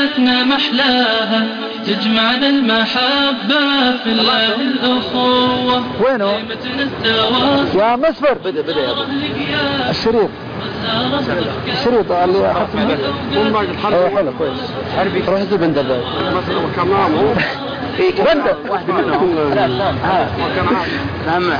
حياتنا محلاها تجمعنا المحبة في الله الأخوة. وينه؟ يا مصبر بدأ يا أبو الشريط اللي أخذته حلو كويس. حربي روح البندر ذا بندر واحد منهم نعم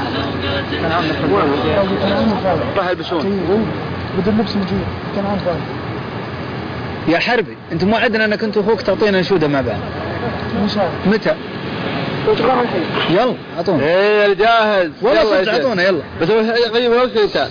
راح يلبسون بدل لبس موجود كان عام فاضي. يا حربي انتم موعدنا انك انت واخوك تعطينا انشوده مع بعض ان شاء الله. متى؟ يلا اعطونا. ايه جاهز والله صدق اعطونا يلا. بس غير وقت انت.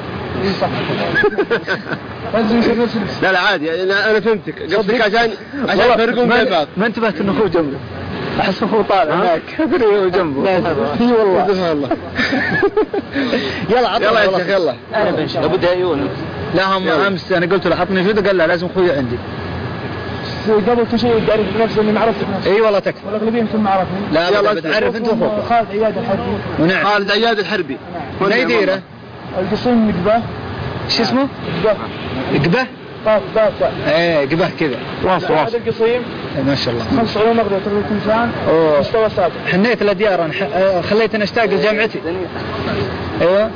لا عادي انا فهمتك قصدك عشان فرقون بين بعض. ما انتبهت انه اخوه جنبه. احس اخوه طالع هناك ادري جنبه. اي والله. يلا عطنا يلا يا شيخ يلا. لابد عيون. لا هم امس انا قلت له حطني جوده قال لا لازم اخوي عندي. قبل كل شيء تعرف نفسه اني معرفت نفسي. اي والله تكفى. والاغلبيه يمكن ما عرفني. لا يلا بتعرف انت واخوك. خالد عياد الحربي. ونعم. خالد عياد الحربي. من اي ديره؟ القصيم قبه. شو اسمه؟ قبه. طاف. ايه قبه كذا. واصل. القصيم. ما شاء الله. 5 علوم نقدر تقول انسان. مستوى سابق. حنيت الاديار انا خليتني اشتاق لجامعتي. ايوه.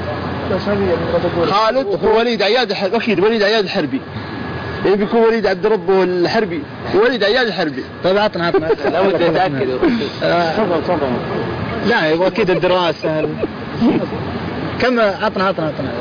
خالد هو وليد عياد الحربي اكيد وليد عياد الحربي. يعني بيكون وليد عبد ربه الحربي وليد عياد الحربي. طيب عطنا لا ودي اتاكد. تفضل. لا يبغى اكيد الدراسه. كم عطنا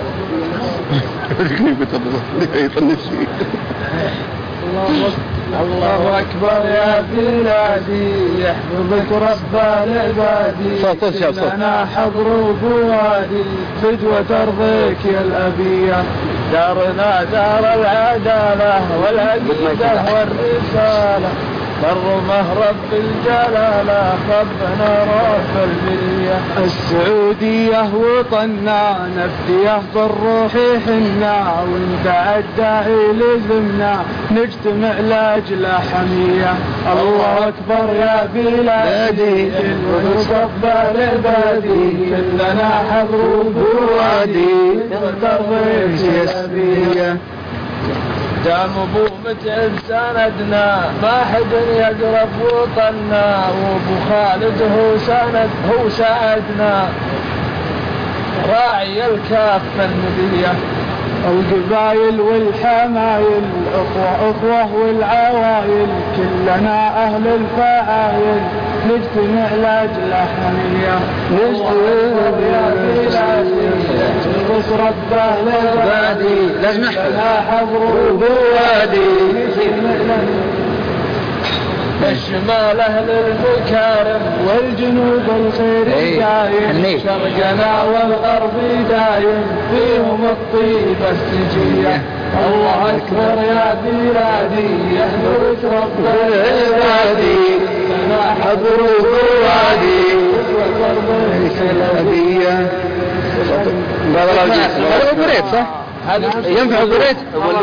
الله أكبر يا بلادي يحفظك رب العبادي. أنا حضر فؤادي فدوة أرضك يا الأبية. دارنا دار العدالة والعقيدة والرسالة. كرمه رب الجلالة خبنا رب البرية. السعودية وطنا نفديه بالروح حنا وانت الداعي لزمنا نجتمع لاجل حمية. الله أكبر يا بلادي ونصب العبادي كلنا حضر بوادي ترضيك يا سبية. دام ابو متعب ساندنا ما حد يقرب وطنا وابو خالد هو ساعدنا راعي الكافة النبية. القبايل والحمايل أخوة والعوائل كلنا أهل الفعايل نجتمع لاجل حمية. نجتمع يا بلادي نجلس رب العبادي لازم نحفظ حضر بوادي. الشمال أهل المكارم والجنوب الخير دايم شرقنا والغرب دايم فيهم الطيبة السجية. الله أكبر يا بلادي يحضرك رب العبادي أنا حضر بوادي وترضيك الأبية. هذا بريد صح؟ ينفع بريد؟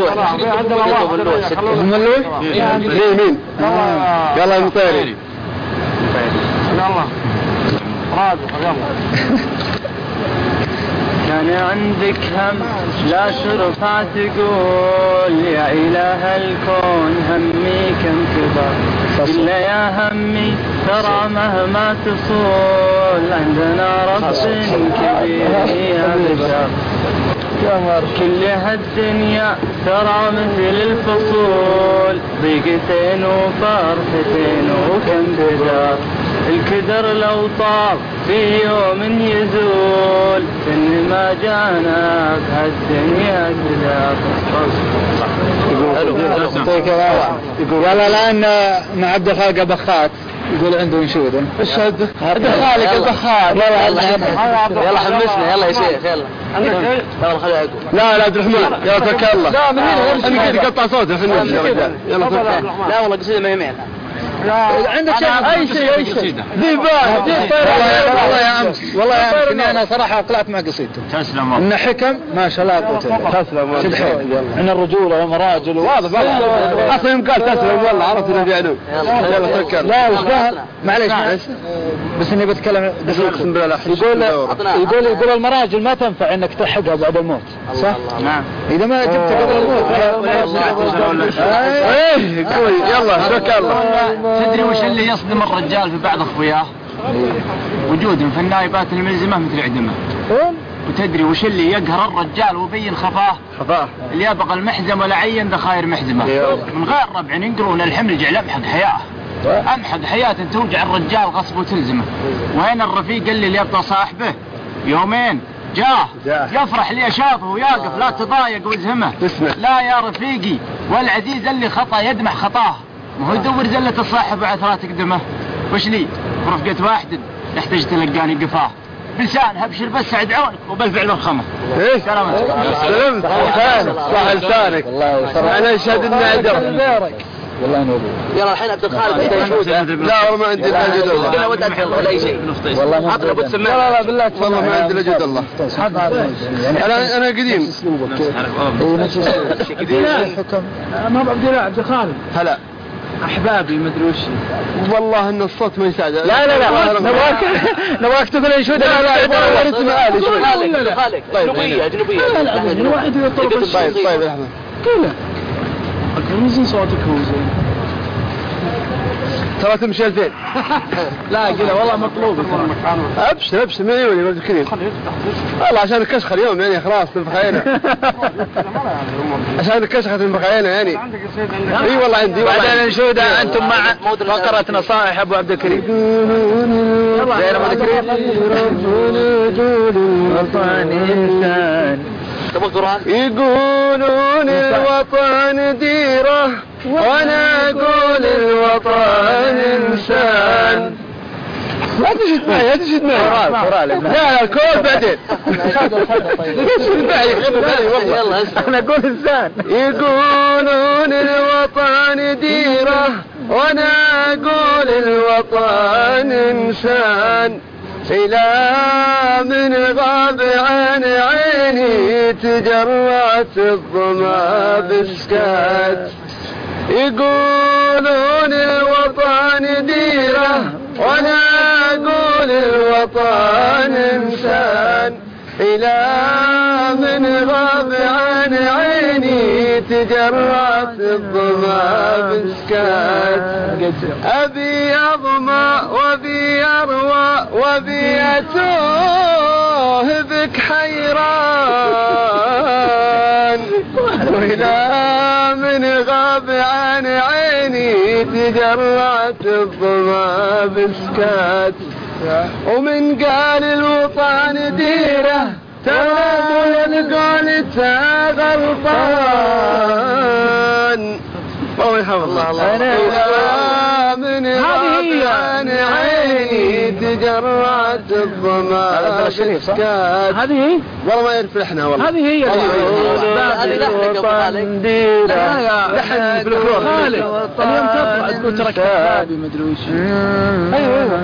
مملوح؟ مين؟ يلا يا مطيري. يلا كان عندك هم لا شرفا تقول يا إله الكون همي كم كبر. إلا يا همي ترى مهما تصول عندنا رب كبير يا بشر. كل هالدنيا ترى مثل الفصول ضيقتين وفرحتين وكم بدار. الكدر لو طار في يوم يزول إنما جانا بهالدنيا يقول والله الآن مع عبد الخالق بخات يقول عنده انشوده. ايش هذا؟ عبد الخالق بخات. يلا حمسنا يلا يا شيخ يلا. يلا خلي يعقوب. لا عبد الرحمن يلا توكل الله. لا من هنا انا كذا قطع صوته الحين يا رجال. يلا لا والله قصيدة ما يمين. عندك شيء اي شيء ديبان والله يا امس اني انا صراحه طلعت مع قصيدته تسلم ان حكم ما شاء الله قوه الا تسلم شد حيل ان الرجوله والمراجل واضح اصلا يوم قال تسلم والله عرفت انه بيعنون يلا تذكر لا وش قال معليش بس اني بتكلم اقسم بالله يقول المراجل ما تنفع انك تلحقها بعد الموت صح؟ نعم اذا ما جبت قبل الموت يلا شكرا الله. تدري وش اللي يصدم الرجال في بعض اخوياه؟ وجودهم في النائبات الملزمه مثل عدمه. وتدري وش اللي يقهر الرجال وبين خفاه؟ اللي يبغى المحزم ولا عين ذخاير محزمه من غير ربع ينقلون الحمل جعل امحق حياه. امحق حياه توجع الرجال غصب وتلزمه. وين الرفيق اللي يبقى صاحبه يومين جاه يفرح لي شافه ويقف لا تضايق وازهمه. لا يا رفيقي والعزيز اللي خطا يدمح خطاه ما هو يدور زله الصاحب وعثرات قدمه. وش لي برفقه واحد يحتاج تلقاني قفاه بلسان هبشر بس سعد عونك وبالفعل الخمر. ايش سلمت صح لسانك انا اشهد اني اعذرك والله نوبي. يلا الحين عبد الخالق انت يشوف. لا والله ما عندي الا جود الله. لا ودك ولا اي شيء. والله عطنا ابو تسمع. لا بالله والله ما عندي الا جود الله. انا قديم. الحكم ما عبد الله عبد الخالق. هلا احبابي ما ادري وش. والله ان الصوت ما يساعد. لا نبغاك تقول انشوده. لا ورث معالي شوي. خالق اجنبيه لا الواحد يطلب طيب احمد كله وزن صوتك وزن ترى تمشي 2000. لا قله والله مطلوب. ابشر من عيوني عبد الكريم والله عشان الكشخه اليوم يعني خلاص تنفخينا عشان الكشخه تنفخينا يعني. اي والله عندي. بعدين نشوده انتم مع فقره نصائح ابو عبد الكريم. زين ابو عبد الكريم يقولون الوطن ديره وانا اقول الوطن انسان. لا تشد معي لا الكل بعدين. تشد معي والله انا اقول انسان. يقولون الوطن ديره وانا اقول الوطن انسان. إلى من غاب عن عيني تجرعت الظما بسكات. يقولون الوطن ديره وانا اقول الوطن انسان. إلى من غاب عن عيني تجرعت الظما بسكات. أبي أظمأ وبي أروى وبي أتوه بك حيران. وإلى من غاب عن عيني تجرعت الظما بسكات. ومن قال الوطن ديره ترى قولتها غلطان. الله من غاب عن عيني تجرعت الظما بسكات. هذه والله ما يعرف لحنها والله. هذه هي هذه لحنك لحن بالفلور خالد اليوم تطلع تقول تركت احبابي ما ادري وش. ايوه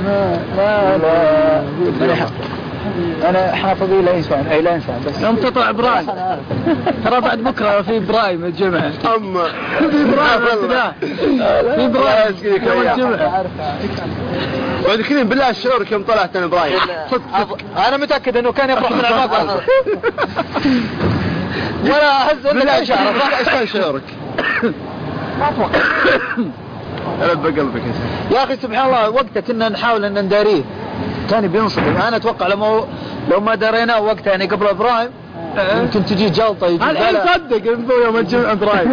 لا انا حافظي لا ينفع بس يوم تطلع ابراهيم ترى بعد بكره في ابراهيم الجمعه. اما في ابراهيم في ابراهيم يوم الجمعه. وعد كريم بالله الشعور كم طلعت انا ابراهيم. انا متاكد انه كان يفرح من اعماق ولا احس انك بالله شعرك ايش كان شعورك؟ ما اتوقع قلب بقلبك يا اخي سبحان الله. وقتها كنا نحاول ان نداريه كان بينصدم. انا اتوقع لو ما دريناه وقتها يعني قبل ابراهيم يمكن تجي جلطه يجي الحين صدق انه يوم الجمعه ابراهيم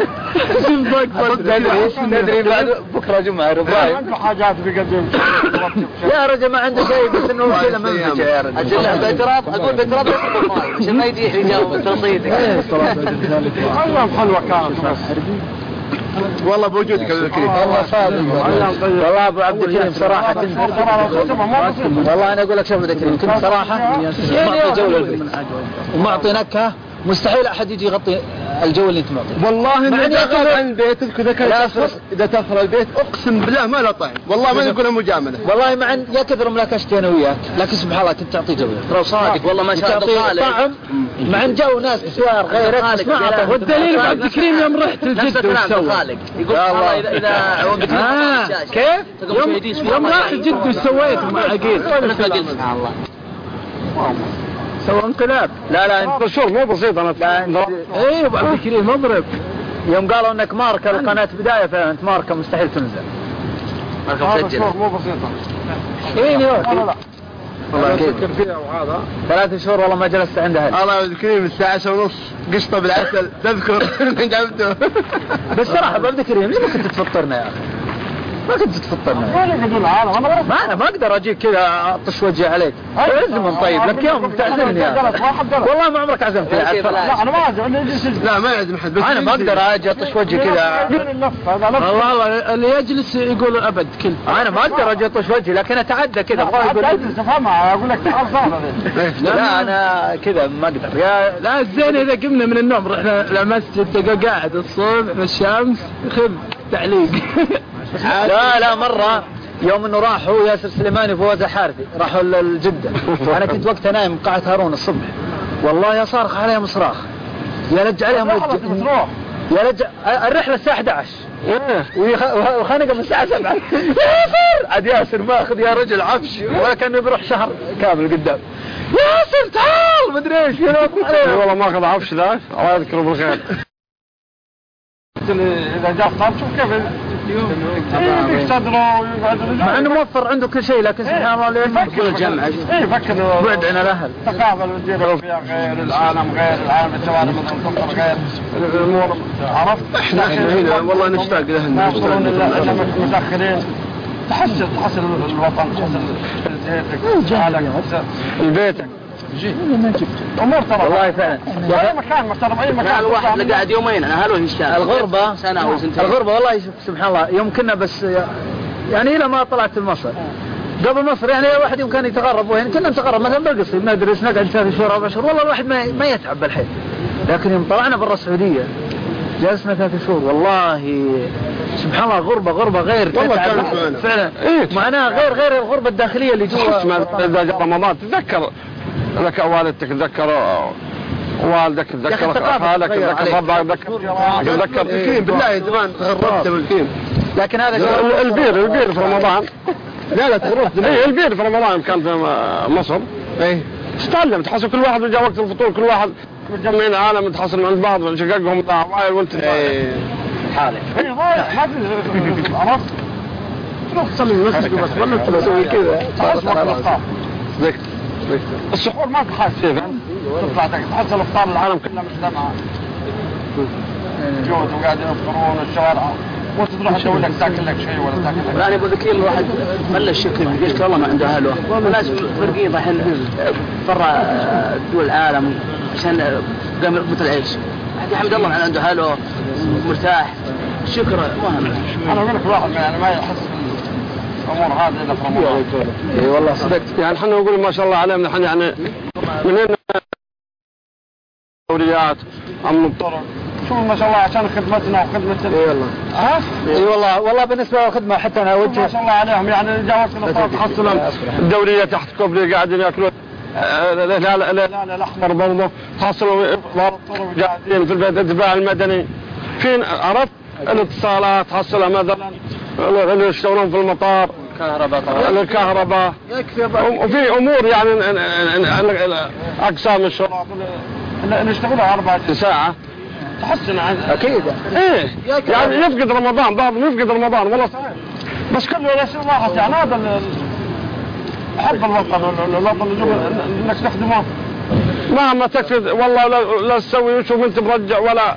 ندري بعد بكره جمعه ابراهيم عنده حاجات بيقدم. يا رجل ما عنده شيء بس انه كذا منفجع يا رجل. اجل باعتراض اقول باعتراض عشان ما يجي يجاوب تصيدك. والله حلوه كانت والله بوجودك يا ابو الكريم. والله صادق والله ابو عبد الكريم صراحه كنت والله انا اقول لك شوف ابو الكريم كنت صراحه معطي جوله ومعطي نكهه مستحيل احد يجي يغطي الجو اللي انت معطيه. والله انه دخل عن بيتك كذا كان اذا تدخل البيت اقسم بالله ما له طعم، والله ما نقولها مجامله. والله مع ان يا كثر ملاكشتي انا وياك، لكن سبحان الله كنت تعطيه جو. ترى صادق والله ما شاء الله طعم مع ان جو ناس كثار غيرك بس ما اعطى. والدليل عبد الكريم يوم رحت الجد وش سوى؟ يقول والله اذا وقت كيف؟ يوم راح الجد وش سويت مع عقيل؟ سبحان الله سوى انقلاب. لا انت شهور مو بسيط انا. ايه ابو عبد الكريم مضرب. يوم قالوا انك ماركه القناه بدايه فانت ماركه مستحيل تنزل. ماركه مسجله مو بسيطه. ايه والله فكر فيها وهذا 3 شهور والله ما جلست عندها. الله عبد الكريم الساعه 10:30 قشطه بالعسل تذكر جابته. بس صراحه ابو عبد الكريم ليه ما كنت تفطرنا يا اخي؟ ما كنت تفطرنا. ما انا ما اقدر اجيك كذا اطش وجهي عليك. عزم طيب لك يوم تعزمني والله ما عمرك عزمتني. لا انا ما اعزم. لا ما يعزم حد. انا ما اقدر اجي اطش وجهي كذا. والله اللي يجلس يقول ابد كل. انا ما اقدر اجي اطش وجهي لكن اتعدى كذا. اقول لك تعال صار. لا انا كذا ما اقدر. لا الزين اذا قمنا من النوم رحنا لمسجد تلقى قاعد الصبح الشمس خم تعليق. لا مرة يوم انه راحوا ياسر سليماني وفواز حارثي راحوا الجدة. انا كنت وقتها نايم قاعة هارون الصبح والله يا صارخ عليهم صراخ يا لج عليهم يا لج. الرحلة الساعة 11 وخانقة من الساعة 7. ياسر عاد ياسر ماخذ يا رجل عفش ولا كان بيروح شهر كامل قدام. ياسر تعال مدري ايش والله ماخذ عفش ذاك الله يذكره بالخير. اذا جاء صار شوف كيف مع انه موفر عنده كل شيء لكن سبحان الله ليش كل الجمع يفكر بعد عن الاهل تقابل وتجيب فيها غير العالم الشوارع مثلا غير الامور. عرفت احنا هنا والله نشتاق له متاخرين. تحسن الوطن تحسن بيتك امور ترى والله فعلا. اي مكان محترم اي مكان. الواحد اللي قاعد يومين اهله هشام الغربه سنه او سنتين. الغربه والله سبحان الله يوم كنا بس يعني الى ما طلعت مصر قبل مصر يعني الواحد يوم كان يتغرب وين كنا نتغرب مثلا بالقصيم ندرس نقعد 3 شهور 4 شهور والله الواحد ما يتعب بالحيل. لكن يوم طلعنا برا السعوديه جلسنا 3 شهور والله سبحان الله غربه غير فعلا معناها غير الغربه الداخليه اللي جوا. اذا جاء رمضان تتذكر لك والدتك تذكر والدك تذكر خالك تذكر ربعك تذكر الكريم بالله زمان تغربت بالكريم. لكن هذا البير في رمضان. لا تغربت. البير في رمضان كان في مصر. تتعلم تحصل كل واحد وجاء وقت الفطور كل واحد متجمعين عالم تحصل عند بعض وشققهم ضايع وانت حالك. عرفت؟ تروح تصلي المسجد بس ولا تسوي كذا. السحور ما تحس فيه تطلع تحس الافطار العالم كله مجتمع جود وقاعدين يفطرون الشوارع وانت تروح تسوي لك تاكل لك شيء ولا تاكل لك. يعني ابو ذكي الواحد مل الشكل يشكر الله ما عنده اهله وناس فرقين رايحين برا دول العالم عشان قام لقمة العيش. الحمد لله عنده اهله مرتاح شكر مهم. انا اقول لك واحد يعني ما يحس الامور هذه الا في رمضان. اي والله صدقت يعني احنا نقول ما شاء الله عليهم نحن يعني من هنا دوريات امن الطرق شوف ما شاء الله عشان خدمتنا وخدمه. اي والله اي والله بالنسبه للخدمه حتى انا اوجه ما شاء الله عليهم يعني جاوزت الافطار تحصل الدوريه تحت كوبري قاعدين ياكلون. لا الاحمر برضه تحصلوا اطلاق الطرق قاعدين في البيت الدفاع المدني فين عرفت الاتصالات تحصلها مثلا اللي يشتغلون في المطار الكهرباء وفي امور يعني اقسام الشرطه اللي يشتغلوا 24 ساعه تحسن اكيد. ايه يعني يفقد رمضان بعضهم يفقد رمضان والله صحيح بس كله يصير راحت يعني هذا حب الوطن انك تخدمه مهما تكفي والله لا تسوي شوف انت مرجع ولا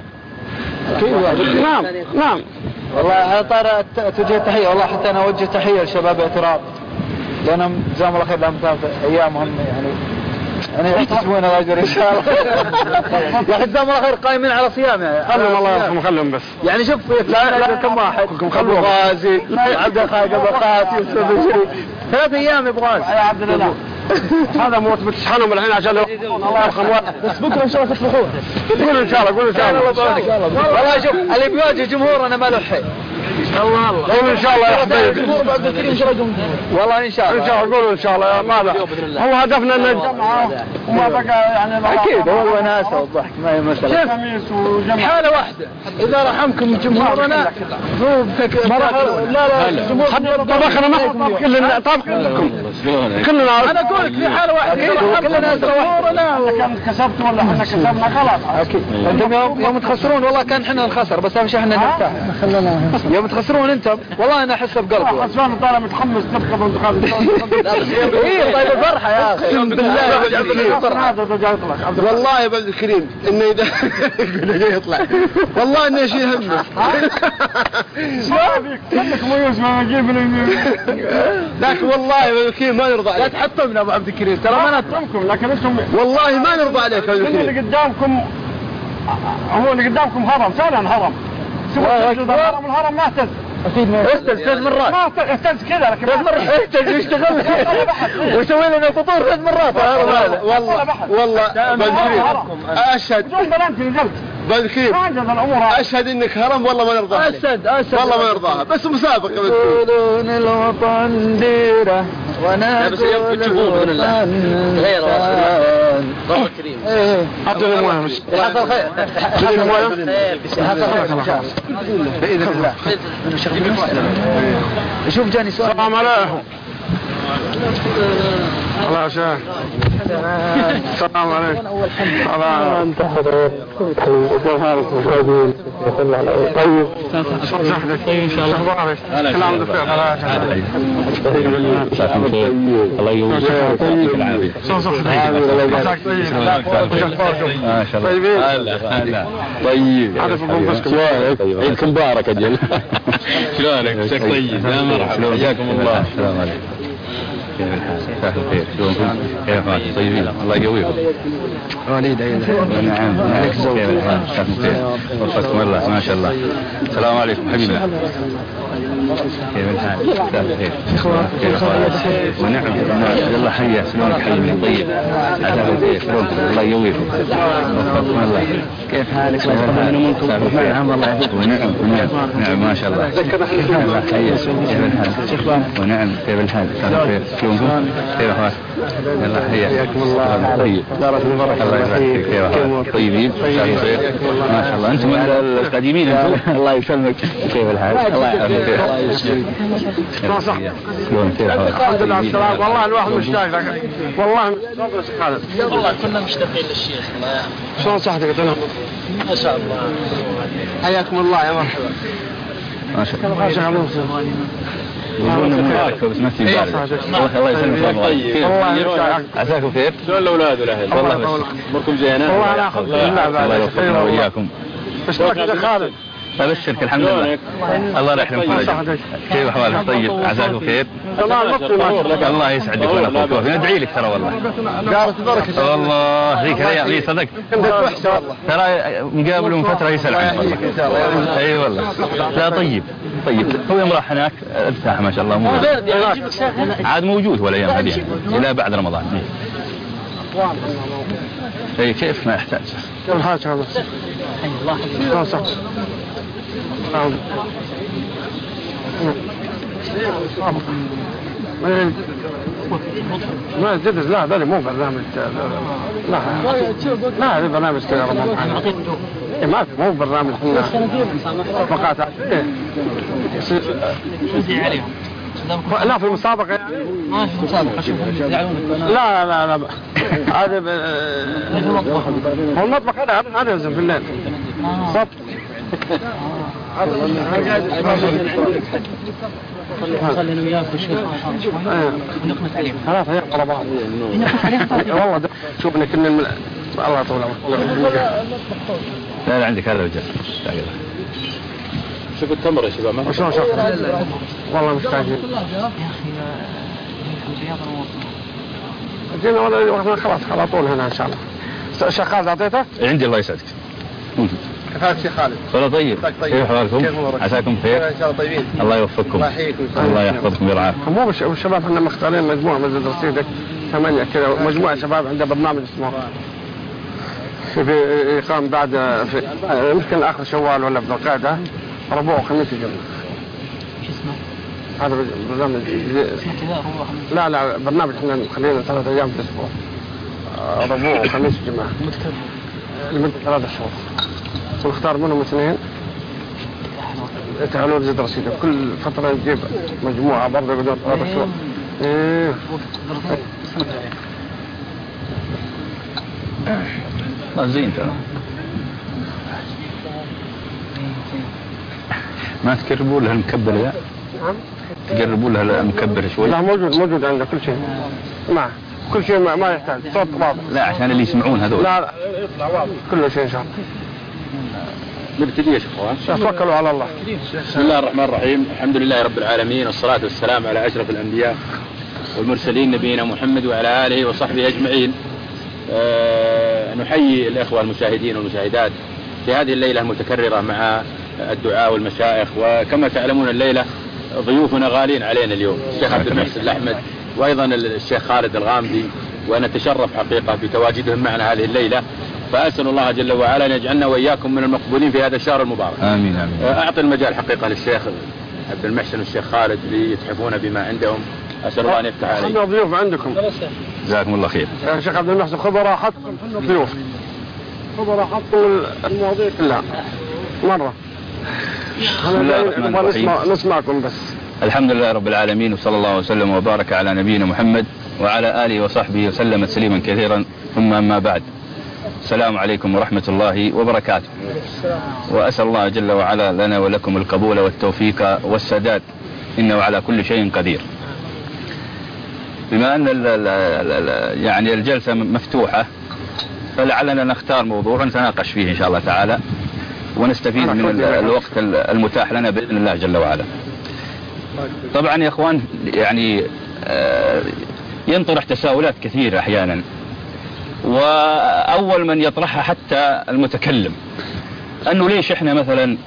نعم والله على طار توجه تحيه والله حتى انا اوجه تحيه لشباب اعتراض لانهم جزاهم الله خير لهم 3 ايامهم يعني يحتسبون الاجر ان شاء الله. يا اخي جزاهم الله خير قايمين على صيام يعني خلهم الله يرحمهم خلهم بس يعني شوف كم واحد ابو غازي عبد الخالق ابو قاسم يوسف الشريف 3 ايام ابو غازي يا عبد الله هذا موت بتشحنهم الحين عشان الله يرحم بس بكره ان شاء الله تفرحون. قول ان شاء الله قول ان شاء الله. والله شوف اللي بيواجه جمهورنا ما له حيل. الله قول ان شاء الله يا حبيبي. جمهور عبد الكريم ان شاء الله والله ان شاء الله. ان شاء الله قولوا ان شاء الله ماذا هو هدفنا ان نجمعه وما بقى يعني اكيد هو الوناسه والضحك ما هي مساله. حاله واحده اذا رحمكم جمهورنا هو لا الجمهور طبخنا ما كلنا طبخكم كلنا. انا اقول لك في حاله واحده كلنا جمهورنا. كان كسبت ولا احنا كسبنا خلاص. اكيد انتم يوم تخسرون والله كان احنا نخسر بس اهم شيء احنا نرتاح. يوم تخسرون انتم والله انا احس بقلبي. خسران طالع متحمس تبقى بنتخاذ. ايه طيب الفرحه يا اخي. اقسم بالله والله يا عبد الكريم انه اذا يطلع والله انه شيء همه. خليك ميوز ما نجيب لكن والله يا عبد الكريم ما نرضى عليك. لا تحطمنا ابو عبد الكريم ترى ما نطمكم لكن انتم والله ما نرضى عليك يا عبد الكريم. اللي قدامكم هو اللي قدامكم هرم فعلا هرم. الهرم ما اهتز. اكيد ما اهتز 3 مرات. ما اهتز كذا لكن 3 مرات اهتز واشتغل وسوي لنا فطور 3 مرات. والله اشهد بدون بلانتي نزلت عبد الكريم اشهد انك هرم والله ما نرضاها. اسد والله ما نرضاها بس مسابقه يقولون الوطن ديره وانا بس اليوم بتشوفون باذن الله غير والله كريم. حطوا لي مويه مش حصل خير. حطوا لي مويه حصل خير باذن الله. شوف جاني سؤال. السلام عليكم. الله يا شيخ. السلام عليكم. الله انت حضرتك كيف حالك طيب صحتك ان شاء الله اخبارك كلام بخير الله يقويك ويعطيك العافيه صحتك ما شاء الله طيبين طيب عيدكم مبارك اجل شلونك شيخ طيب يا مرحبا حياكم الله السلام عليكم كيف الحال؟ مساء الخير شلونكم؟ كيف حالكم؟ طيبين الله يقويكم. وليد نعم كيف الحال؟ مساء الخير وفقكم الله ما شاء الله. السلام عليكم حبيبنا. كيف الحال؟ مساء الخير. كيف حالك؟ ونعم الله حيا شلونك حبيبنا طيب؟ عساك الخير شلونكم؟ الله يقويكم. وفقكم الله. كيف حالك؟ مساء الخير. نعم الله يحفظكم. نعم ما شاء الله. الله حيا كيف الحال؟ ونعم كيف الحال؟ مساء الخير. شلونكم؟ كيف حالك؟ الله حياكم الله. طيب الله يبارك كيف طيبين؟ مساء ما شاء الله. انتم القديمين انتم. الله يسلمك. كيف الحال؟ الله يعافيك. شلون كيف حالك؟ الحمد لله على السلامة. والله الواحد مشتاق لك والله والله كنا مشتاقين للشيخ. شلون صحتك؟ ما شاء الله. حياكم الله يا مرحبا. ما شاء الله. يقولون مبارك بس ما في الله يسلمك. عساكم خير. شلون الاولاد والاهل؟ والله بس اموركم زينه؟ والله انا الحمد لله. الله يوفقنا واياكم. ايش رايك يا خالد؟ ابشرك الحمد لله. الله يحرمك. كيف احوالك؟ طيب عساكم خير. الله يسعدك ويعافيك. ندعي لك ترى والله. دارت بركه والله ذيك لي صدقت. كنت وحشه والله. ترى مقابله من فتره يسال عنك. اي والله. لا طيب هو يوم راح هناك ارتاح ما شاء الله. مو عاد موجود ولا ايام هذه الى بعد رمضان. اي كيف ما يحتاج. كيف الحال هذا؟ الله صح. ما جدد لا ده مو برنامج لا هذا برنامج ما مو برنامج مقاطع لا في مسابقة ما في مسابقة شوف لا هذا هو المطبخ هذا يلزم في الليل صب خلينا وياك وشوف ونقنط عليهم خلاص هي على بعض والله شوف لك ان الله يطول عمرك. لا عندك هذا الرجال شوف التمر يا شباب شلون والله مستعجل يا اخي جينا والله خلاص على طول هنا ان شاء الله. شغال اعطيته عندي الله يسعدك موجود. كيف حالك شيخ خالد؟ والله طيب. كيف احوالكم؟ عساكم بخير؟ ان شاء الله طيبين. الله يوفقكم. الله يحييكم. الله يحفظكم ويرعاكم. مو الشباب احنا مختارين مجموعه من المدرسين 8 كذا مجموعة شباب عندها برنامج اسمه في يقام بعد في يمكن آخر شوال ولا في ذو القعدة ربوع وخميس الجمعة. هذا برنامج لا برنامج احنا مخلينا 3 أيام في الأسبوع ربوع وخميس الجمعة لمدة 3 شهور ونختار منهم 2 يتعلون زي دراسية كل فترة نجيب مجموعة برضه يقعدون 3 شهور. زين ترى ما تقربوا لها المكبر ذا؟ تقربوا لها المكبر شوي؟ لا موجود عندنا كل شيء معه كل شيء ما يحتاج صوت واضح. لا عشان اللي يسمعون هذول. لا يطلع واضح كل شيء إن شاء الله. نبتدي يا شيخ توكلوا على الله. بسم الله الرحمن الرحيم. الحمد لله رب العالمين والصلاة والسلام على أشرف الأنبياء والمرسلين نبينا محمد وعلى آله وصحبه أجمعين. نحيي الإخوة المشاهدين والمشاهدات في هذه الليلة المتكررة مع الدعاء والمشايخ. وكما تعلمون الليلة ضيوفنا غالين علينا اليوم الشيخ عبد المحسن الأحمد وأيضا الشيخ خالد الغامدي ونتشرف حقيقة بتواجدهم معنا هذه الليلة. فأسأل الله جل وعلا أن يجعلنا وإياكم من المقبولين في هذا الشهر المبارك. آمين آمين. أعطي المجال حقيقة للشيخ عبد المحسن والشيخ خالد ليتحفون بما عندهم. أسأل الله أن يفتح عليكم. خذوا ضيوف عندكم. جزاكم الله خير. يا شيخ عبد المحسن خذوا راحتكم في الضيوف. خذوا راحتكم المواضيع كلها مرة. بسم الله الرحمن الرحيم. نسمعكم بس. الحمد لله رب العالمين وصلى الله وسلم وبارك على نبينا محمد وعلى آله وصحبه وسلم تسليما كثيرا. ثم أما بعد. السلام عليكم ورحمة الله وبركاته. وأسأل الله جل وعلا لنا ولكم القبول والتوفيق والسداد إنه على كل شيء قدير. بما أن يعني الجلسة مفتوحة فلعلنا نختار موضوع نتناقش فيه إن شاء الله تعالى ونستفيد من الوقت المتاح لنا بإذن الله جل وعلا. طبعا يا أخوان يعني ينطرح تساؤلات كثيرة أحيانا وأول من يطرحها حتى المتكلم أنه ليش إحنا مثلا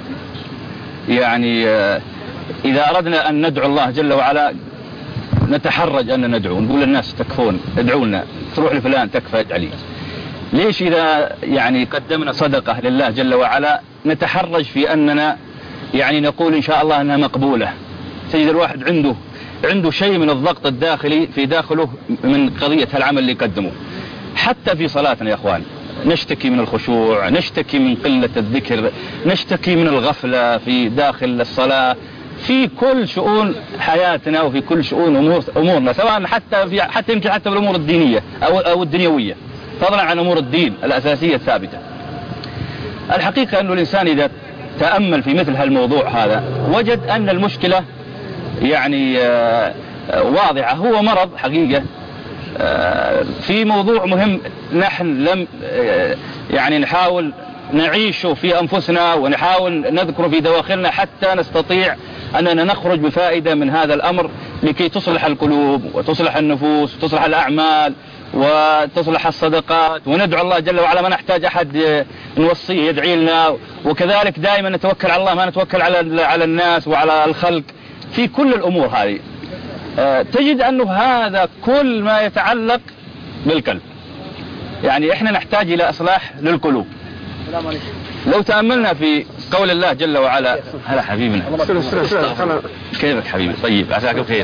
يعني إذا أردنا أن ندعو الله جل وعلا نتحرج أن ندعو نقول للناس تكفون ادعوا لنا تروح لفلان تكفى ادعي لي. ليش إذا يعني قدمنا صدقة لله جل وعلا نتحرج في أننا يعني نقول إن شاء الله أنها مقبولة. تجد الواحد عنده شيء من الضغط الداخلي في داخله من قضية هالعمل اللي يقدمه. حتى في صلاتنا يا أخوان نشتكي من الخشوع نشتكي من قلة الذكر نشتكي من الغفلة في داخل الصلاة في كل شؤون حياتنا وفي كل شؤون أمورنا سواء حتى يمكن حتى بالأمور الدينية أو الدنيوية فضلا عن أمور الدين الأساسية الثابتة. الحقيقة أنه الإنسان إذا تأمل في مثل هالموضوع هذا وجد أن المشكلة يعني واضحة. هو مرض حقيقة في موضوع مهم نحن لم يعني نحاول نعيشه في أنفسنا ونحاول نذكره في دواخلنا حتى نستطيع أننا نخرج بفائدة من هذا الأمر لكي تصلح القلوب وتصلح النفوس وتصلح الأعمال وتصلح الصدقات وندعو الله جل وعلا ما نحتاج أحد نوصيه يدعي لنا. وكذلك دائما نتوكل على الله ما نتوكل على الناس وعلى الخلق في كل الأمور هذه. تجد أنه هذا كل ما يتعلق بالقلب يعني إحنا نحتاج إلى إصلاح للقلوب. لو تأملنا في قول الله جل وعلا هلا حبيبنا كيفك حبيبي طيب عساك بخير.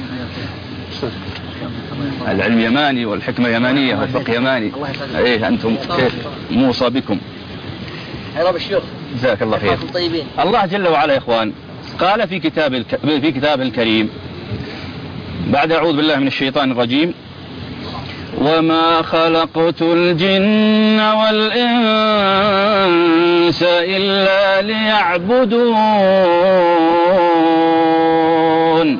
العلم يماني والحكمة يمانية والفقه يماني. ايه انتم كيف موصى بكم جزاك الله خير. الله جل وعلا يا اخوان قال في كتابه الكريم بعد أعوذ بالله من الشيطان الرجيم وما خلقت الجن والإنس إلا ليعبدون.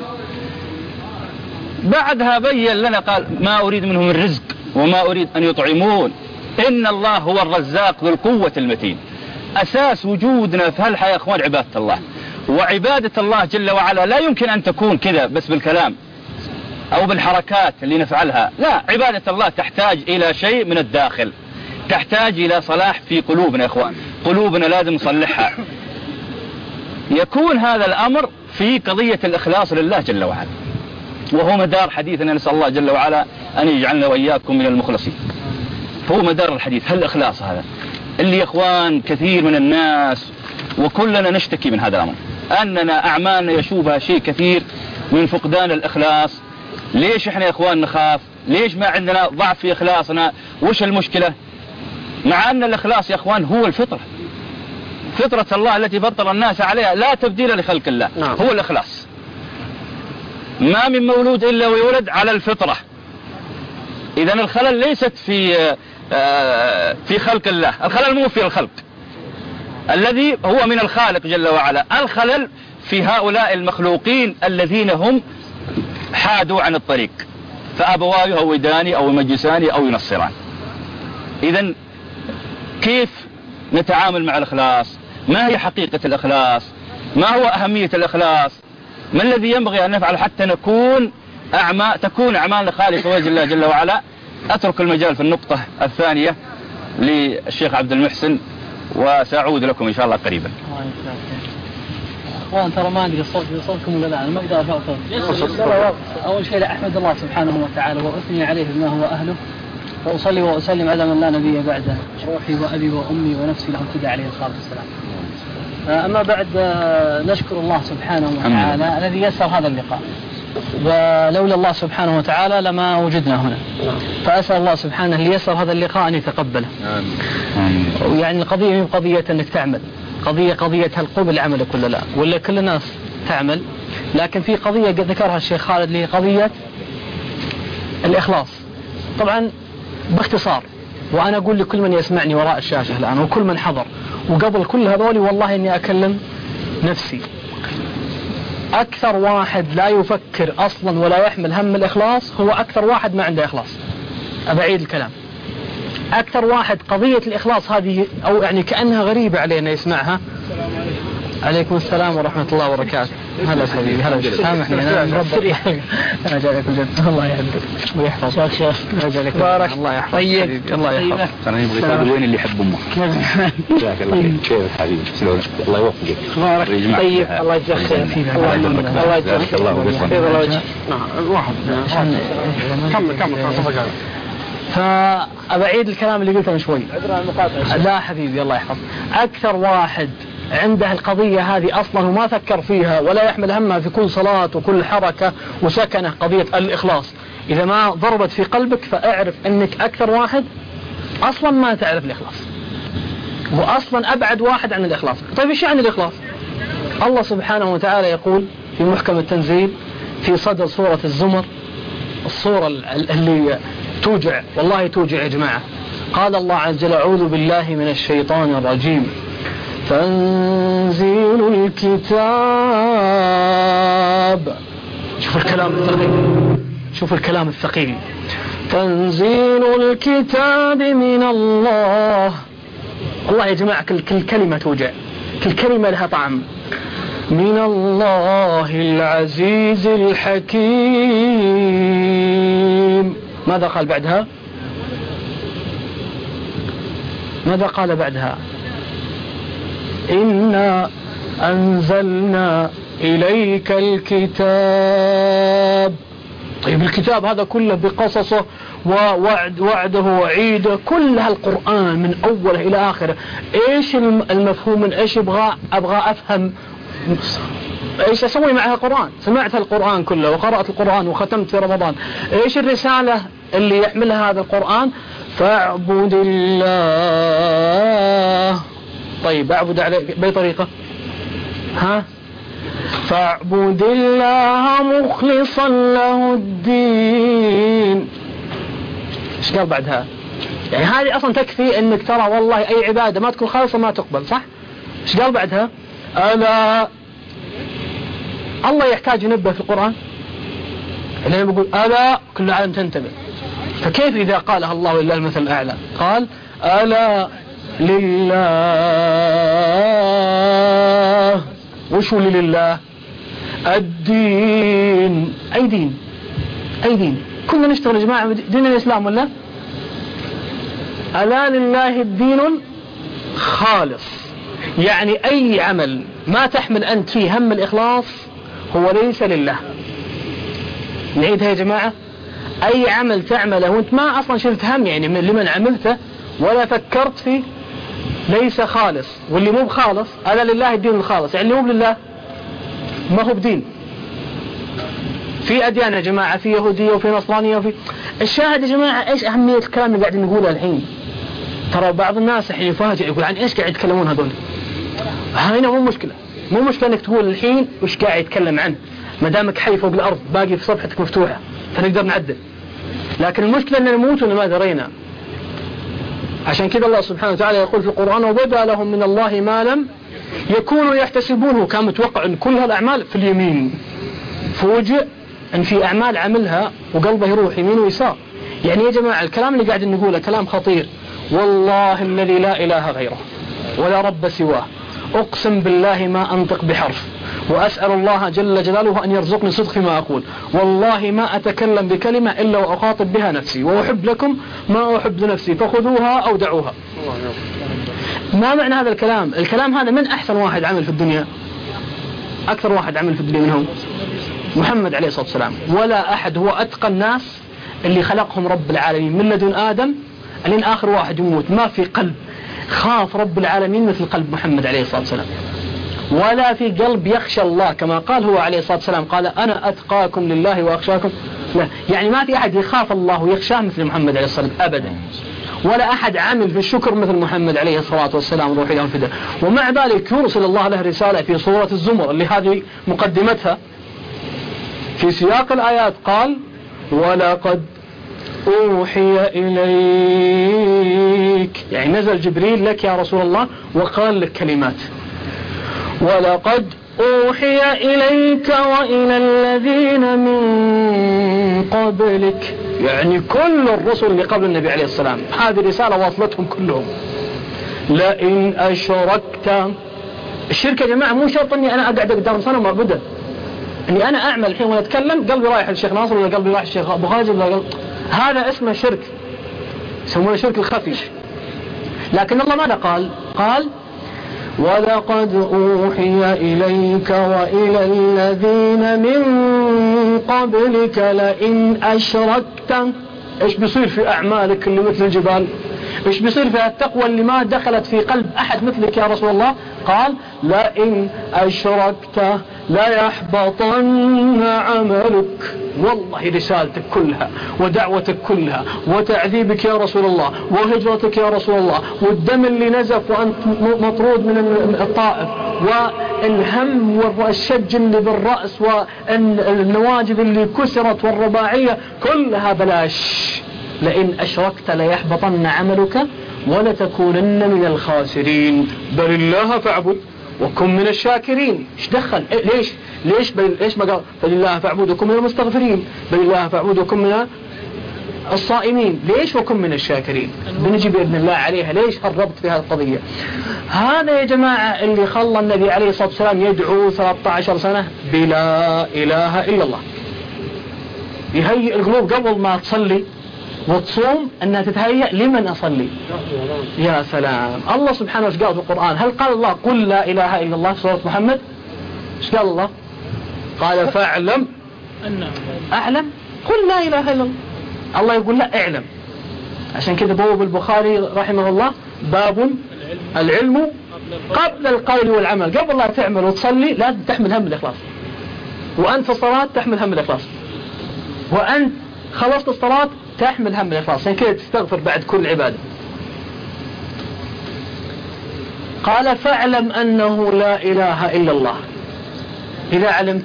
بعدها بين لنا قال ما أريد منهم الرزق وما أريد أن يطعمون إن الله هو الرزاق ذو القوة المتين. أساس وجودنا في هالحياة يا أخوان عبادة الله. وعبادة الله جل وعلا لا يمكن أن تكون كذا بس بالكلام أو بالحركات اللي نفعلها. لا عبادة الله تحتاج إلى شيء من الداخل تحتاج إلى صلاح في قلوبنا يا أخوان. قلوبنا لازم نصلحها. يكون هذا الأمر في قضية الإخلاص لله جل وعلا. وهو مدار حديثنا، نسأل الله جل وعلا أن يجعلنا وإياكم من المخلصين. هو مدار الحديث، هل الإخلاص هذا اللي يا إخوان كثير من الناس وكلنا نشتكي من هذا الأمر، أننا أعمالنا يشوبها شيء كثير من فقدان الإخلاص. ليش إحنا يا إخوان نخاف؟ ليش ما عندنا ضعف في إخلاصنا؟ وش المشكلة؟ مع أن الإخلاص يا إخوان هو الفطرة، فطرة الله التي فطر الناس عليها، لا تبديل لخلق الله. هو الإخلاص. ما من مولود إلا ويولد على الفطرة. إذن الخلل ليست في خلق الله، الخلل مو في الخلق الذي هو من الخالق جل وعلا، الخلل في هؤلاء المخلوقين الذين هم حادوا عن الطريق، فأبواه يهودان أو يمجسان أو ينصران. إذن كيف نتعامل مع الإخلاص؟ ما هي حقيقة الإخلاص؟ ما هو أهمية الإخلاص؟ ما الذي ينبغي أن نفعل حتى تكون أعمالنا خالصة وجه الله جل وعلا؟ أترك المجال في النقطة الثانية للشيخ عبد المحسن، وسأعود لكم إن شاء الله قريبا. اخوان ترى ما ادري صوتكم ولا لا، انا ما اقدر ارفع صوتي. اول شيء احمد الله سبحانه وتعالى واثني عليه بما هو اهله، واصلي واسلم على من لا نبي بعده، روحي وابي وامي ونفسي له ابتدى عليه الصلاه والسلام. اما بعد، نشكر الله سبحانه وتعالى الذي يسر هذا اللقاء، ولولا الله سبحانه وتعالى لما وجدنا هنا. فاسال الله سبحانه اللي يسر هذا اللقاء ان يتقبله. يعني القضيه مو قضيه انك تعمل، قضية هل قبل عملك ولا لا، ولا كل الناس تعمل، لكن في قضية قد ذكرها الشيخ خالد اللي هي قضية الإخلاص. طبعا باختصار، وأنا أقول لكل من يسمعني وراء الشاشة الآن وكل من حضر وقبل كل هذولي، والله إني أكلم نفسي، أكثر واحد لا يفكر أصلا ولا يحمل هم الإخلاص هو أكثر واحد ما عنده إخلاص. أبعيد الكلام، أكثر واحد قضية الإخلاص هذه أو يعني كأنها غريبة علينا يسمعها. عليكم السلام ورحمة الله وبركاته. هلا حبيبي، هلا سامحني أنا مربى. أنا جاي لكم جد، الله يحفظك ويحفظك شيخ. بارك الله يحفظك. طيب الله يحفظك. أنا يبغى يقول وين اللي يحب أمه. جزاك الله خير. كيف حبيبي؟ الله يوفقك. بارك. طيب الله يجزاك خير. الله يجزاك الله وجهك. نعم واحد. كمل. فأبعيد الكلام اللي قلته من شوي. لا حبيبي الله يحفظ. أكثر واحد عنده القضية هذه أصلا وما فكر فيها ولا يحمل همها في كل صلاة وكل حركة وسكنة، قضية الإخلاص. إذا ما ضربت في قلبك فاعرف أنك أكثر واحد أصلا ما تعرف الإخلاص، وأصلا أبعد واحد عن الإخلاص. طيب إيش يعني الإخلاص؟ الله سبحانه وتعالى يقول في محكم التنزيل في صدر سورة الزمر، الصورة اللي توجع، والله توجع يا جماعة. قال الله عز وجل: أعوذ بالله من الشيطان الرجيم، تنزيل الكتاب. شوف الكلام الثقيل. تنزيل الكتاب من الله. والله يا جماعة كل كلمة توجع، كل كلمة لها طعم. من الله العزيز الحكيم. ماذا قال بعدها؟ ماذا قال بعدها؟ إنا أنزلنا إليك الكتاب. طيب الكتاب هذا كله بقصصه ووعده ووعيده، كلها القرآن من أوله إلى آخره. إيش المفهوم؟ من إيش أبغى أفهم إيش أسوي مع القرآن؟ سمعت القرآن كله وقرأت القرآن وختمت في رمضان. إيش الرسالة اللي يحملها هذا القرآن؟ فاعبد الله. طيب أعبد عليه بأي طريقة؟ فاعبد الله مخلصا له الدين. إيش قال بعدها؟ يعني هذه أصلا تكفي أنك ترى والله أي عبادة ما تكون خالصة ما تقبل، صح؟ إيش قال بعدها؟ ألا. الله يحتاج ينبه في القرآن؟ لأنه بيقول ألا كل العالم تنتبه. فكيف إذا قالها الله ولله المثل الأعلى؟ قال ألا لله. وشو لله؟ الدين. أي دين؟ أي دين؟ كنا نشتغل يا جماعة دين الإسلام ولا؟ ألا لله الدين خالص. يعني أي عمل ما تحمل أنت فيه هم الإخلاص هو ليس لله. نعيدها يا جماعة. أي عمل تعمله وأنت ما أصلا شلت هم يعني لمن عملته ولا فكرت فيه ليس خالص، واللي مو بخالص هذا لله الدين الخالص، يعني اللي مو لله ما هو بدين. في أديان يا جماعة، في يهودية وفي نصرانية وفي الشاهد يا جماعة. إيش أهمية الكلام اللي قاعدين نقوله الحين؟ ترى بعض الناس الحين يفاجئ يقول عن إيش قاعد يتكلمون هذول. هنا مو مشكلة إنك تقول الحين وش قاعد يتكلم عنه، ما دامك حي فوق الأرض باقي في صفحتك مفتوحة فنقدر نعدل. لكن المشكلة أننا نموت وما درينا. عشان كذا الله سبحانه وتعالى يقول في القرآن: وبدا لهم من الله ما لم يكونوا يحتسبونه. كان متوقع أن كل هالأعمال في اليمين، فوجئ أن في أعمال عملها وقلبه يروح يمين ويسار. يعني يا جماعة الكلام اللي قاعد نقوله كلام خطير، والله الذي لا إله غيره ولا رب سواه، أقسم بالله ما أنطق بحرف، وأسأل الله جل جلاله أن يرزقني صدق فيما أقول. والله ما أتكلم بكلمة إلا وأخاطب بها نفسي، وأحب لكم ما أحب لنفسي فخذوها أو دعوها. ما معنى هذا الكلام؟ الكلام هذا من أحسن واحد عمل في الدنيا، أكثر واحد عمل في الدنيا منهم محمد عليه الصلاة والسلام. ولا أحد هو أتقى الناس اللي خلقهم رب العالمين من لدن آدم لين آخر واحد يموت. ما في قلب خاف رب العالمين مثل قلب محمد عليه الصلاة والسلام، ولا في قلب يخشى الله كما قال هو عليه الصلاة والسلام، قال أنا أتقاكم لله وأخشاكم له. يعني ما في أحد يخاف الله ويخشاه مثل محمد عليه الصلاة والسلام أبدا، ولا أحد عامل في الشكر مثل محمد عليه الصلاة والسلام روحي له فداه. ومع ذلك يرسل الله له رسالة في سورة الزمر اللي هذه مقدمتها. في سياق الآيات قال: ولقد أوحي إليك، يعني نزل جبريل لك يا رسول الله وقال لك كلمات. ولقد أوحي إليك وإلى الذين من قبلك، يعني كل الرسل اللي قبل النبي عليه السلام هذه الرسالة واصلتهم كلهم. لئن أشركت، الشرك يا جماعة مو شرط أني أنا أقعد قدام صنم وأعبده، أني أنا أعمل الحين وأنا أتكلم قلبي رايح للشيخ ناصر ولا قلبي رايح للشيخ أبو خالد ولا قلب، هذا اسمه شرك، يسمونه شرك الخفي. لكن الله ماذا قال؟ قال: ولقد أوحي إليك وإلى الذين من قبلك لئن أشركت. إيش بيصير في أعمالك اللي مثل الجبال؟ إيش بيصير في التقوى اللي ما دخلت في قلب أحد مثلك يا رسول الله؟ قال: لئن أشركت ليحبطن عملك. والله رسالتك كلها ودعوتك كلها وتعذيبك يا رسول الله وهجرتك يا رسول الله والدم اللي نزف وأنت مطرود من الطائف والهم والشج اللي بالرأس والنواجذ اللي كسرت والرباعية كلها بلاش. لئن أشركت ليحبطن عملك ولتكونن من الخاسرين. بل الله فاعبد وكن من الشاكرين. ايش دخل؟ ليش ما قال بل الله فاعبد وكن من المستغفرين؟ بل الله فاعبد وكن من الصائمين. ليش وكن من الشاكرين؟ بنجي بإذن الله عليها. ليش هالربط في هذه القضية؟ هذا يا جماعة اللي خلى النبي عليه الصلاة والسلام يدعو 13 سنة بلا إله إلا الله. يهيئ القلوب قبل ما تصلي وتصوم أنها تتهيأ لمن أصلي. يا سلام. الله سبحانه وتعالى قال في القرآن، هل قال الله قل لا إله إلا الله في سورة محمد؟ ايش قال الله؟ قال فاعلم أعلم قل لا إله إلا الله. الله يقول لا اعلم. عشان كذا بواب البخاري رحمه الله باب العلم قبل القول والعمل. قبل لا تعمل وتصلي لازم تحمل هم الإخلاص، وأنت في الصلاة تحمل هم الإخلاص، وأنت خلصت الصلاة تحمل هم الإخلاص. عشان كذا تستغفر بعد كل عبادة. قال فاعلم أنه لا إله إلا الله. إذا علمت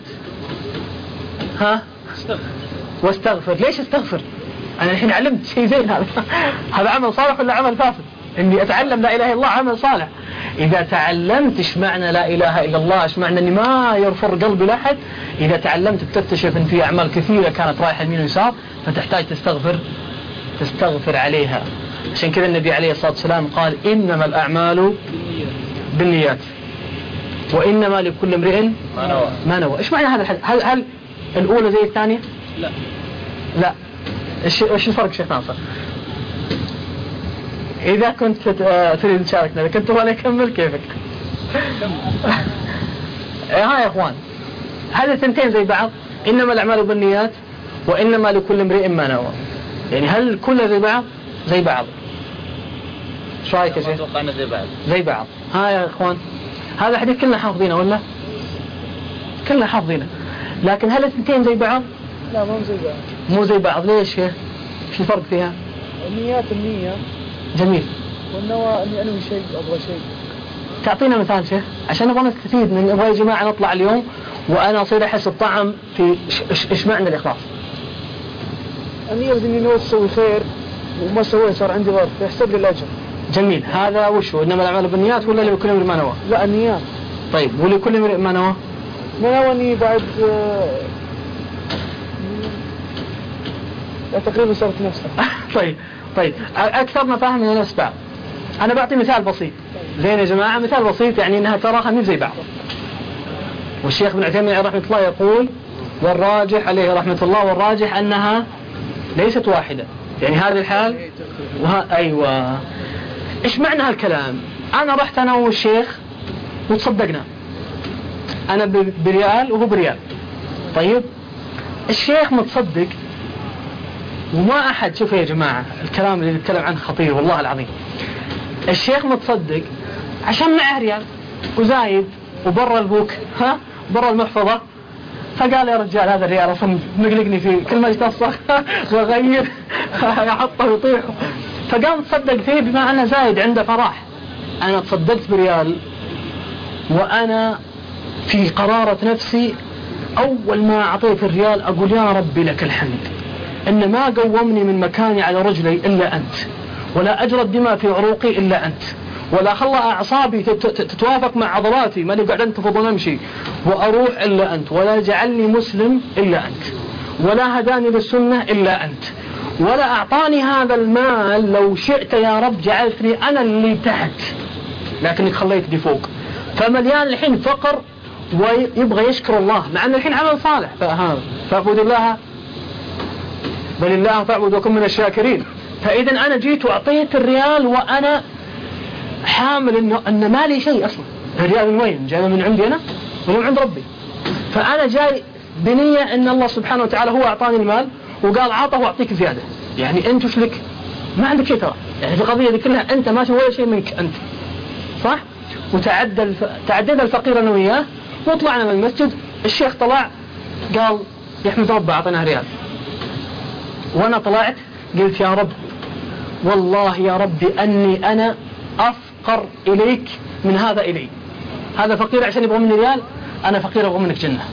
واستغفر. ليش استغفر؟ أنا الحين علمت شيء زين. هذا عمل صالح ولا عمل فاسد؟ إني أتعلم لا إله إلا الله عمل صالح. إذا تعلمت إيش معنى لا إله إلا الله، إيش معنى أني ما يرفر قلبي لأحد، إذا تعلمت بتكتشف أن في أعمال كثيرة كانت رايحة يمين ويسار فتحتاج تستغفر عليها. عشان كذا النبي عليه الصلاة والسلام قال إنما الأعمال بالنيات وإنما لكل امرئ ما نوى. إيش معنى هذا الحديث؟ هل الأولى زي الثانية؟ لا. إيش الفرق شيخ ناصر؟ إذا كنت تريد تشاركنا، إذا كنت ولا أكمل كيفك. ها يا إخوان، هذه الثنتين زي بعض. إنما الأعمال بالنيات وإنما لكل امرئ ما نوى. يعني هل كل زي بعض؟ زي بعض. شو رايك يا شيخ؟ اتوقع انه زي بعض. زي بعض. ها يا اخوان، هذا الحديث كلنا حافظينه ولا؟ كلنا حافظينه. لكن هل الثنتين زي بعض؟ لا مو زي بعض. مو زي بعض. ليش يا؟ شو الفرق فيها؟ النية. جميل. والنوى اني انوي شيء ابغى شيء. تعطينا مثال شيخ عشان نبغى نستفيد من نبغى يا جماعه نطلع اليوم وانا اصير احس بطعم في ايش معنى الاخلاص. النية بدي اني نوي تسوي خير وما سويت صار عندي ضرر يحسب لي الاجر. جميل. هذا وش هو؟ انما الاعمال بالنيات ولا لكل امرئ ما نوى؟ لا النيات. طيب ولكل امرئ ما نوى؟ ما نوى اني بعد تقريبا صارت نفسها. طيب اكثرنا فهم من الاسباب. انا بعطي مثال بسيط. زين يا جماعه، مثال بسيط يعني انها تراها مو زي بعض. والشيخ ابن عثيمين عليه رحمه الله يقول والراجح عليه رحمه الله والراجح انها ليست واحده. يعني هذه الحال ايوه. ايش معنى هالكلام؟ انا رحت انا والشيخ وتصدقنا، انا بريال وهو بريال. طيب الشيخ متصدق وما احد، شوفوا يا جماعه الكلام اللي نتكلم عنه خطير والله العظيم. الشيخ متصدق عشان معه ريال وزايد وبرا البوك برا المحفظه، فقال يا رجال هذا الريال اصلا مقلقني فيه، كل ما يتصخ واغير يحطه ويطيح، فقام تصدق فيه بما انه زايد عنده فرح. انا تصدقت بريال وانا في قرارة نفسي اول ما اعطيت الريال اقول يا ربي لك الحمد ان ما قومني من مكاني على رجلي الا انت، ولا اجرى الدماء في عروقي الا انت، ولا خلى اعصابي تتوافق مع عضلاتي ماني قاعد انتفض ونمشي واروح الا انت، ولا جعلني مسلم الا انت، ولا هداني للسنه الا انت، ولا اعطاني هذا المال لو شئت يا رب جعلتني انا اللي تحت لكنك خليتني فوق. فمليان الحين فقر ويبغى يشكر الله مع ان الحين عمل صالح. فاعبد الله بل الله فاعبد وكن من الشاكرين. فاذا انا جيت واعطيت الريال وانا حامل ان ما لي شيء اصلا. الريال من وين؟ جاي من عندي انا ولا من عند ربي؟ فانا جاي بنيه ان الله سبحانه وتعالى هو اعطاني المال وقال عطه واعطيك زياده. يعني انت وش لك؟ ما عندك شيء ترى. يعني في القضيه دي كلها انت ما في ولا شيء منك انت، صح؟ وتعددنا الفقير انا وياه وطلعنا من المسجد. الشيخ طلع قال يحمد ربه اعطينا ريال، وانا طلعت قلت يا رب والله يا ربي اني انا افقر اليك من هذا الي. هذا فقير عشان يبغى مني ريال، انا فقير ابغى منك جنه.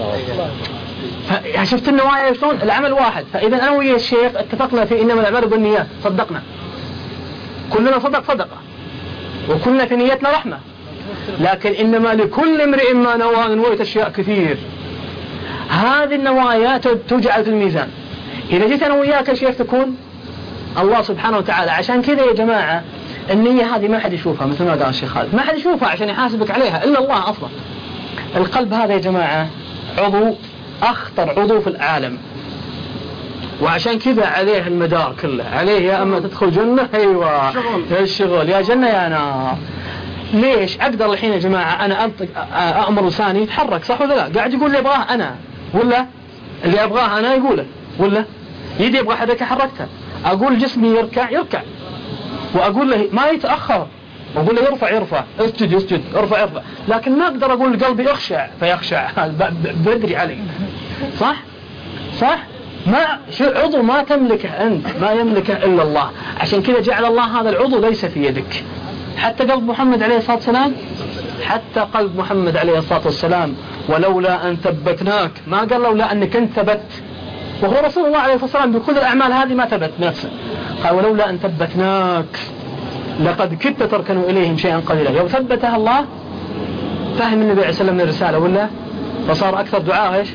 شفت النوايا شلون؟ العمل واحد. فاذا انا ويا الشيخ اتفقنا في انما الاعمال بالنيات، صدقنا كلنا صدقه وكلنا في نيتنا رحمه، لكن انما لكل امرئ ما نوى. نويت اشياء كثير، هذه النوايا تجعل في الميزان. اذا جيت انا وياك يا شيخ تكون الله سبحانه وتعالى. عشان كذا يا جماعه النيه هذه ما حد يشوفها، مثل ما قال الشيخ خالد ما حد يشوفها عشان يحاسبك عليها الا الله اصلا. القلب هذا يا جماعه عضو اخطر عضو في العالم، وعشان كذا عليه المدار كله، عليه يا اما تدخل جنه ايوه يا الشغل يا جنه يا نار. ليش؟ اقدر الحين يا جماعه انا انطق امر لساني يتحرك، صح ولا لا؟ قاعد يقول اللي ابغاه انا ولا اللي ابغاه انا يقوله، ولا يدي ابغى حركه حركتها، اقول جسمي يركع واقول له ما يتاخر، واقول له يرفع اسجد ارفع. لكن ما اقدر اقول لقلبي اخشع فيخشع بدري علي، صح؟ ما عضو ما تملكه انت، ما يملكه الا الله. عشان كذا جعل الله هذا العضو ليس في يدك. حتى قلب محمد عليه الصلاه والسلام، حتى قلب محمد عليه الصلاه والسلام ولولا ان ثبتناك، ما قال لولا انك انت ثبت، وهو رسول الله عليه الصلاه والسلام بكل الاعمال هذه ما ثبت بنفسه. قال ولولا ان ثبتناك لقد كدت تركن اليهم شيئا قليلا. يوم ثبتها الله فهم النبي عليه الصلاه والسلام من الرساله، ولا فصار اكثر دعاء ايش؟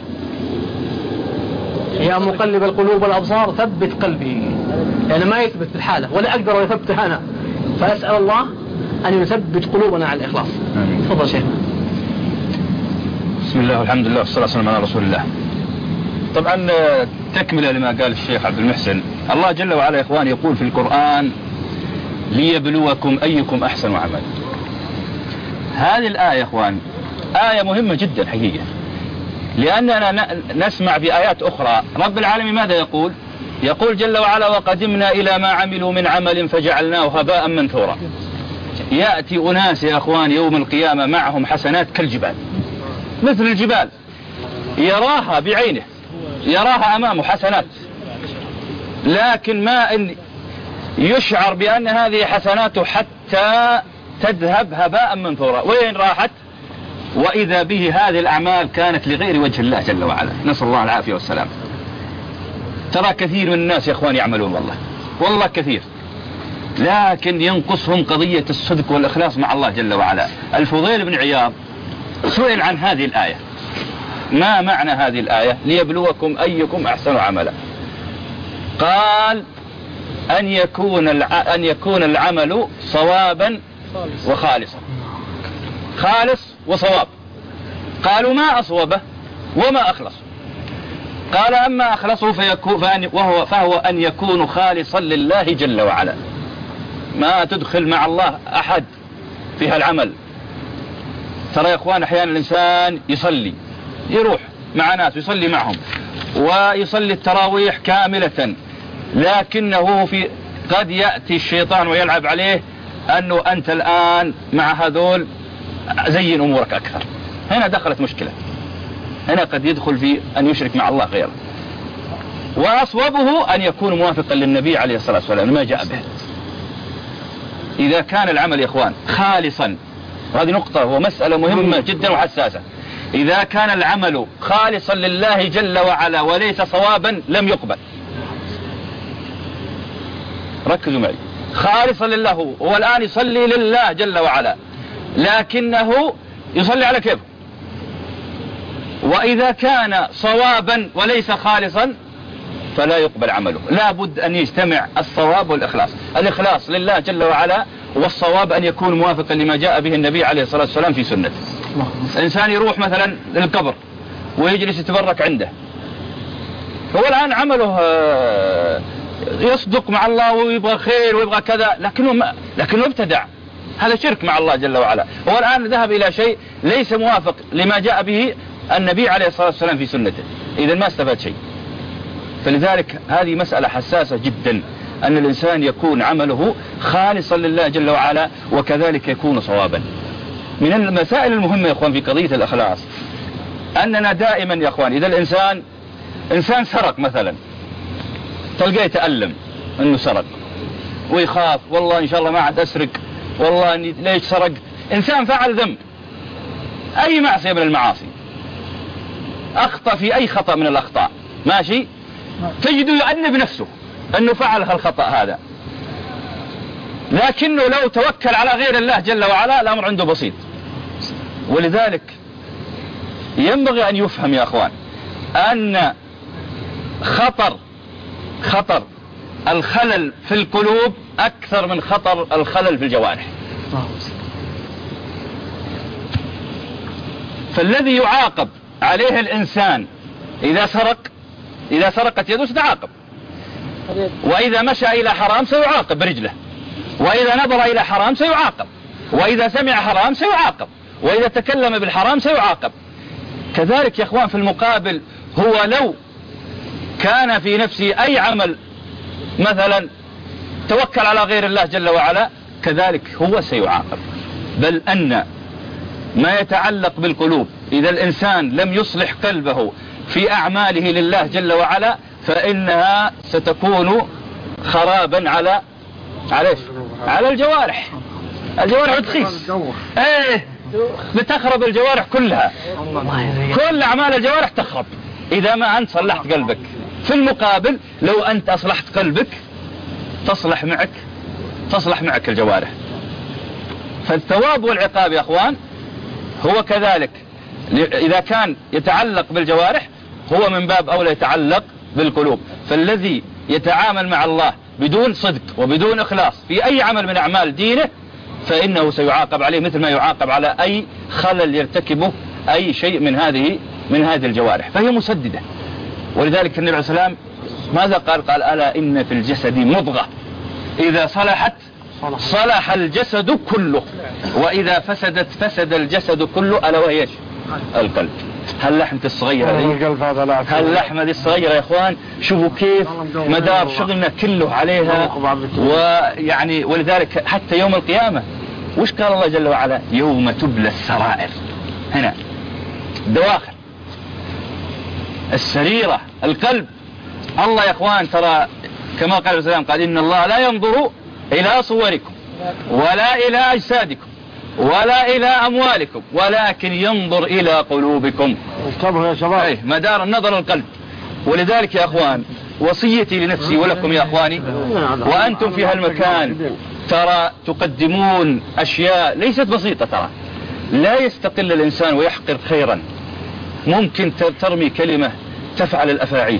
يا مقلب القلوب والابصار ثبت قلبي. يعني ما يثبت في الحاله ولا اقدر اثبته انا، فاسال الله ان يثبت قلوبنا على الاخلاص. تفضل شيخنا. بسم الله والحمد لله والصلاه والسلام على رسول الله. طبعا تكمله لما قال الشيخ عبد المحسن، الله جل وعلا يا اخوان يقول في القران ليبلوكم ايكم احسن عملا. هذه الايه يا اخوان ايه مهمه جدا حقيقه. لأننا نسمع في آيات أخرى رب العالمين ماذا يقول؟ يقول جل وعلا وقدمنا إلى ما عملوا من عمل فجعلناه هباء منثورا. يأتي أناس يا أخوان يوم القيامة معهم حسنات كالجبال، مثل الجبال، يراها بعينه، يراها أمامه حسنات، لكن ما إن يشعر بأن هذه حسناته حتى تذهب هباء منثورا. وين راحت؟ وإذا به هذه الأعمال كانت لغير وجه الله جل وعلا، نسأل الله العافية والسلام. ترى كثير من الناس يا أخوان يعملون والله كثير، لكن ينقصهم قضية الصدق والإخلاص مع الله جل وعلا. الفضيل بن عياض سئل عن هذه الآية، ما معنى هذه الآية؟ ليبلوكم أيكم أحسن عملا. قال أن يكون العمل صوابا وخالصا، خالص وصواب. قالوا ما أصوبه وما أخلص؟ قال أما أخلصه فهو أن يكون خالصا لله جل وعلا، ما تدخل مع الله أحد في هالعمل. ترى يا أخوان أحيانا الإنسان يصلي، يروح مع ناس يصلي معهم ويصلي التراويح كاملة، لكنه قد يأتي الشيطان ويلعب عليه أنه أنت الآن مع هذول زين أمورك أكثر. هنا دخلت مشكلة، هنا قد يدخل في أن يشرك مع الله غيره. وأصوبه أن يكون موافقا للنبي عليه الصلاة والسلام ما جاء به. إذا كان العمل يا إخوان خالصا، وهذه نقطة ومسألة مهمة جدا وحساسة، إذا كان العمل خالصا لله جل وعلا وليس صوابا لم يقبل. ركزوا معي، خالصا لله، هو الآن يصلي لله جل وعلا لكنه يصلي على كيفه. وإذا كان صوابا وليس خالصا فلا يقبل عمله. لا بد أن يجتمع الصواب والإخلاص. الإخلاص لله جل وعلا، والصواب أن يكون موافقا لما جاء به النبي عليه الصلاة والسلام في سنته. إنسان يروح مثلا للقبر ويجلس يتبرك عنده، هو الآن عمله يصدق مع الله ويبغى خير ويبغى كذا، لكنه ابتدع، هذا شرك مع الله جل وعلا. هو الآن ذهب إلى شيء ليس موافق لما جاء به النبي عليه الصلاة والسلام في سنته، إذا ما استفاد شيء. فلذلك هذه مسألة حساسة جدا، أن الإنسان يكون عمله خالصا لله جل وعلا وكذلك يكون صوابا. من المسائل المهمة يا أخوان في قضية الإخلاص أننا دائما يا أخوان إذا إنسان سرق مثلا، تلقاه يتألم أنه سرق ويخاف، والله إن شاء الله ما عاد أسرق، والله ليش سرق. إنسان فعل ذنب، أي معصية من المعاصي، أخطأ في أي خطأ من الأخطاء، ماشي، تجده يؤنب نفسه أنه فعل هالخطأ هذا، لكنه لو توكل على غير الله جل وعلا الأمر عنده بسيط. ولذلك ينبغي أن يفهم يا أخوان أن خطر الخلل في القلوب أكثر من خطر الخلل في الجوارح. فالذي يعاقب عليه الإنسان إذا سرقت يده ستعاقب، وإذا مشى إلى حرام سيعاقب برجله، وإذا نظر إلى حرام سيعاقب، وإذا سمع حرام سيعاقب، وإذا تكلم بالحرام سيعاقب. كذلك يا أخوان في المقابل، هو لو كان في نفسه أي عمل مثلا توكل على غير الله جل وعلا كذلك هو سيعاقب. بل أن ما يتعلق بالقلوب إذا الإنسان لم يصلح قلبه في أعماله لله جل وعلا فإنها ستكون خرابا على الجوارح. الجوارح بتخيس، بتخرب الجوارح كلها، كل أعمال الجوارح تخرب إذا ما أنت صلحت قلبك. في المقابل لو أنت أصلحت قلبك تصلح معك الجوارح. فالثواب والعقاب يا أخوان هو كذلك، إذا كان يتعلق بالجوارح هو من باب أولى يتعلق بالقلوب. فالذي يتعامل مع الله بدون صدق وبدون إخلاص في أي عمل من أعمال دينه فإنه سيعاقب عليه مثل ما يعاقب على أي خلل يرتكبه أي شيء من هذه الجوارح، فهي مسددة. ولذلك النبي عليه الصلاة والسلام ماذا قال؟ ألا إن في الجسد مضغة إذا صلحت صلح الجسد كله، وإذا فسدت فسد الجسد كله، ألا وهي القلب. هاللحمة الصغيرة دي، هاللحمة دي الصغيرة يا اخوان، شوفوا كيف مدار شغلنا كله عليها. ويعني ولذلك حتى يوم القيامة وش قال الله جل وعلا؟ يوم تبلى السرائر. هنا دواخل السريرة القلب. الله يا اخوان ترى كما قال السلام قال إن الله لا ينظر إلى صوركم ولا إلى أجسادكم ولا إلى أموالكم ولكن ينظر إلى قلوبكم. انتبهوا يا شباب، مدار النظر القلب. ولذلك يا أخوان وصيتي لنفسي ولكم يا أخواني وأنتم في هالمكان ترى تقدمون أشياء ليست بسيطة. ترى لا يستقل الإنسان ويحقر خيرا، ممكن ترمي كلمة تفعل الأفاعيل.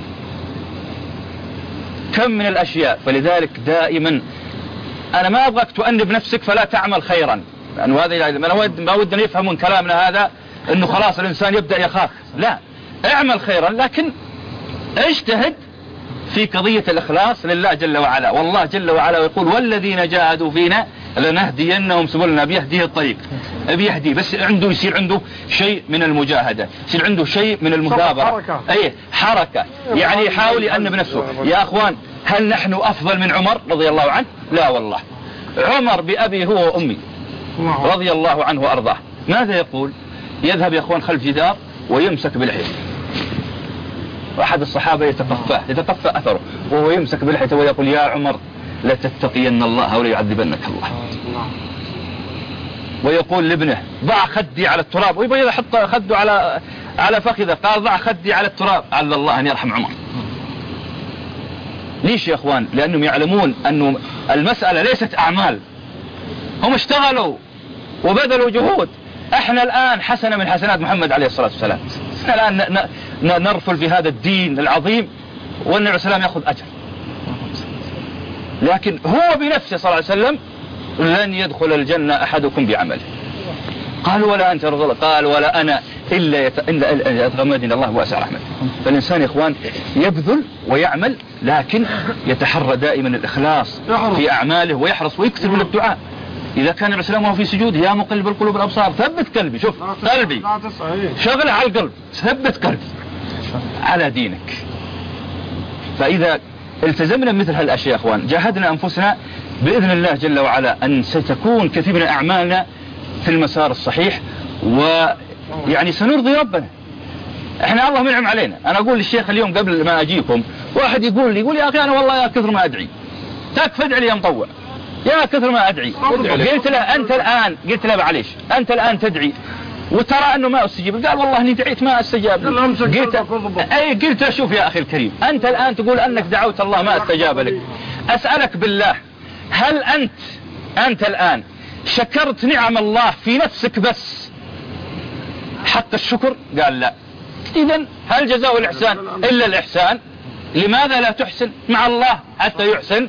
كم من الأشياء. فلذلك دائما أنا ما أبغاك تؤنب نفسك فلا تعمل خيرا، لأنه هذا ما ودنا يفهم من كلامنا هذا أنه خلاص الإنسان يبدأ يخاف. لا، اعمل خيرا لكن اجتهد في قضية الإخلاص لله جل وعلا. والله جل وعلا يقول والذين جاهدوا فينا لنهدينهم سبلنا. بيهديه الطريق، بيهدي، بس عنده يصير عنده شيء من المجاهدة، يصير عنده شيء من المثابرة، أي حركة، يعني يحاول يأنب نفسه. يا أخوان هل نحن أفضل من عمر رضي الله عنه؟ لا والله. عمر بأبي هو وأمي رضي الله عنه وأرضاه ماذا يقول؟ يذهب يا أخوان خلف جدار ويمسك بالحيط، وأحد الصحابة يتقفى أثره وهو يمسك بالحيط ويقول يا عمر لتتقين الله ولا يعذبنك الله. ويقول لابنه ضع خدي على التراب، ويبغى يحط خده على فخذه، قال ضع خدي على التراب، على الله أن يرحم عمر. ليش يا أخوان؟ لأنهم يعلمون أنه المسألة ليست أعمال، هم اشتغلوا وبذلوا جهود. احنا الآن حسنة من حسنات محمد عليه الصلاة والسلام، احنا الآن نرفل في هذا الدين العظيم والنبي عليه السلام يأخذ أجر، لكن هو بنفسه صلى الله عليه وسلم لن يدخل الجنة أحدكم بعمله. قال ولا أنت رسول الله؟ قال ولا أنا إلا يتغمدني الله واسع رحمته. فالإنسان يا إخوان يبذل ويعمل، لكن يتحرى دائما الإخلاص في أعماله ويحرص ويكثر من الدعاء. إذا كان النبي صلى الله عليه وسلم وهو في سجود يا مقلب القلوب الأبصار ثبت قلبي، شوف قلبي شغل على القلب، ثبت قلبي على دينك. فإذا التزمنا مثل هالأشياء يا أخوان جاهدنا أنفسنا بإذن الله جل وعلا أن ستكون كثير من أعمالنا في المسار الصحيح، ويعني سنرضي ربنا. احنا الله منعم علينا. أنا أقول للشيخ اليوم قبل ما أجيكم واحد يقول يا أخي أنا والله يا كثر ما أدعي، تكفى ادعي لي يا مطوع، يا كثر ما أدعي. قلت له أنت الآن، قلت له معليش أنت الآن تدعي وترى أنه ما أستجيب. قال والله إني دعيت ما أستجاب لي. قلت شوف يا أخي الكريم أنت الآن تقول أنك دعوت الله ما استجاب لك، أسألك بالله هل أنت الآن شكرت نعم الله في نفسك بس حق الشكر؟ قال لا. إذن هل جزاء الإحسان إلا الإحسان؟ لماذا لا تحسن مع الله حتى يحسن؟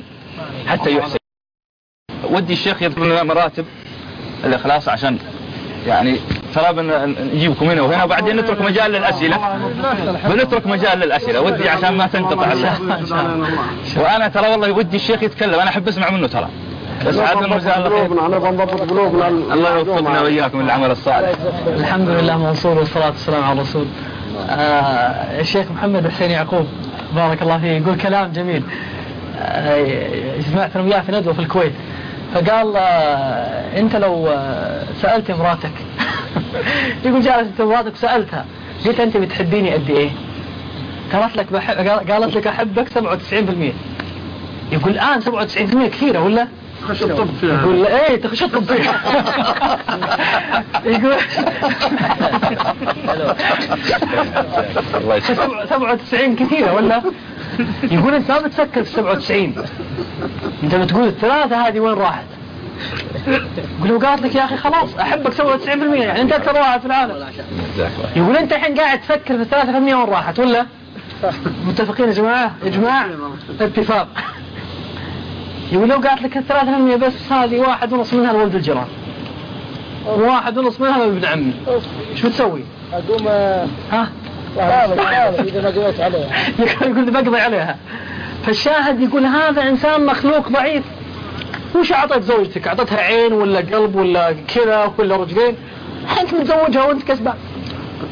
ودي الشيخ يذكر لنا مراتب الإخلاص عشان يعني ترى نجيبكم هنا وهنا وبعدين نترك مجال للأسئلة. ودي عشان ما تنقطع وأنا ترى والله ودي الشيخ يتكلم، أنا أحب أسمع منه ترى، بس عاد الله يوفقنا وإياكم للعمل الصالح. الحمد لله منصور والصلاة والسلام على الرسول. الشيخ محمد حسين يعقوب بارك الله فيه يقول كلام جميل. جمعت وياه في ندوة في الكويت، فقال انت لو سألت امراتك يقول جالس امراتك سألتها قلت انت بتحبيني قد ايه؟ قالت لك احبك 97%. يقول الان 97% كثيرة ولا؟ يقول ايه تخشطب فيها. يقول 97 كثيرة ولا؟ يقول انت ما بتفكر في 97، انت بتقول الثلاثة هذه وين راحت؟ يقول له قالت لك يا اخي خلاص احبك 97%، يعني انت اكثر واحد في العالم. يقول انت الحين قاعد تفكر في 3% وين راحت ولا؟ متفقين يا جماعة؟ اجماع اتفاق. يقول لو قالت لك 3% بس هذه 1.5 منها لولد الجيران، 1.5 منها لابن عمي، شو بتسوي؟ اقوم ها؟ إذا ما قضيت عليها. يقول بقضي عليها. فالشاهد يقول هذا إنسان مخلوق ضعيف. وش أعطيت زوجتك؟ أعطتها عين ولا قلب ولا كذا ولا رجلين؟ أنت متزوجها وأنت كسبان.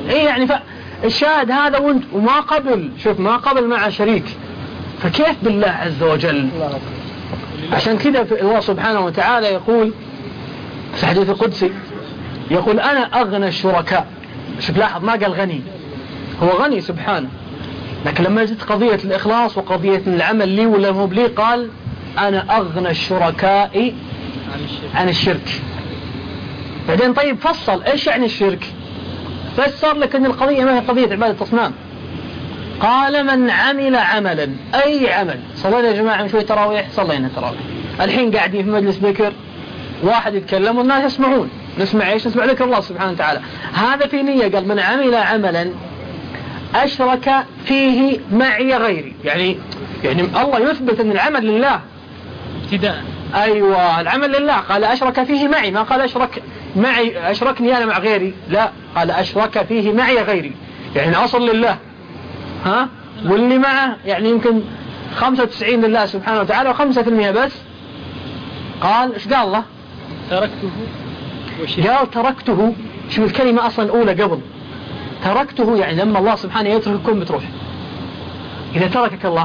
اي يعني الشاهد هذا وانت وما قبل، شوف ما قبل مع شريك، فكيف بالله عز وجل؟ عشان كذا الله سبحانه وتعالى يقول في الحديث القدسي، يقول أنا أغنى الشركاء. شوف لاحظ ما قال غني، هو غني سبحانه، لكن لما جت قضية الإخلاص وقضية العمل لي ولا هو بلي قال أنا أغنى الشركاء عن الشرك. بعدين طيب فصل إيش يعني الشرك؟ فسر لك أن القضية ما هي قضية عبادة أصنام. قال من عمل عملا، أي عمل. صلينا يا جماعة من شوي تراويح، صلينا تراويح، الحين قاعدين في مجلس ذكر، واحد يتكلم والناس يسمعون، نسمع ايش؟ نسمع ذكر الله سبحانه وتعالى. هذا في نية، قال من عمل عملا أشرك فيه معي غيري، يعني الله يثبت أن العمل لله ابتداء. أيوة العمل لله، قال أشرك فيه معي، ما قال أشرك معي أشركني أنا مع غيري، لا قال أشرك فيه معي غيري، يعني أصل لله، ها، واللي معه يعني يمكن 95 لله سبحانه وتعالى و5% بس. قال إيش قال الله؟ تركته قال تركته. شوف الكلمة أصلا الأولى قبل تركته، يعني لما الله سبحانه يترككم بتروح. إذا تركك الله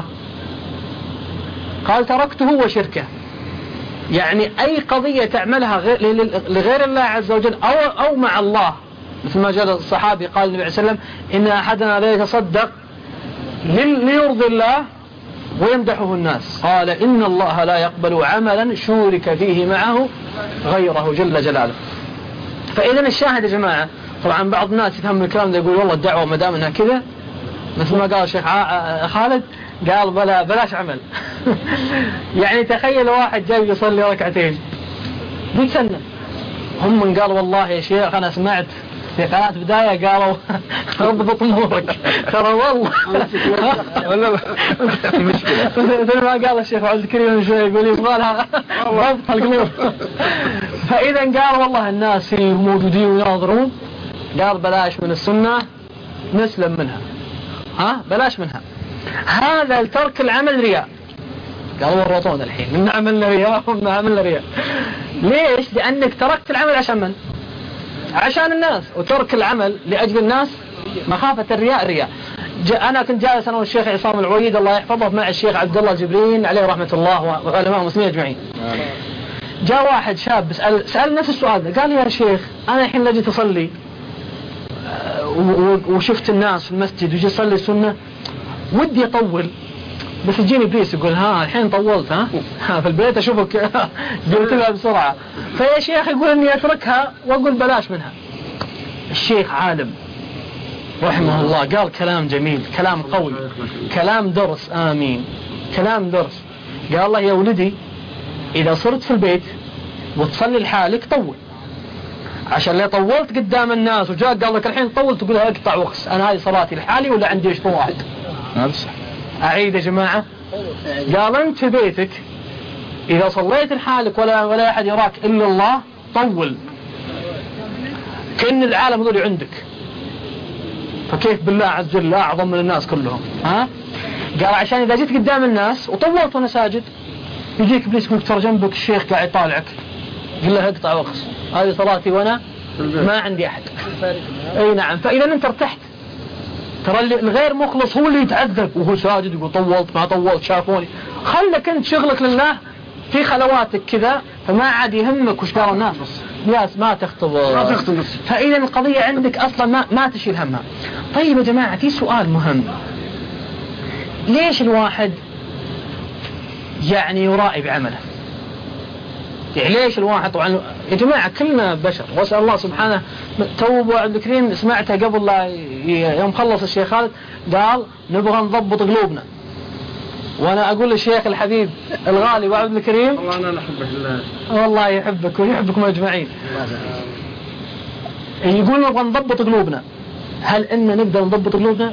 قال تركته وشركه، يعني أي قضية تعملها لغير الله عز وجل أو مع الله، مثل ما جاء الصحابي قال النبي عليه وسلم إن أحدنا لا يتصدق ليرضي الله ويمدحه الناس، قال إن الله لا يقبل عملا شورك فيه معه غيره جل جلاله. فإذا الشاهد يا جماعة، طبعا بعض الناس يفهم الكلام ده يقول والله الدعوة ما دام انها كذا، مثل ما قال الشيخ خالد، قال بلاش عمل. يعني تخيل واحد جاي يصلي ركعتين بيتسنى، هم من قال والله يا شيخ أنا سمعت في قناة بداية قالوا اضبط امورك، ترى والله مثل ما قال الشيخ عبد الكريم من شوي يقول يبغى لها ضبط القلوب. فإذا قال والله الناس موجودين ويناظرون، قال بلاش من السنة نسلم منها، ها بلاش منها. هذا ترك العمل رياء، قالوا ورطون الحين من عملنا رياء ومن عملنا رياء. ليش؟ لأنك تركت العمل عشان من؟ عشان الناس، وترك العمل لأجل الناس مخافة الرياء رياء. أنا كنت جالس أنا والشيخ عصام العويد الله يحفظه مع الشيخ عبد الله الجبرين عليه رحمة الله وعلماء المسلمين أجمعين. جاء واحد شاب سأل نفس السؤال ده، قال يا شيخ أنا الحين لجي تصلي وشفت الناس في المسجد وجي أصلي السنة، ودي أطول بس يجيني إبليس يقول ها الحين طولت، ها في البيت أشوفك قلت لها بسرعة، فيا شيخ يقول إني أتركها وأقول بلاش منها. الشيخ عالم رحمه الله قال كلام جميل، كلام قوي، كلام درس، آمين، كلام درس. قال الله يا ولدي إذا صرت في البيت وتصلي لحالك طول، عشان لا طولت قدام الناس وجاء قال لك الحين طولت تقول اقطع وخس، أنا هذه صلاتي لحالي ولا عندي مشروع واحد. أعيد يا جماعة، قال أنت في بيتك إذا صليت لحالك ولا أحد يراك إلا الله طول، كأن العالم ذولي عندك، فكيف بالله عز وجل أعظم من الناس كلهم، ها؟ قال عشان إذا جيت قدام الناس وطولت وأنا ساجد يجيك إبليس يقول ترى جنبك الشيخ قاعد يطالعك، قل له اقطع وخص، هذه صلاتي وأنا ما عندي أحد. أي نعم. فإذا أنت ارتحت، ترى الغير مخلص هو اللي يتعذب وهو ساجد يقول طولت ما طولت شافوني. خلك أنت شغلك لله في خلواتك كذا، فما عاد يهمك وش قالوا الناس، ياس ما تخطب. فإذا القضية عندك أصلا ما تشيل همها. طيب يا جماعة في سؤال مهم، ليش الواحد يعني يرائي بعمله؟ يعني ليش الواحد، طبعا يا جماعة كلنا بشر، واسأل الله سبحانه. توب عبد الكريم سمعتها قبل لا يوم خلص الشيخ خالد قال نبغى نضبط قلوبنا، وانا اقول للشيخ الحبيب الغالي وعبد الكريم والله انا احبك الله، والله يحبك ويحبكم اجمعين. يقول نبغى نضبط قلوبنا، هل ان نقدر نضبط قلوبنا؟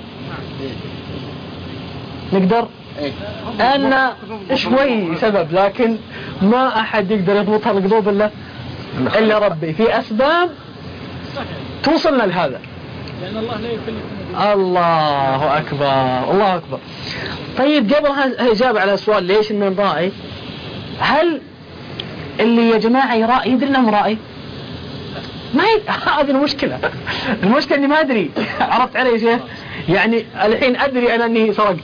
نقدر أن شوي سبب، لكن ما أحد يقدر يضبطها القلوب إلا ربي، في أسباب توصلنا لهذا. لأن الله لا يكلف. الله أكبر الله أكبر. طيب قبل إجابة على السؤال ليش إنه نرائي، هل اللي يا جماعة يرائي يدري إنه مرائي؟ هذه المشكلة. المشكلة اني ما ادري. عرفت علي يا شيخ؟ يعني الحين ادري انا اني سرقت،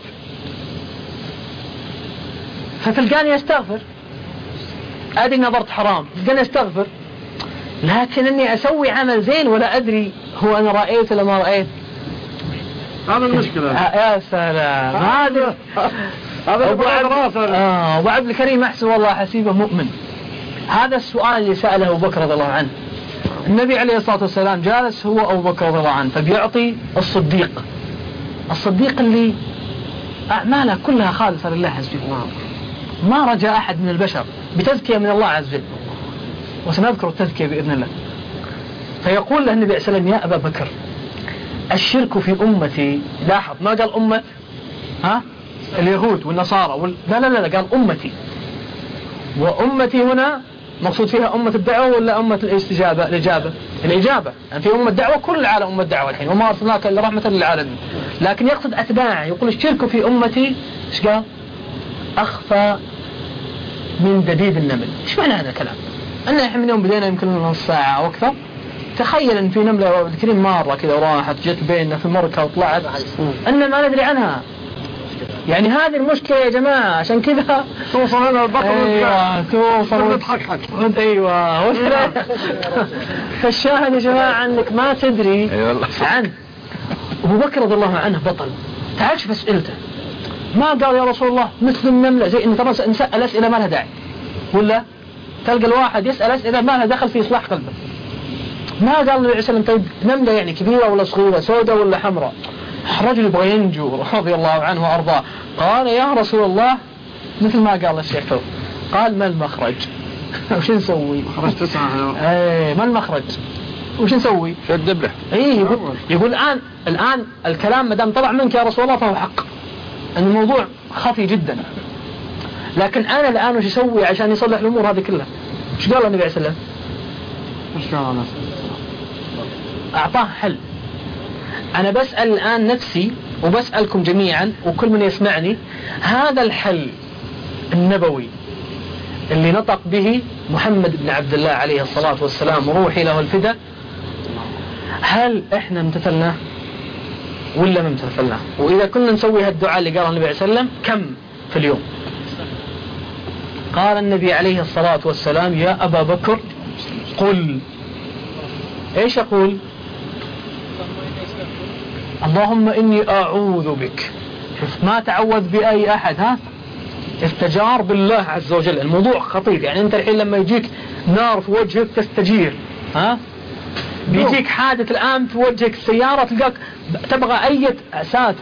فتلقاني استغفر، ادري نظرت حرام، تلقاني استغفر، لكن اني اسوي عمل زين ولا ادري هو انا رأيت ولا ما رأيت. هذا المشكلة. يا سلام. هذا ابو عبد الكريم احسن والله حسيبه مؤمن. هذا السؤال اللي سأله أبو بكر رضي الله عنه. النبي عليه الصلاة والسلام جالس هو أبو بكر رضي الله عنه، فبيعطي الصديق اللي أعماله كلها خالصة لله عز وجل، ما رجى أحد من البشر بتزكية من الله عز وجل، وسنذكر التزكية بإذن الله. فيقول له النبي عليه الصلاة والسلام: يا أبا بكر، الشرك في أمتي. لاحظ ما قال أمة اليهود والنصارى لا قال أمتي. وأمتي هنا مقصود فيها أمة الدعوة ولا أمة الإجابة؟ الإجابة. يعني في أمة الدعوة كل العالم أمة الدعوة الحين، وما أرسلناك إلا رحمة للعالمين. لكن يقصد أتباعه، يقول الشرك في أمتي إيش قال؟ أخفى من دبيب النمل. إيش معنى هذا الكلام؟ أن إحنا من يوم بدينا يمكن نص ساعة أو أكثر، تخيل أن في نملة الكريم مرة كذا وراحت جت بيننا في مركة وطلعت أن ما ندري عنها. يعني هذه المشكلة يا جماعة، عشان كذا توصل لنا البطل. أيوة توصل نضحك. أيوة فالشاهد يا جماعة أنك ما تدري عنه. أبو بكر رضي الله عنه بطل. تعال شوف أسئلته، ما قال يا رسول الله مثل النملة، زي إن ترى نسأل أسئلة ما لها داعي، ولا تلقى الواحد يسأل أسئلة ما لها دخل في إصلاح قلبه. ما قال النبي عليه السلام طيب نملة يعني كبيرة ولا صغيرة، سوداء ولا حمراء؟ الرجل يبغى ينجو رضي الله عنه وأرضاه. قال يا رسول الله مثل ما قال الشيخ فوق، قال ما المخرج؟ وش نسوي؟ خرج 9. ما المخرج؟ وش نسوي؟ شد له. يقول الآن الكلام ما دام طلع منك يا رسول الله فهو حق، أن الموضوع خفي جدا. لكن أنا الآن وش أسوي عشان يصلح الأمور هذه كلها؟ وش قال النبي عليه السلام؟ وش قال؟ أعطاه حل. أنا بسأل الآن نفسي وبسألكم جميعا وكل من يسمعني، هذا الحل النبوي اللي نطق به محمد بن عبد الله عليه الصلاة والسلام روحي له الفداء، هل إحنا امتثلناه ولا ما امتثلناه؟ وإذا كنا نسوي هالدعاء اللي قاله النبي عليه السلام كم في اليوم؟ قال النبي عليه الصلاة والسلام: يا أبا بكر قل. إيش أقول؟ اللهم إني أعوذ بك. ما تعوذ بأي أحد، استجار بالله عز وجل. الموضوع خطير. يعني أنت الحين لما يجيك نار في وجهك تستجير، بيجيك حادث الآن في وجهك السيارة تلقاك تبغى أي ساتر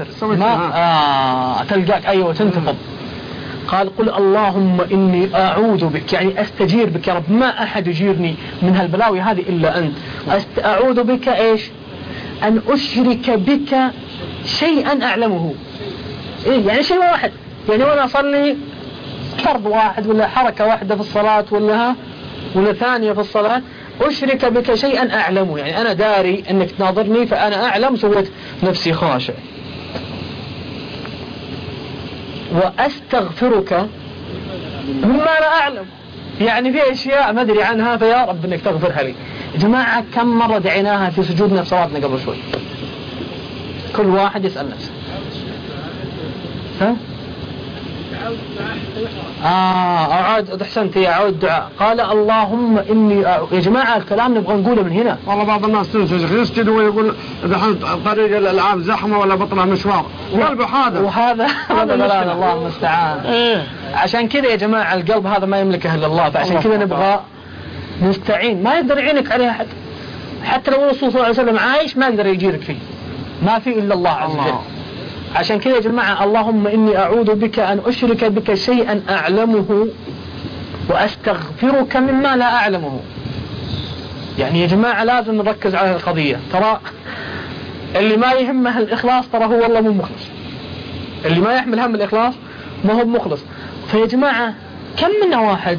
تلقاك أيوة تنتفض. قال قل اللهم إني أعوذ بك، يعني أستجير بك يا رب، ما أحد يجيرني من هالبلاوي هذه إلا أنت. أعوذ بك إيش؟ أن أشرك بك شيئا أعلمه. يعني شيء واحد، يعني وأنا أصلي فرض واحد ولا حركة واحدة في الصلاة ولا ثانية في الصلاة، أشرك بك شيئا أعلمه. يعني أنا داري أنك تناظرني فأنا أعلم، سويت نفسي خاشع. وأستغفرك مما لا أعلم، يعني في أشياء ما أدري عنها فيا رب أنك تغفرها لي. يا جماعة كم مرة دعيناها في سجودنا في صلاتنا قبل شوي؟ كل واحد يسأل نفسه. أعود أحسنت يا أعود دعاء. قال اللهم إني أعوذ. يا جماعة الكلام نبغى نقوله من هنا. والله بعض الناس يسجد ويقول دحين طريق الألعاب زحمة ولا بطلع مشوار وقلبه حاضر، وهذا الله المستعان. عشان كذا يا جماعة القلب هذا ما يملكه إلا الله، فعشان كذا نبغى نستعين. ما يقدر يعينك عليه أحد، حتى لو الرسول صلى الله عليه وسلم عايش ما يقدر يجيرك فيه، ما في إلا الله عز وجل. عشان كذا يا جماعة اللهم إني أعوذ بك أن أشرك بك شيئا أعلمه وأستغفرك مما لا أعلمه. يعني يا جماعة لازم نركز على القضية. ترى اللي ما يهمه الإخلاص ترى هو والله مو مخلص، اللي ما يحمل هم الإخلاص ما هو مخلص. فيا جماعة كم منا واحد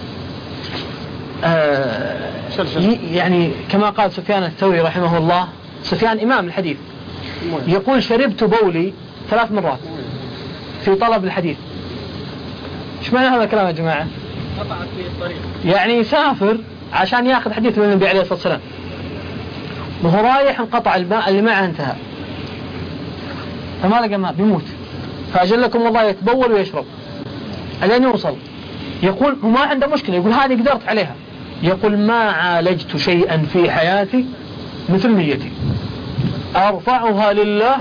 يعني كما قال سفيان الثوري رحمه الله، سفيان إمام الحديث، يقول شربت بولي 3 مرات في طلب الحديث. ايش معنى هذا الكلام يا جماعة؟ يعني يسافر عشان ياخذ حديث من النبي عليه الصلاة والسلام، وهو رايح انقطع الماء اللي معه انتهى، فما لقى ماء بيموت، فأجلكم الله يتبول ويشرب الآن يوصل. يقول وما عنده مشكلة، يقول هذه قدرت عليها، يقول ما عالجت شيئا في حياتي مثل نيتي، أرفعها لله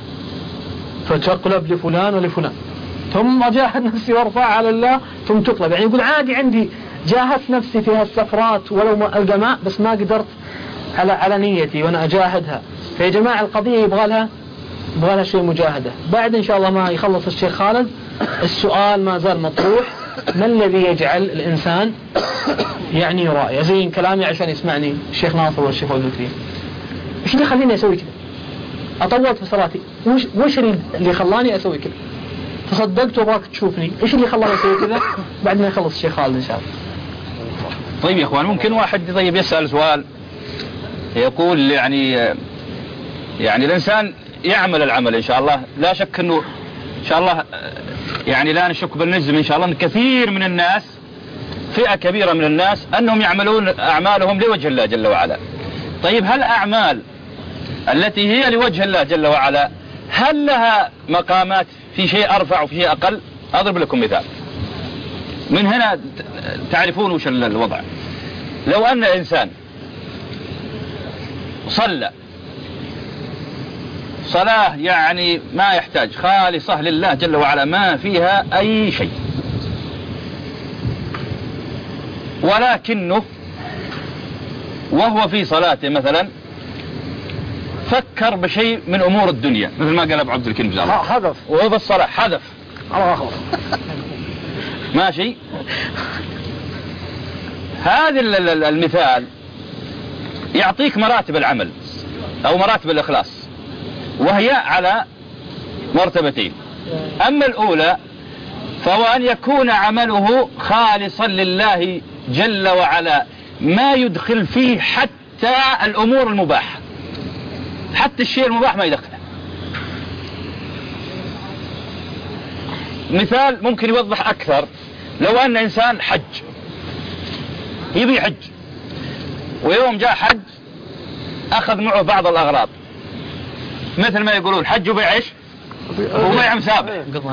فتقلب لفلان ولفلان، ثم أجاهد نفسي وارفعها لله ثم تقلب. يعني يقول عادي عندي جاهدت نفسي في هالسفرات ولو ما ألقى ماء، بس ما قدرت على نيتي وأنا أجاهدها. فيا جماعة القضية يبغى لها شيء مجاهدة. بعد إن شاء الله ما يخلص الشيخ خالد السؤال ما زال مطروح، ما الذي يجعل الإنسان يعني يراعي زين كلامي عشان يسمعني الشيخ ناصر والشيخ ولدتين؟ إيش اللي خليني أسوي كذا؟ أطولت في صلاتي، وش اللي خلاني أسوي كذا؟ تصدقت وباك تشوفني، إيش اللي خلاني أسوي كذا؟ بعد ما يخلص الشيخ خالد إن شاء الله. طيب يا إخوان، ممكن واحد طيب يسأل سؤال يقول يعني الإنسان يعمل العمل إن شاء الله، لا شك أنه إن شاء الله يعني لا نشك بالنجم إن شاء الله أن كثير من الناس، فئة كبيرة من الناس أنهم يعملون أعمالهم لوجه الله جل وعلا. طيب هل الأعمال التي هي لوجه الله جل وعلا هل لها مقامات في شيء أرفع وفي شيء أقل؟ أضرب لكم مثال من هنا تعرفون وش الوضع. لو أن إنسان صلى صلاة يعني ما يحتاج، خالصة لله جل وعلا ما فيها أي شيء، ولكنه وهو في صلاته مثلا فكر بشيء من أمور الدنيا، مثل ما قال أبو عبد الكريم جزاه الله، حذف وهو بالصلاة حذف ماشي. هذا المثال يعطيك مراتب العمل أو مراتب الإخلاص، وهي على مرتبتين. أما الأولى فهو أن يكون عمله خالصا لله جل وعلا، ما يدخل فيه حتى الأمور المباحة، حتى الشيء المباح ما يدخله. مثال ممكن يوضح أكثر، لو أن إنسان حج يبي حج، ويوم جاء حج أخذ معه بعض الأغراض، مثل ما يقولون حج وبيع ايش؟ وبيع مسابح،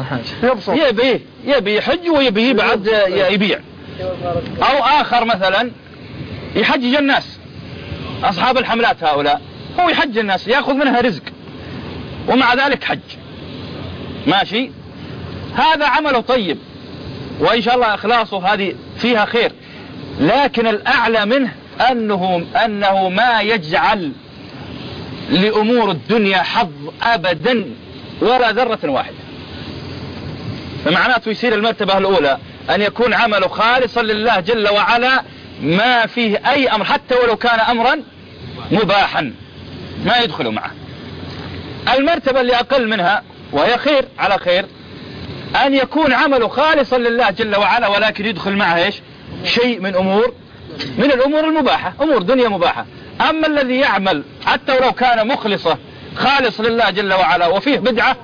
يبي يحج ويبي بعد يبيع. أو آخر مثلا يحجج الناس، أصحاب الحملات هؤلاء، هو يحج الناس يأخذ منها رزق ومع ذلك حج ماشي، هذا عمله طيب وإن شاء الله إخلاصه هذه فيها خير، لكن الأعلى منه أنه ما يجعل لأمور الدنيا حظ أبدا ولا ذرة واحدة. فمعناته يصير المرتبة الأولى أن يكون عمله خالصا لله جل وعلا، ما فيه أي أمر حتى ولو كان أمرا مباحا ما يدخل معه. المرتبة اللي أقل منها وهي خير على خير، أن يكون عمله خالصا لله جل وعلا ولكن يدخل معه إيش؟ شيء من الأمور المباحة، أمور دنيا مباحة. أما الذي يعمل حتى ولو كان مخلصة خالص لله جل وعلا وفيه بدعة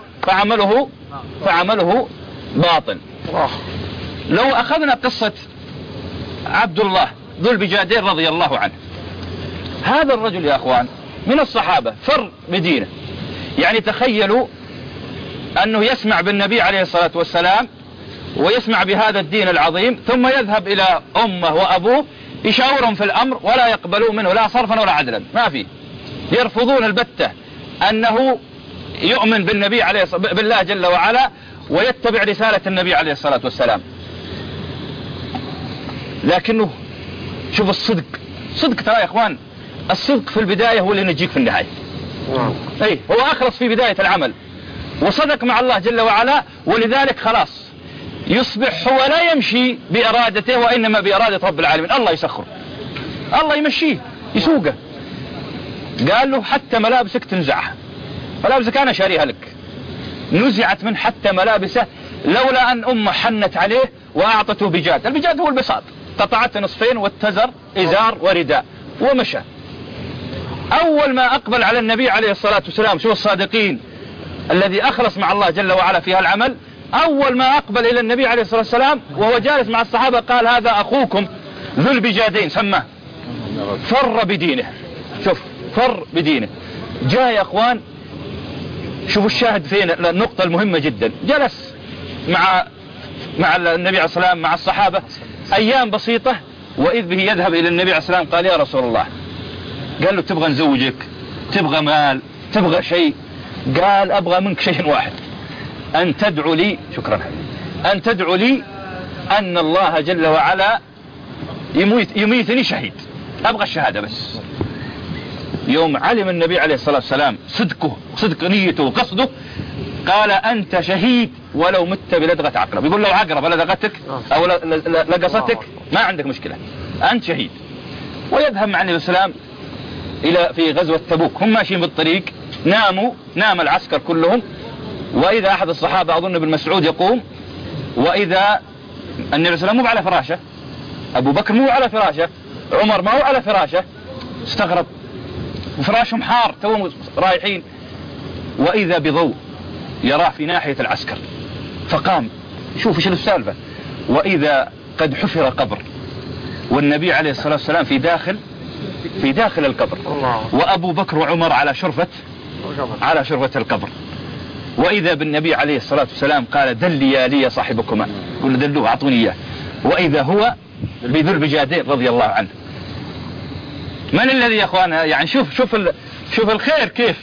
فعمله باطل. لو أخذنا قصة عبد الله ذو البجادين رضي الله عنه، هذا الرجل يا أخوان من الصحابة فر بدينه. يعني تخيلوا أنه يسمع بالنبي عليه الصلاة والسلام ويسمع بهذا الدين العظيم، ثم يذهب إلى أمه وأبوه يشاورهم في الأمر ولا يقبلوا منه لا صرفا ولا عدلا، ما في، يرفضون البتة أنه يؤمن بالنبي بالله جل وعلا ويتبع رسالة النبي عليه الصلاة والسلام. لكنه شوف صدق ترى يا إخوان، الصدق في البداية هو اللي ينجيك في النهاية. أي هو أخلص في بداية العمل وصدق مع الله جل وعلا، ولذلك خلاص يصبح هو لا يمشي بإرادته وإنما بإرادة رب العالمين، الله يسخره، الله يمشيه يسوقه. قال له حتى ملابسك تنزعها، ملابسك أنا شاريها لك، نزعت من حتى ملابسه لولا أن أمه حنت عليه وأعطته بجاد. البجاد هو البساط، قطعته نصفين واتزر إزار ورداء ومشى. أول ما أقبل على النبي عليه الصلاة والسلام، شو الصادقين الذي أخلص مع الله جل وعلا في هالعمل، أول ما أقبل إلى النبي عليه الصلاة والسلام وهو جالس مع الصحابة قال هذا أخوكم ذو البجادين، سماه، فر بدينه. شوف فر بدينه. جاء يا اخوان شوفوا الشاهد فين النقطة المهمة جدا. جلس مع النبي عليه الصلاة والسلام مع الصحابة ايام بسيطة، واذ به يذهب الى النبي عليه الصلاة والسلام قال يا رسول الله، قال له تبغى نزوجك، تبغى مال، تبغى شيء؟ قال ابغى منك شيء واحد، ان تدعو لي، شكرا، ان تدعو لي ان الله جل وعلا يميتني شهيد، ابغى الشهادة بس. يوم علم النبي عليه الصلاة والسلام صدقه، صدق نيته وقصده، قال انت شهيد ولو مت بلدغة عقرب. يقول لو عقرب لدغتك او لقصتك ما عندك مشكلة، انت شهيد. ويذهب مع النبي صلى الله عليه وسلم الى في غزوة تبوك، هم ماشيين بالطريق، نام العسكر كلهم، واذا احد الصحابة اظن ابن مسعود يقوم، واذا النبي صلى الله عليه وسلم مو على فراشه، ابو بكر مو على فراشه، عمر ما هو على فراشه، استغرب وفراشهم حار توهم رايحين، واذا بضوء يراه في ناحية العسكر، فقام شوف ايش السالفة، واذا قد حفر قبر والنبي عليه الصلاة والسلام في داخل القبر، وابو بكر وعمر على شرفة القبر، واذا بالنبي عليه الصلاة والسلام قال دلي لي صاحبكما، قل دلوه اعطوني اياه، واذا هو بذو البجادين رضي الله عنه. من الذي يا اخوانا يعني شوف الخير كيف،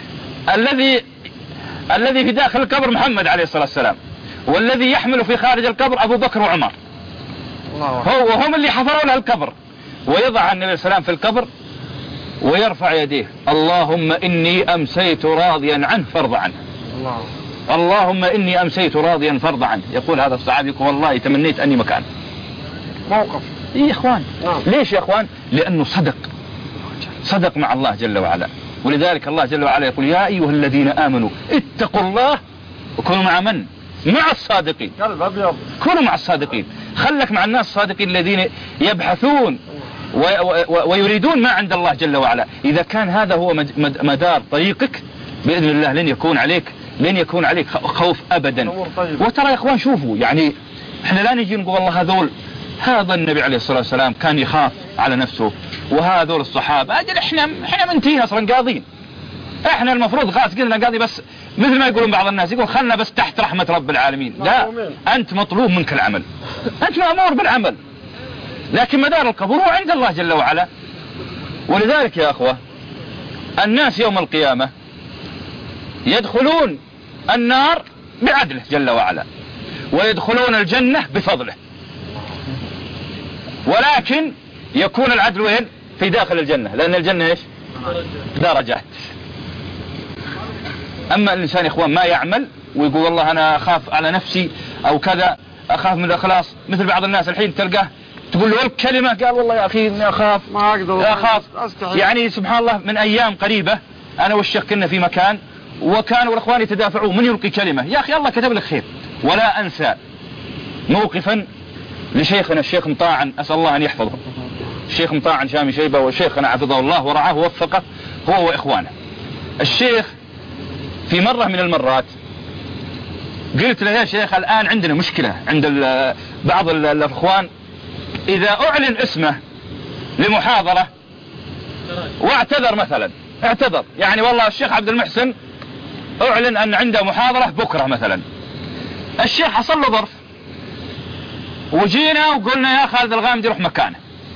الذي في داخل القبر محمد عليه الصلاة والسلام، والذي يحمل في خارج القبر ابو بكر وعمر، هم اللي حفروا له القبر. ويضع النبي صلى الله عليه وسلم في القبر ويرفع يديه، اللهم اني امسيت راضيا عنه فارض عنه، اللهم اني امسيت راضيا فارض عنه. يقول هذا الصحابي والله تمنيت اني مكانه. موقف يا اخوان. ليش يا اخوان؟ لانه صدق مع الله جل وعلا. ولذلك الله جل وعلا يقول يا ايها الذين امنوا اتقوا الله وكونوا مع من؟ مع الصادقين. كونوا مع الصادقين، خلك مع الناس الصادقين الذين يبحثون ويريدون ما عند الله جل وعلا. اذا كان هذا هو مدار طريقك باذن الله لن يكون عليك خوف ابدا. وترى يا اخوان شوفوا، يعني احنا لا نجي نقول والله هذا النبي عليه الصلاة والسلام كان يخاف على نفسه، وهذول الصحابة اجل احنا منتهين اصلا قاضين، احنا المفروض خلاص قلنا قاضي، بس مثل ما يقولون بعض الناس يقول خلنا بس تحت رحمة رب العالمين. لا، انت مطلوب منك العمل، انت مأمور بالعمل، لكن مدار القبول هو عند الله جل وعلا. ولذلك يا اخوة الناس يوم القيامة يدخلون النار بعدله جل وعلا، ويدخلون الجنة بفضله، ولكن يكون العدل وين؟ في داخل الجنة، لأن الجنة ايش؟ درجات. أما الإنسان يا إخوان ما يعمل ويقول والله أنا أخاف على نفسي أو كذا، أخاف من الإخلاص، مثل بعض الناس الحين تلقاه تقول له الكلمة قال والله يا أخي إني أخاف ما أقدر أخاف. يعني سبحان الله من أيام قريبة أنا والشيخ كنا في مكان، وكانوا الأخوان يتدافعون من يلقي كلمة، يا أخي الله كتب لك خير. ولا أنسى موقفا لشيخنا الشيخ مطاعن، أسأل الله أن يحفظه، الشيخ مطاعن شامي شيبة، وشيخنا حفظه الله ورعاه ووفقه هو وإخوانه. الشيخ في مرة من المرات قلت له يا شيخ الآن عندنا مشكلة عند بعض الأخوان، إذا أعلن اسمه لمحاضرة واعتذر مثلا، اعتذر يعني والله الشيخ عبد المحسن أعلن أن عنده محاضرة بكرة مثلا، الشيخ حصل له ظرف وجينا وقلنا يا خالد الغامدي روح مكانه،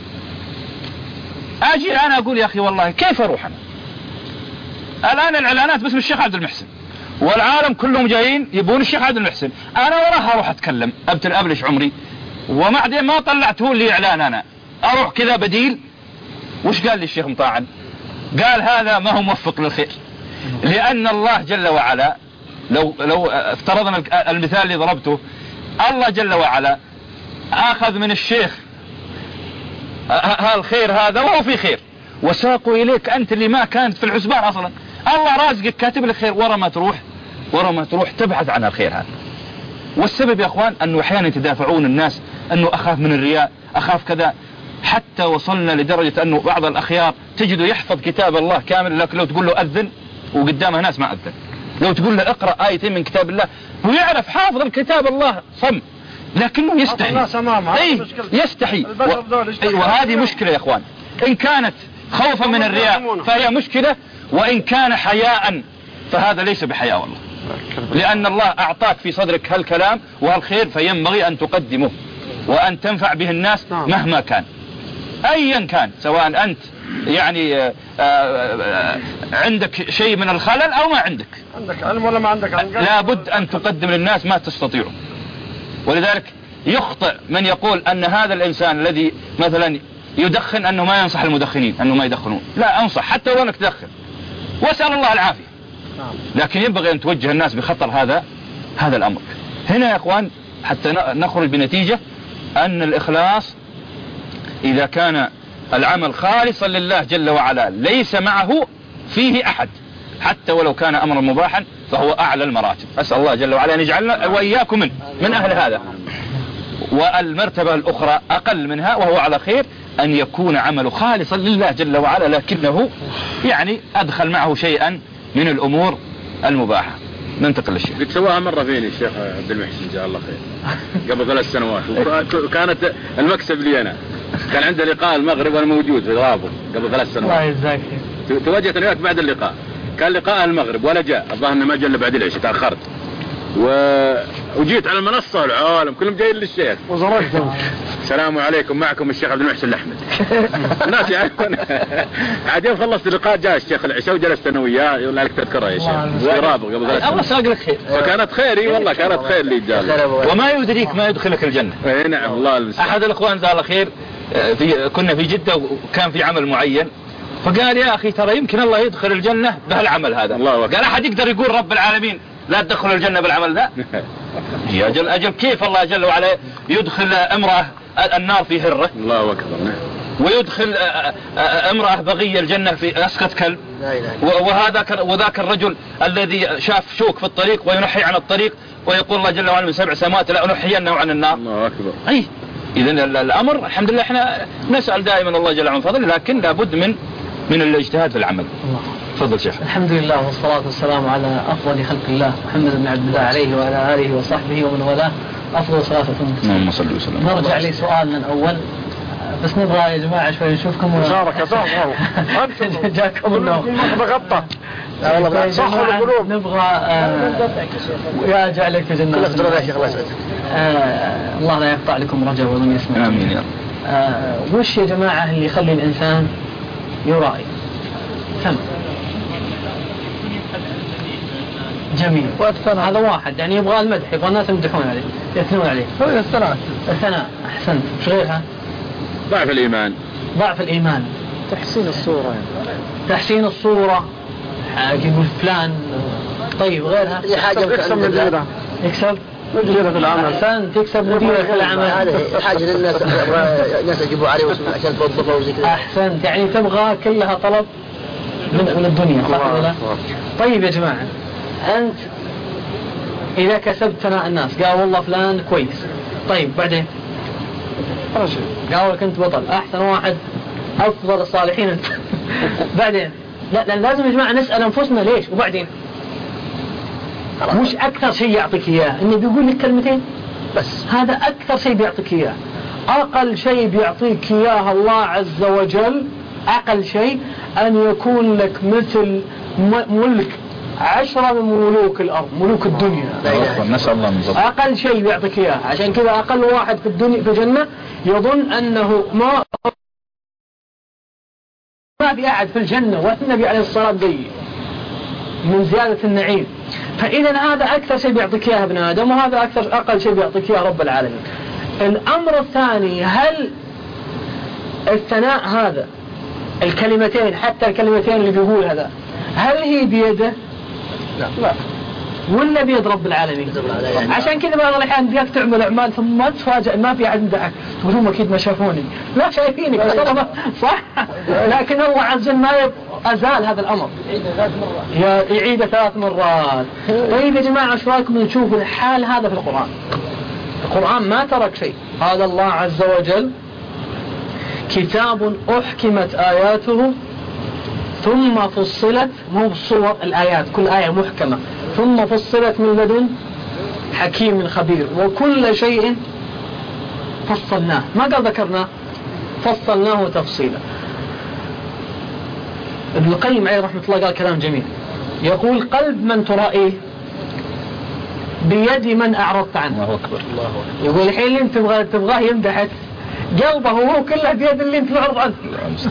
اجي انا اقول يا اخي والله كيف اروح انا الان؟ الاعلانات باسم الشيخ عبد المحسن والعالم كلهم جايين يبون الشيخ عبد المحسن، انا وراها اروح اتكلم ابلش عمري، وبعدين ما طلعت هو اللي اعلان، انا اروح كذا بديل. وش قال لي الشيخ مطاعن؟ قال هذا ما هو موفق للخير، لان الله جل وعلا لو افترضنا المثال اللي ضربته، الله جل وعلا اخذ من الشيخ الخير هذا وهو في خير وساقه اليك انت اللي ما كانت في الحسبان اصلا، الله رازقك كاتب لك خير، ورا ما تروح تبحث عن الخير هذا. والسبب يا اخوان انه احيانا يتدافعون الناس انه اخاف من الرياء، اخاف كذا، حتى وصلنا لدرجة انه بعض الاخيار تجده يحفظ كتاب الله كامل، لكن لو تقول له اذن وقدامه ناس ما اذن، لو تقول له اقرأ آيتين من كتاب الله هو يعرف حافظ الكتاب الله صم، لكنه يستحي. يستحي وهذه مشكلة يا اخوان. ان كانت خوفا من الرياء فهي مشكلة، وإن كان حياء فهذا ليس بحياء والله، لأن الله أعطاك في صدرك هالكلام وهالخير فينبغي أن تقدمه وأن تنفع به الناس مهما كان أيا كان، سواء أنت يعني عندك شيء من الخلل أو ما عندك علم ولا ما عندك علم، لابد أن تقدم للناس ما تستطيعه. ولذلك يخطئ من يقول أن هذا الإنسان الذي مثلا يدخن أنه ما ينصح المدخنين أنه ما يدخنون، لا أنصح حتى ولو أنك تدخن واسأل الله العافية، لكن ينبغي أن توجه الناس بخطر هذا الأمر. هنا يا أخوان حتى نخرج بنتيجة أن الإخلاص إذا كان العمل خالصا لله جل وعلا ليس معه فيه أحد حتى ولو كان أمرا مباحا فهو أعلى المراتب. أسأل الله جل وعلا أن يجعلنا وإياكم من أهل هذا. والمرتبة الأخرى أقل منها وهو على خير أن يكون عمله خالصا لله جل وعلا لكنه يعني أدخل معه شيئا من الأمور المباحة. ننتقل للشيخ. قد سواها مرة فيني الشيخ عبد المحسن جزاه الله خير قبل 3 سنوات، وكانت المكسب لي أنا، كان عندي لقاء المغرب وأنا موجود في غابه قبل 3 سنوات. الله يجزاك خير. تواجهت وياك بعد اللقاء، كان لقاء المغرب ولا جاء، الظاهر انه ما جاء الا بعد العشاء، تاخرت وجيت على المنصه والعالم كلهم جايين للشيخ وزرقتهم. السلام عليكم، معكم الشيخ عبد المحسن الأحمد. الناس يعرفون. عاد يوم خلصت اللقاء جاء الشيخ العشاء وجلست انا وياه يقول لك تذكرها يا شيخ غرابه قبل 3 سنوات. الله ساق لك خير. فكانت خيري والله، كانت خير لي جال. وما يدريك ما يدخلك الجنه. اي نعم الله المستعان. احد الاخوان جزاه الله خير كنا في جده وكان في عمل معين، فقال يا أخي ترى يمكن الله يدخل الجنة بهالعمل هذا. قال أحد يقدر يقول رب العالمين لا تدخل الجنة بالعمل ذا؟ يا أجل كيف الله جل وعلا يدخل امرأة النار في هرة، الله أكبر، ويدخل امرأة بغية الجنة في أسقط كلب، وذاك الرجل الذي شاف شوك في الطريق وينحي عن الطريق ويقول الله جل وعلا من 7 سماوات لا أنحينه عن النار. الله أكبر. أي إذن الأمر الحمد لله احنا نسأل دائما الله جل وعلا فضل، لكن لابد من الاجتهاد في العمل. تفضل شيخ. الحمد لله والصلاة والسلام على أفضل خلق الله محمد بن عبد الله عليه وعلى آله وصحبه ومن والاه أفضل صلاة وسلام. اللهم صل وسلم. نرجع لسؤالنا الأول، بس نبغى يا جماعة شوي نشوفكم مشاركة جاكم النوم بغطى. صح القلوب نبغى يا جعلك يا جنة الله لا يقطع لكم رجاء ومن يسمع. آمين يا رب. وش يا جماعة اللي يخلي الإنسان يرائي؟ سمع جميل هذا واحد يعني يبغى المدح، يبغى الناس يمدحون عليه يثنون عليه. الثناء أحسنت. وش غيرها؟ ضعف الإيمان. تحسين الصورة تحسين الصورة يقول فلان. طيب غيرها؟ يكسب مديرة. يكسب مديرة في العمل. أحسنت تكسب مديرة في العمل. هذه حاجة الناس يجيبوا عليه عشان توظفه وزي كذا. أحسنت يعني تبغى كلها طلب من الدنيا صح ولا لا؟ طيب يا جماعة أنت إذا كسبت ثناء الناس قال والله فلان كويس، طيب بعدين قال لك أنت بطل أحسن واحد أفضل الصالحين أنت. بعدين لا لازم يا جماعة نسأل أنفسنا ليش، وبعدين مش أكثر شيء يعطيك إياه إنه بيقول لك كلمتين بس، هذا أكثر شيء بيعطيك إياه. أقل شيء بيعطيك إياه الله عز وجل، أقل شيء أن يكون لك مثل ملك 10 من ملوك الأرض، ملوك الدنيا. نسأل الله من فضله. أقل شيء بيعطيك إياه، عشان كذا أقل واحد في الدنيا في الجنة يظن أنه ما في أحد في الجنة والنبي عليه الصلاة والسلام من زيادة النعيم. فإذا هذا أكثر شيء بيعطيك إياه ابن آدم، وهذا أقل شيء بيعطيك إياه رب العالمين. الأمر الثاني، هل الثناء هذا الكلمتين حتى الكلمتين اللي بيقول هذا هل هي بيده؟ لا ولا بيد رب العالمين؟ عشان كذا بعض الأحيان بدك تعمل أعمال ثم ما تتفاجأ ما في أحد يمدحك، تقول هم أكيد ما شافوني. لا شايفينك صح، لكن الله عز وجل ما أزال هذا الأمر، يعيد 3 مرات. طيب يا جماعة ايش رايكم نشوف الحال هذا في القرآن؟ القرآن ما ترك شيء. قال الله عز وجل كتاب أحكمت آياته ثم فصلت، مو بالصور الآيات، كل آية محكمة، ثم فصلت من لدن حكيم خبير، وكل شيء فصلناه، ما قال ذكرناه، فصلناه تفصيلا. ابن القيم عليه رحمة الله قال كلام جميل، يقول قلب من ترائيه بيد من أعرضت عنه. الله أكبر. يقول الحين اللي انت تبغاه يمدحك قلبه هو كله بيد اللي انت معرض عنه.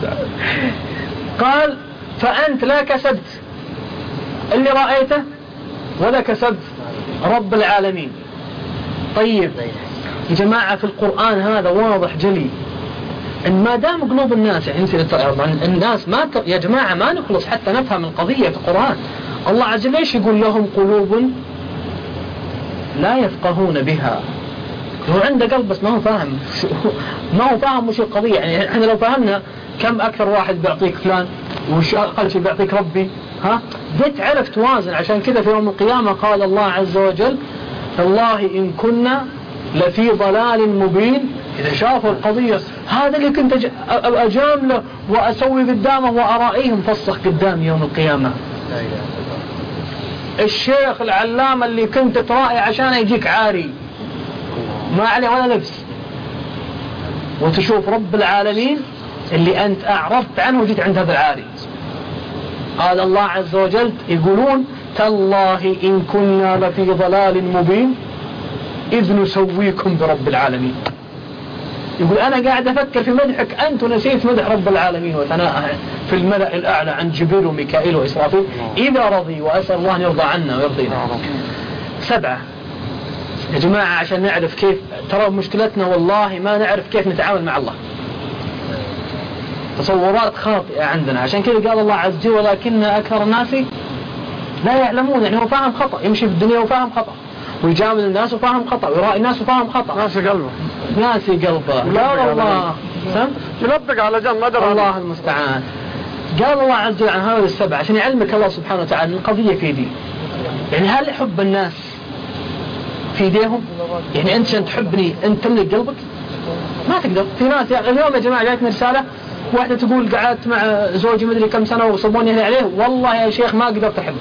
قال فأنت لا كسبت اللي رأيته ولا كسبت رب العالمين. طيب يا جماعة في القرآن هذا واضح جلي إن ما دام قلوب الناس، يعني الناس ما يا جماعة ما نخلص حتى نفهم القضية في القرآن. الله عز وجل ليش يقول لهم قلوب لا يفقهون بها؟ هو عنده قلب بس ما هو فاهم وش القضية. يعني احنا لو فهمنا كم أكثر واحد بيعطيك فلان وش أقل شيء بيعطيك ربي، بتعرف توازن. عشان كذا في يوم القيامة قال الله عز وجل الله إن كنا لفي ضلال مبين. إذا شافوا القضية هذا اللي كنت أجامله وأسوي قدامه وأرائيه مفسخ قدامي يوم القيامة. الشيخ العلامة اللي كنت ترائي عشان يجيك عاري ما عليه ولا لبس، وتشوف رب العالمين اللي أنت أعرضت عنه وجيت عند هذا العاري. قال الله عز وجل يقولون تالله إن كنا لفي ضلال مبين إذ نسويكم برب العالمين. يقول أنا قاعد أفكر في مدحك أنت ونسيت مدح رب العالمين وثناءه في الملأ الأعلى عن جبريل وميكائيل وإسرافيل إذا رضي، وأسأل الله أن يرضى عنا ويرضينا. 7 يا جماعة عشان نعرف كيف، ترى مشكلتنا والله ما نعرف كيف نتعامل مع الله، تصورات خاطئة عندنا. عشان كذا قال الله عز وجل ولكن أكثر الناس لا يعلمون. يعني هو فاهم خطأ، يمشي في الدنيا وفاهم خطأ، ويجامل الناس وفاهم خطأ، ويرائي الناس وفاهم خطأ. ناسي قلبه لا والله يلبق على جنب. الله المستعان. قال الله عز وجل عن هذول 7 عشان يعلمك الله سبحانه وتعالى القضية في دي. يعني هل حب الناس في يديهم؟ يعني أنت عشان تحبني أنت تملك قلبك؟ ما تقدر. في ناس اليوم يا جماعة جاءتني رسالة واحدة تقول قعدت مع زوجي مدري كم سنة وصبوني عليه، والله يا شيخ ما قدرت أحبه.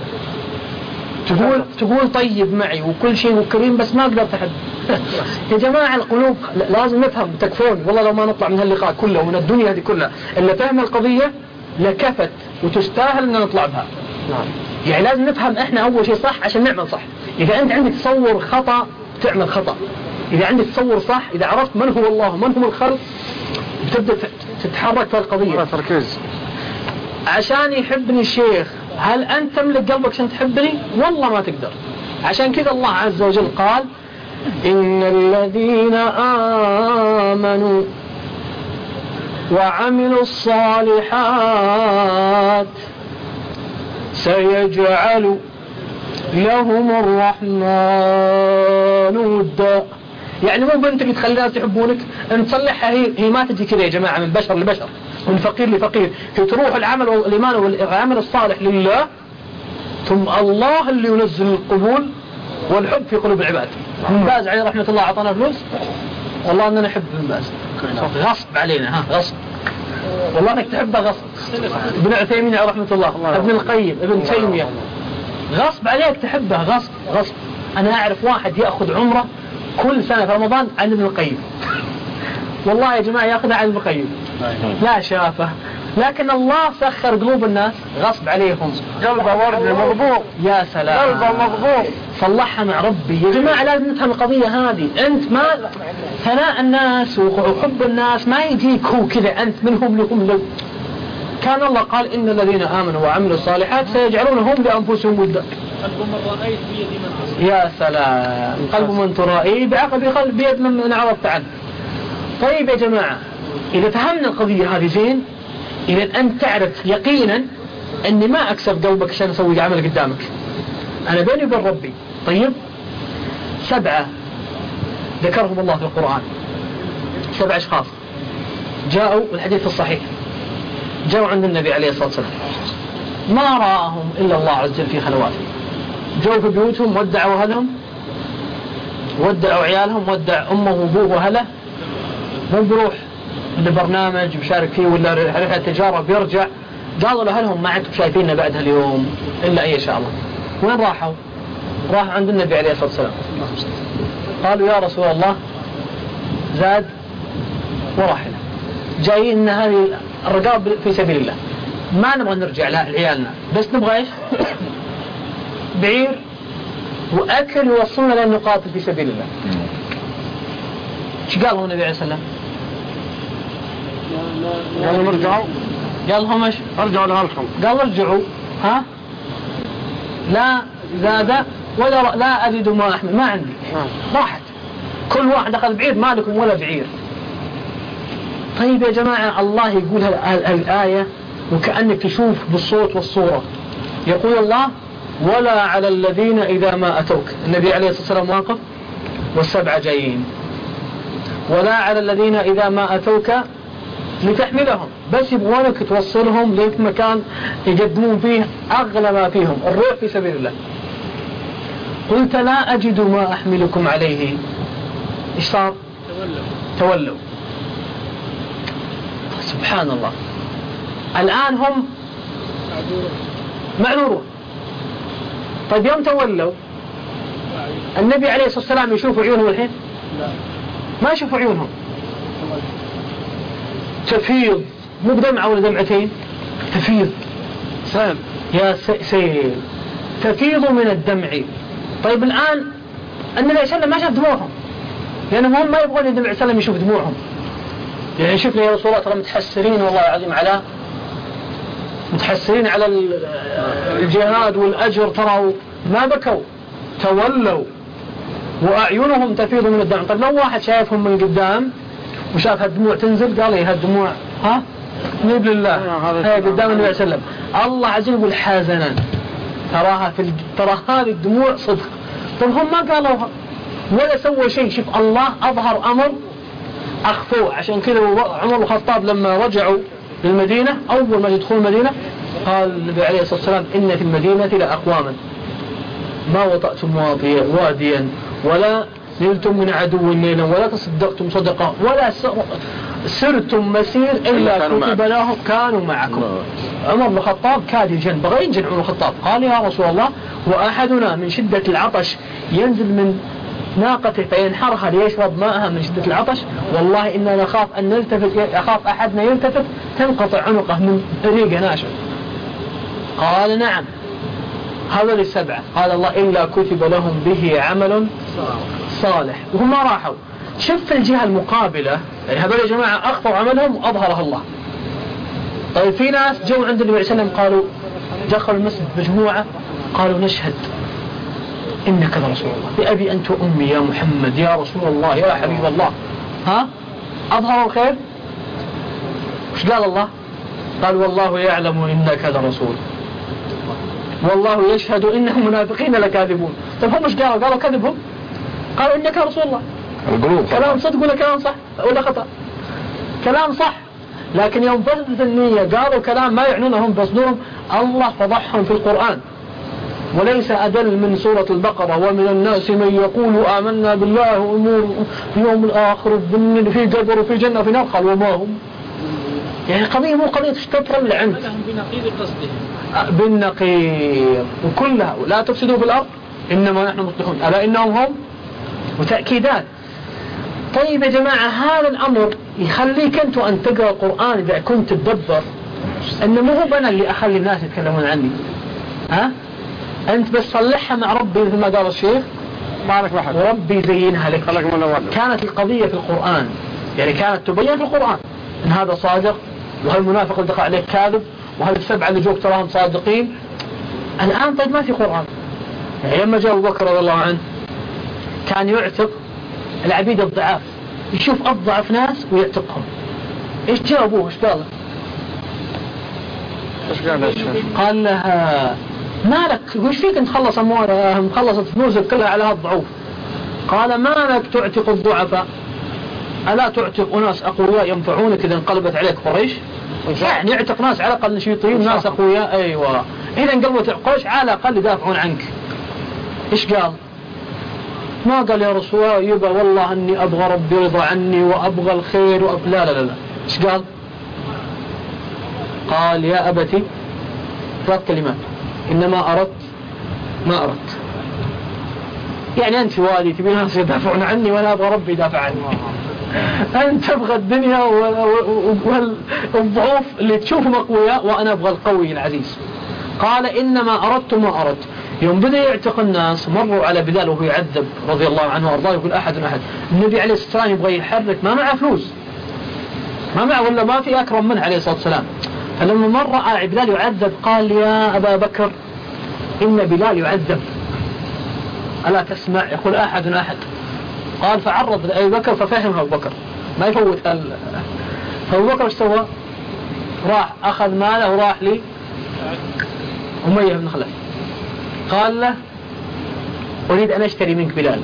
تقول طيب معي وكل شيء وكريم بس ما قدرت أحبه. يا جماعة القلوب لازم نفهم. تكفون والله لو ما نطلع من هاللقاء كله ومن الدنيا هذه كلها إلا فهم القضية لكفت وتستاهل أن نطلع بها. يعني لازم نفهم إحنا أول شيء صح عشان نعمل صح. إذا أنت عندك تصور خطأ تعمل خطأ، إذا عندك تصور صح، إذا عرفت من هو الله ومن هم الخلق بتبدأ تتحرك في القضية. تركيز. عشان يحبني الشيخ هل أنت تملك قلبك عشان تحبني؟ والله ما تقدر. عشان كذا الله عز وجل قال إن الذين آمنوا وعملوا الصالحات سيجعل لهم الرحمن ودا. يعني مو بنتك تخلي الناس يحبونك، انت تصلحها. هي ما تجي كذا يا جماعة من بشر لبشر، من فقير لفقير. هي تروح العمل والإيمان والعمل الصالح لله، ثم الله اللي ينزل القبول والحب في قلوب العباد. ابن باز عليه رحمة الله أعطانا فلوس، والله أننا نحب ابن باز غصب علينا، غصب والله أنك تحبه غصب. ابن عثيمين عليه رحمة الله، ابن القيم، ابن تيمية، غصب عليك تحبه غصب. أنا أعرف واحد يأخذ عمره كل سنة في رمضان عند ابن القيم، والله يا جماعة يأخذها عند ابن القيم لا شافه، لكن الله سخر قلوب الناس غصب عليهم. قلبه وردي مضبوط. يا سلام. قلبه مضبوط. صلحها مع ربي. يا جماعة لازم نفهم القضية هذه. أنت ما ثناء الناس وحب الناس ما يجيك هو كذا أنت منهم لهم. كان الله قال إن الذين آمنوا وعملوا الصالحات سيجعلون هم لأنفسهم ودا. قلب من رأيت بيد من حسن. يا سلام. قلب من ترائي بعقب قلب بيد من عرفت عنه. طيب يا جماعة إذا فهمنا القضية هذه زين، إذا أنت تعرف يقينا أني ما أكسب قلبك عشان أسوي عمل قدامك، أنا بيني وبين ربي. طيب 7 ذكرهم الله في القرآن، 7 أشخاص جاءوا والحديث الصحيح، جاءوا عند النبي عليه الصلاة والسلام ما رآهم إلا الله عز وجل في خلواته، جاءوا في بيوتهم ودعوا أهلهم، ودعوا عيالهم، ودع أمه وأبوه وأهله، مو بروح لبرنامج بشارك فيه ولا رحلة تجارة بيرجع. قالوا لأهلهم ما عندكم شايفيننا بعد هاليوم إلا أي شاء الله. وين راحوا؟ راحوا عند النبي عليه الصلاة والسلام، قالوا يا رسول الله زاد ورحلة، جايين هذه الرقاب في سبيل الله، ما نبغى نرجع لعيالنا، بس نبغى إيش؟ بعير وأكل يوصلنا لأن نقاتل في سبيل الله. إيش قال هو النبي عليه الصلاة والسلام؟ قالوا ارجعوا، قال لهم إيش؟ ارجعوا لأهلكم، قال ارجعوا، ها؟ لا زاد ولا لا أزيد ما أحمل، ما عندي، راحت، كل واحد أخذ بعير، ما لكم ولا بعير. طيب يا جماعة، الله يقول الآية وكأنك تشوف بالصوت والصورة. يقول الله: ولا على الذين إذا ما أتوك. النبي عليه الصلاة والسلام واقف والسبعة جايين. ولا على الذين إذا ما أتوك لتحملهم، بس يبغونك توصلهم ليك مكان يقدمون فيه أغلى ما فيهم، الروح في سبيل الله. قلت لا أجد ما أحملكم عليه. إيش صار؟ تولوا. سبحان الله. الآن هم معذورون. طيب يوم تولوا النبي عليه الصلاة والسلام يشوف عيونهم الحين؟ ما يشوف عيونهم، تفيض، مو بدمعة ولا دمعتين، تفيض سيل، يا سيل تفيض من الدمع. طيب الآن النبي عليه الصلاة والسلام ما شاف دموعهم، لأنهم هم ما يبغون النبي عليه الصلاة والسلام يشوف دموعهم. يعني شفنا يا رسول الله ترى متحسرين والله العظيم، على متحسرين على الجهاد والأجر، ترى ما بكوا، تولوا وأعينهم تفيض من الدمع. طيب لو واحد شايفهم من قدام وشاف هالدموع تنزل، قال إيه هالدموع ها نيب لله، هي قدام النبي صلى الله عليه وسلم. الله عز وجل يقول حزنا، ترى هذه الدموع صدق. طيب هم ما قالوها ولا سووا شيء. شوف الله أظهر أمر أخفوه. عشان كذا عمر بن الخطاب لما رجعوا للمدينة، أول ما يدخلوا المدينة قال النبي عليه الصلاة والسلام: إن في المدينة لأقواما ما وطأتم واديا ولا نلتم من عدو ليلا ولا تصدقتم صدقة ولا سرتم مسير إلا كتب لهم كانوا معكم. عمر بن الخطاب كاد يجن، بغى ينجن عمر بن الخطاب. قال: يا رسول الله، وأحدنا من شدة العطش ينزل من ناقته فينحرها ليشرب ماءها من شدة العطش، والله إننا نخاف أن نلتفت، أخاف أحدنا يلتفت تنقطع عنقه من ريقه ناشف. قال: نعم. هذول السبعة قال الله: إلا كتب لهم به عمل صالح. وهم ما راحوا. شوف الجهة المقابلة، يعني هذول يا جماعة أخفوا عملهم وأظهره الله. طيب في ناس جو عند النبي صلى الله عليه وسلم، قالوا دخلوا المسجد مجموعة قالوا: نشهد إنك رسول الله، بأبي أنت وأمي يا محمد يا رسول الله يا حبيب الله. ها أظهروا الخير. وش قال الله؟ قال: والله يعلم إنك لرسول والله يشهد إنهم منافقين لكاذبون. طيب هم مش قالوا كذبهم؟ قالوا إنك رسول الله. كلام صدق ولا كلام صح ولا خطأ؟ كلام صح. لكن يوم فسدت النية قالوا كلام ما يعنونهم بصدورهم، الله فضحهم في القرآن. وليس أدل من سورة البقرة: ومن الناس من يقول آمنا بالله وأمور في يوم الآخر في قبر وفي جنة وفي نار. قال: وما هم. يعني قضية مو قضية تشتطر إلا أنت بالنقيض وكلها لا تفسدوا في الأرض إنما نحن مصلحون ألا إنهم هم، وتأكيدات. طيب يا جماعة، هذا الأمر يخليك أنت أن تقرأ القرآن إذا كنت تدبر أنه مو هو أنا اللي أخلي الناس يتكلمون عني، ها؟ أنت بس صلحها مع ربي مثل ما قال الشيخ، وربي يزينها لك. كانت القضية في القرآن، يعني كانت تبين في القرآن إن هذا صادق وهالمنافق اللي دخل عليك كاذب وهالسبعة اللي جوك تراهم صادقين. الآن طيب ما في قرآن. يعني لما جاء أبو بكر رضي الله عنه كان يعتق العبيد الضعاف، يشوف أضعف ناس ويعتقهم. إيش جاوبوه؟ إيش قال؟ قال لها: مالك وش فيك انت خلص اموالهم خلصت فلوسك كلها على هالضعوف؟ قال: مالك تعتق الضعفاء؟ ألا تعتق أناس أقوياء ينفعونك إذا انقلبت عليك قريش؟ يعني يعتق ناس على الأقل نشيطين، ناس أقوياء. أيوة، إذا انقلبت قريش على الأقل يدافعون عنك. إيش قال؟ ما قال: يا رسول الله يبا والله أني أبغى ربي يرضى عني وأبغى الخير لا لا لا. إيش قال؟ قال: يا أبتي 3 كلمات: إنما أردت ما أردت. يعني أنت والي تبي ناس يدافعون عني وأنا أبغى ربي يدافع عني. أنت تبغى الدنيا والضعوف اللي تشوفهم أقوياء، وأنا أبغى القوي العزيز. قال إنما أردت ما أردت. يوم بدأ يعتق الناس مروا على بلال وهو يعذب رضي الله عنه وأرضاه، يقول أحد. النبي عليه الصلاة والسلام يبغى يحرك، ما معه فلوس، ما معه ولا ما في أكرم منه عليه الصلاة والسلام. فلما مر على بلال يعذب قال يا أبا بكر إن بلال يعذب ألا تسمع؟ يقول أحد. قال فعرض أبي بكر ففهم أبو بكر ما يفوت فأبو بكر ايش سوى؟ راح أخذ ماله وراح لي أمية بن خلف، قال له أريد أن أشتري منك بلال.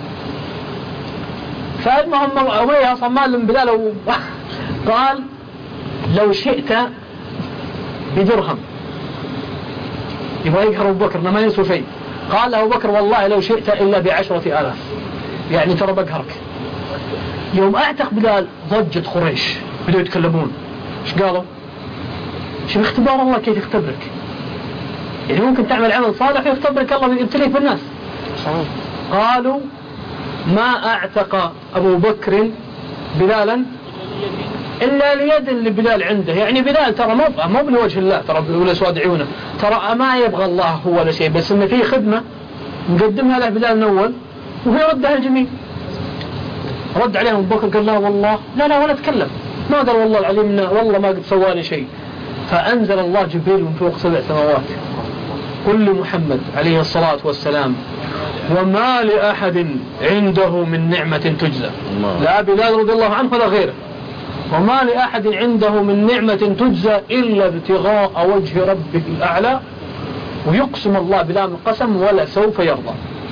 فالمهم أمية أصلا مال من بلال قال لو شئت بدرهم، يبغى يقهر أبو بكر ما ينسوا شيء. قال له أبو بكر والله لو شئت إلا ب10,000، يعني ترى بقهرك. يوم أعتق بلال ضجت قريش، بدأوا يتكلمون. إيش قالوا؟ شوف اختبار الله كيف يختبرك، يعني ممكن تعمل عمل صالح ويختبرك الله ويبتليك بالناس. قالوا ما أعتق أبو بكر بلالا إلا ليد لبلال عنده، يعني بلال ترى مو بوجه الله، ترى ولا سواد عيونه، ترى ما يبغى الله هو ولا شيء، بس إن فيه خدمة مقدمها له بلال من أول وهي ردها الجميع. رد عليهم أبو بكر قال لا والله لا ولا تكلم، ما قال والله العليم والله ما قد سوالي شيء. فأنزل الله جبريل من فوق 7 سماوات قل لمحمد عليه الصلاة والسلام وما لأحد عنده من نعمة تجزى، لا بلال رضي الله عنه ولا غيره، وما لأحد عنده من نعمة تجزى إلا ابتغاء وجه ربه الأعلى. ويقسم الله بلام القسم ولا سوف يرضى.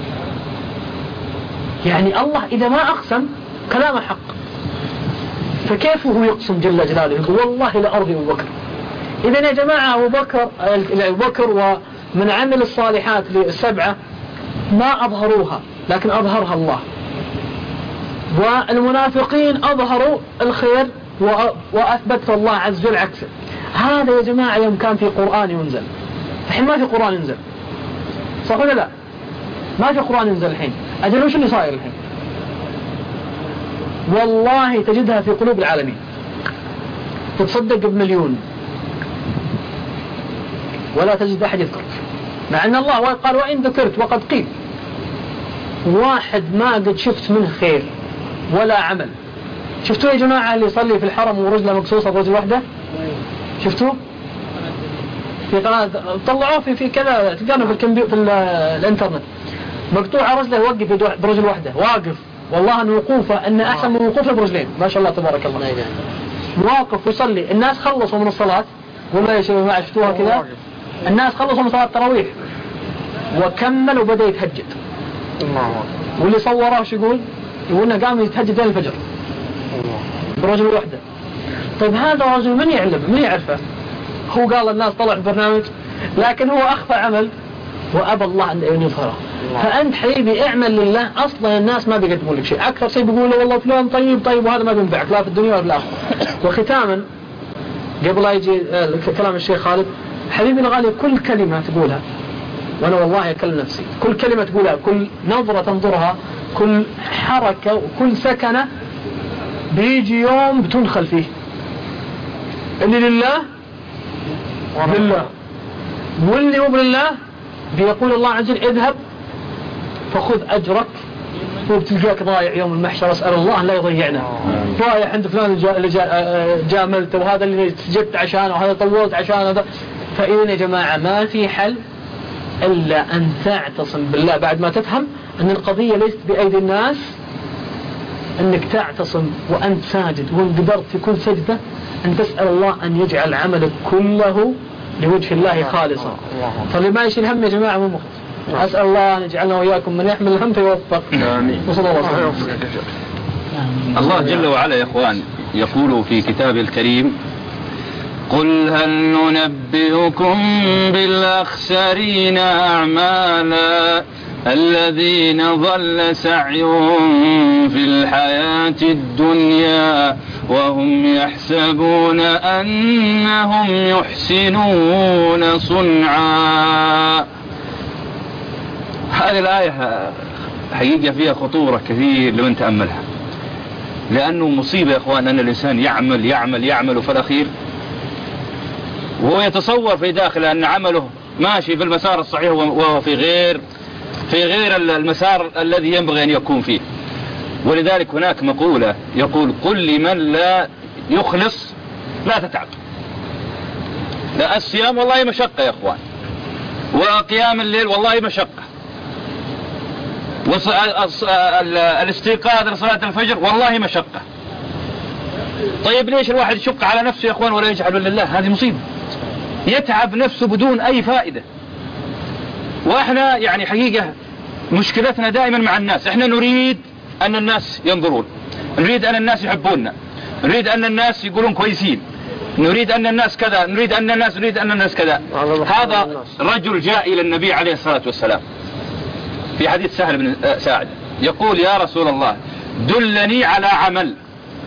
يعني الله إذا ما أقسم كلامه حق، فكيف هو يقسم جل جلاله يقول والله لأرضي أبو بكر. إذن يا جماعة أبو بكر ومن عمل الصالحات ل7 ما أظهروها لكن أظهرها الله، والمنافقين أظهروا الخير وأثبت الله عز وجل عكسه. هذا يا جماعة يوم كان في قرآن ينزل، الحين ما في قرآن ينزل، صح ولا لا؟ ما في قرآن ينزل الحين. أجل وش اللي صاير الحين؟ والله تجدها في قلوب العالمين تتصدق ب1,000,000 ولا تجد أحد يذكرك، مع أن الله قال وإن ذكرت وقد قيل. واحد ما قد شفت منه خير ولا عمل. شفتوا يا جماعة اللي يصلي في الحرم ورجله مقصوصة برجل واحدة؟ شفتوه؟ في قناة طلعوه في كذا تلقونه في الكمبيوتر في الانترنت، مقطوعة رجله يوقف برجل واحدة واقف، والله أن وقوفه أن أحسن من وقوفه برجلين، ما شاء الله تبارك الله. واقف ويصلي. الناس خلصوا من الصلاة ولا يا شباب ما شفتوها كذا؟ الناس خلصوا من صلاة التراويح وكمل وبدأ يتهجد. واللي صوره شو يقول؟ يقولنا قام يتهجد لين الفجر برجل واحدة. طيب هذا رجل من يعلم من يعرفه؟ هو قال الناس طلع برنامج، لكن هو أخفى عمل وأبى الله أن يظهره. فأنت حبيبي اعمل لله، أصلا الناس ما بيقدمون لك شيء، أكثر شيء بيقولوا والله فلان طيب وهذا ما بينفعك لا في الدنيا ولا في الآخرة. وختاما قبل لا يجي كلام الشيخ خالد، حبيبي الغالي كل كلمة تقولها، وأنا والله أكلم نفسي، كل كلمة تقولها، كل نظرة تنظرها، كل حركة وكل سكنة بيجي يوم بتنخل فيه. اللي لله لله، واللي مو لله بيقول الله عز وجل اذهب فخذ أجرك وبتلقاك ضايع يوم المحشر. أسأل الله لا يضيعنا. ضايع عند فلان اللي جاملته، وهذا اللي سجدت عشانه، وهذا طولت عشانه هذا. فإذن يا جماعة ما في حل إلا أن تعتصم بالله بعد ما تفهم أن القضية ليست بأيدي الناس، أنك تعتصم وأنت ساجد، وإن قدرت في كل سجدة أن تسأل الله أن يجعل عملك كله لوجه الله خالصا. فاللي ما يشيل هم يا جماعة مو مخلص. أسأل الله أن يجعلنا وإياكم من يحمل الهم فيوفق. وصلى الله عليه وسلم. الله جل وعلا يا إخوان يقول في كتابه الكريم قل هل ننبئكم بالأخسرين أعمالا الذين ضل سعيهم في الحياة الدنيا وهم يحسبون أنهم يحسنون صنعا. هذه الآية حقيقة فيها خطورة كثير لمن تأملها، لأنه مصيبة يا إخوان أن الإنسان يعمل يعمل يعمل وفي الأخير وهو يتصور في داخله أن عمله ماشي في المسار الصحيح وهو في غير المسار الذي ينبغي أن يكون فيه. ولذلك هناك مقولة يقول: قل لمن لا يخلص لا تتعب. لا، الصيام والله مشقة يا إخوان، وقيام الليل والله مشقة، الاستيقاظ لصلاة الفجر والله مشقة. طيب ليش الواحد يشق على نفسه يا إخوان ولا يجعل لله؟ هذه مصيبة، يتعب نفسه بدون أي فائدة. وإحنا يعني حقيقة مشكلتنا دائما مع الناس، إحنا نريد أن الناس ينظرون، نريد أن الناس يحبوننا، نريد أن الناس يقولون كويسين، نريد أن الناس كذا، نريد أن الناس كذا. هذا رجل جاء إلى النبي عليه الصلاة والسلام في حديث سهل بن ساعد يقول: يا رسول الله دلني على عمل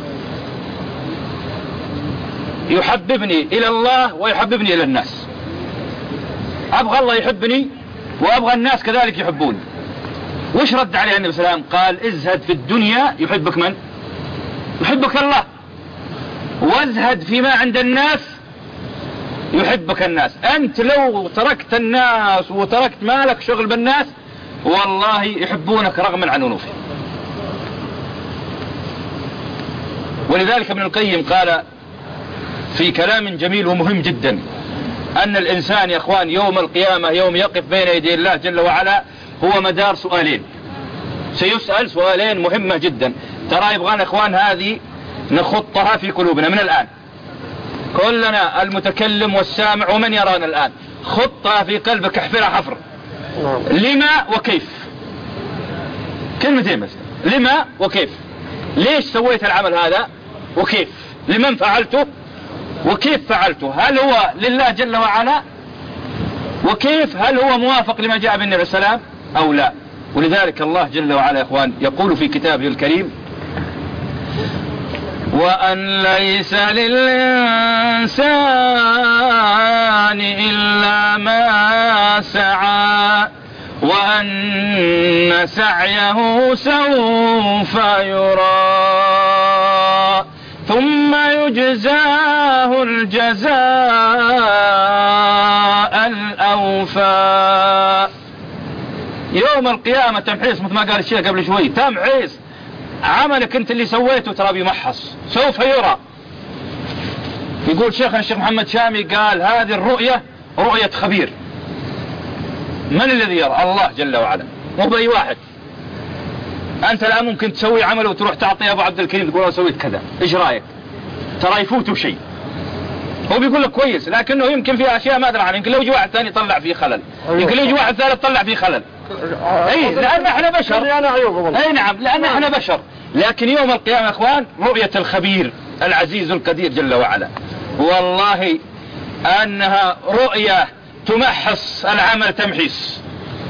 يحببني إلى الله ويحببني إلى الناس. أبغى الله يحبني وأبغى الناس كذلك يحبوني. وش رد عليه النبي صلى الله عليه وسلم؟ قال: ازهد في الدنيا يحبك من؟ يحبك الله، وازهد فيما عند الناس يحبك الناس. أنت لو تركت الناس وتركت مالك شغل بالناس والله يحبونك رغما عن أنوفهم. ولذلك ابن القيم قال في كلام جميل ومهم جدا أن الإنسان يا أخوان يوم القيامة يوم يقف بين يدي الله جل وعلا هو مدار سؤالين، سيسأل سؤالين مهمة جدا. ترى يبغانا أخوان هذه نخطها في قلوبنا من الآن، كلنا المتكلم والسامع ومن يرانا الآن، خطها في قلبك، احفرها حفر. لما وكيف، كلمتين بس، لما وكيف. ليش سويت العمل هذا وكيف، لمن فعلته وكيف فعلته، هل هو لله جل وعلا، وكيف هل هو موافق لما جاء بالنبي صلى الله عليه وسلم أو لا. ولذلك الله جل وعلا يا إخوان يقول في كتابه الكريم: وأن ليس للإنسان إلا ما سعى وأن سعيه سوف يرى ثم يجزاه الجزاء الأوفى. يوم القيامة تمحيص، مثل ما قال الشيخ قبل شوي، تمحيص عملك انت اللي سويته ترى بيمحص سوف يرى. يقول شيخنا الشيخ محمد شامي قال: هذه الرؤية رؤية خبير. من الذي يرى؟ الله جل وعلا، مو بأي واحد. أنت الآن ممكن تسوي عمل وتروح تعطي أبو عبد الكريم تقول: أنا سويت كذا، إيش رأيك؟ ترى يفوته شيء، هو بيقول لك كويس لكنه يمكن فيه أشياء ما أدري عنها، يمكن لو يجي واحد ثاني يطلع فيه خلل، يمكن لو يجي واحد ثالث يطلع فيه خلل. أي لأن احنا بشر. أي نعم، لأن احنا بشر. لكن يوم القيامة يا أخوان رؤية الخبير العزيز القدير جل وعلا، والله أنها رؤية تمحص العمل تمحيص،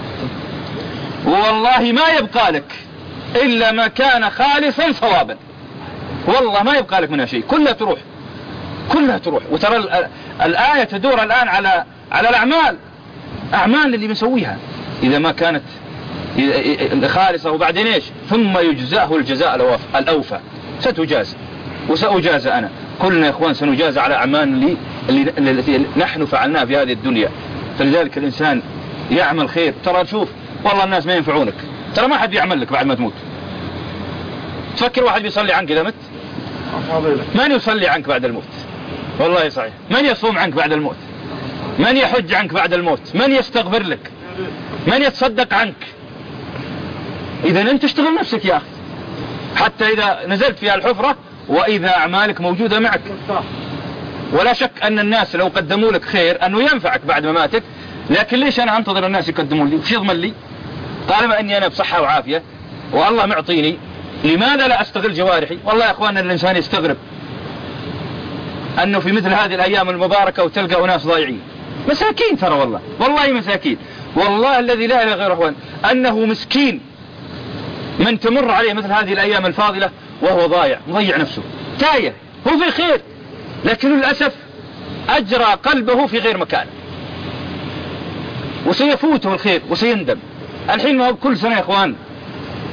والله ما يبقى لك إلا ما كان خالصا صوابا، والله ما يبقى لك منها شيء، كلها تروح، كلها تروح. وترى الآية تدور الآن على الأعمال، أعمال اللي بنسويها إذا ما كانت خالصة. وبعدين إيش؟ ثم يجزاه الجزاء الأوفى. ستجاز وسأجاز أنا، كلنا يا إخوان سنجاز على أعمال التي نحن فعلناها في هذه الدنيا. فلذلك الإنسان يعمل خير. ترى شوف والله الناس ما ينفعونك، ترى ما حد يعمل لك بعد ما تموت. تفكر واحد بيصلي عنك إذا مت؟ من يصلي عنك بعد الموت؟ والله صحيح. من يصوم عنك بعد الموت؟ من يحج عنك بعد الموت؟ من يستغفر لك؟ من يتصدق عنك؟ إذا أنت اشتغل نفسك يا أخي، حتى إذا نزلت في الحفرة وإذا أعمالك موجودة معك. ولا شك أن الناس لو قدموا لك خير أنه ينفعك بعد مماتك، لكن ليش أنا أنتظر الناس يقدمون لي؟ وش يضمن لي؟ طالما أني أنا بصحة وعافية والله معطيني، لماذا لا أستغل جوارحي؟ والله يا أخواننا الإنسان يستغرب أنه في مثل هذه الأيام المباركة وتلقى ناس ضايعين مساكين، ترى والله مساكين، والله الذي لا إله غيره أخوان أنه مسكين من تمر عليه مثل هذه الأيام الفاضلة وهو مضيع نفسه، تايه، هو في خير لكن للأسف أجرى قلبه في غير مكان، وسيفوته الخير وسيندم. الحين ما هو كل سنة يا إخوان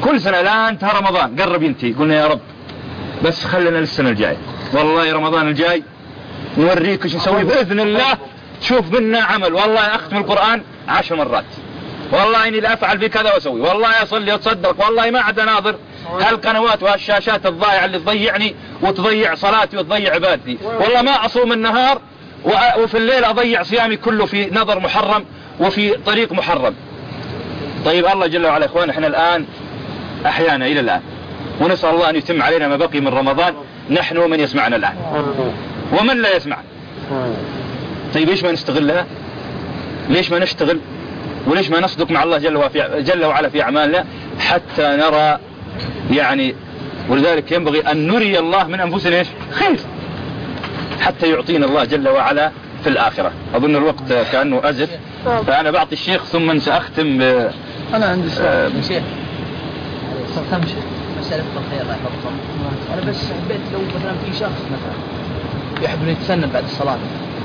كل سنة الآن انتهى رمضان قرب ينتهي، قلنا يا رب بس خلنا للسنة الجاية، والله رمضان الجاي نوريك ايش نسوي بإذن الله، تشوف منا عمل، والله أختم القرآن 10 مرات، والله إني لا أفعل في كذا وأسوي، والله أصلي وأتصدق، والله ما عاد أناظر هالقنوات وهالشاشات الضائعة اللي تضيعني وتضيع صلاتي وتضيع عبادتي، والله ما أصوم النهار وفي الليل أضيع صيامي كله في نظر محرم وفي طريق محرم. طيب الله جل وعلا إخوان إحنا الآن أحيانا إلى الآن، ونسأل الله أن يتم علينا ما بقي من رمضان نحن ومن يسمعنا الآن ومن لا يسمع. طيب ليش ما نستغلها؟ ليش ما نشتغل؟ وليش ما نصدق مع الله جل وعلا في أعمالنا حتى نرى يعني، ولذلك ينبغي أن نري الله من أنفسنا إيش؟ خير، حتى يعطينا الله جل وعلا في الآخرة. أظن الوقت كأنه أزف، فأنا بعطي الشيخ ثم سأختم أنا عندي سؤال شيخ تمشي مسألة الخير الله يحفظكم. أنا بس حبيت لو مثلا في شخص مثلا يحب أن يتسنن بعد الصلاة،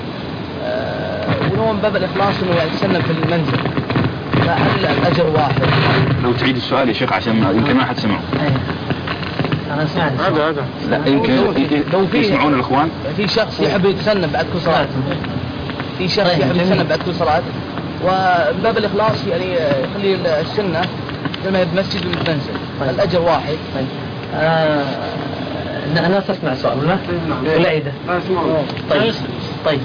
ولو من باب الإخلاص إنه يعني يتسنن في المنزل، فهل الأجر واحد؟ لو تعيد السؤال يا شيخ عشان يمكن ما حد سمعه. أنا سمعت هذا لا يمكن لو يسمعون الإخوان. في شخص يحب يتسنن بعد كل صلاة، في شخص يحب يتسنن بعد كل صلاة، ومن باب الإخلاص يعني يخلي السنة لما بمسجد المنزل، الأجر واحد. أنا أسمع سؤال ولا عيده؟ طيب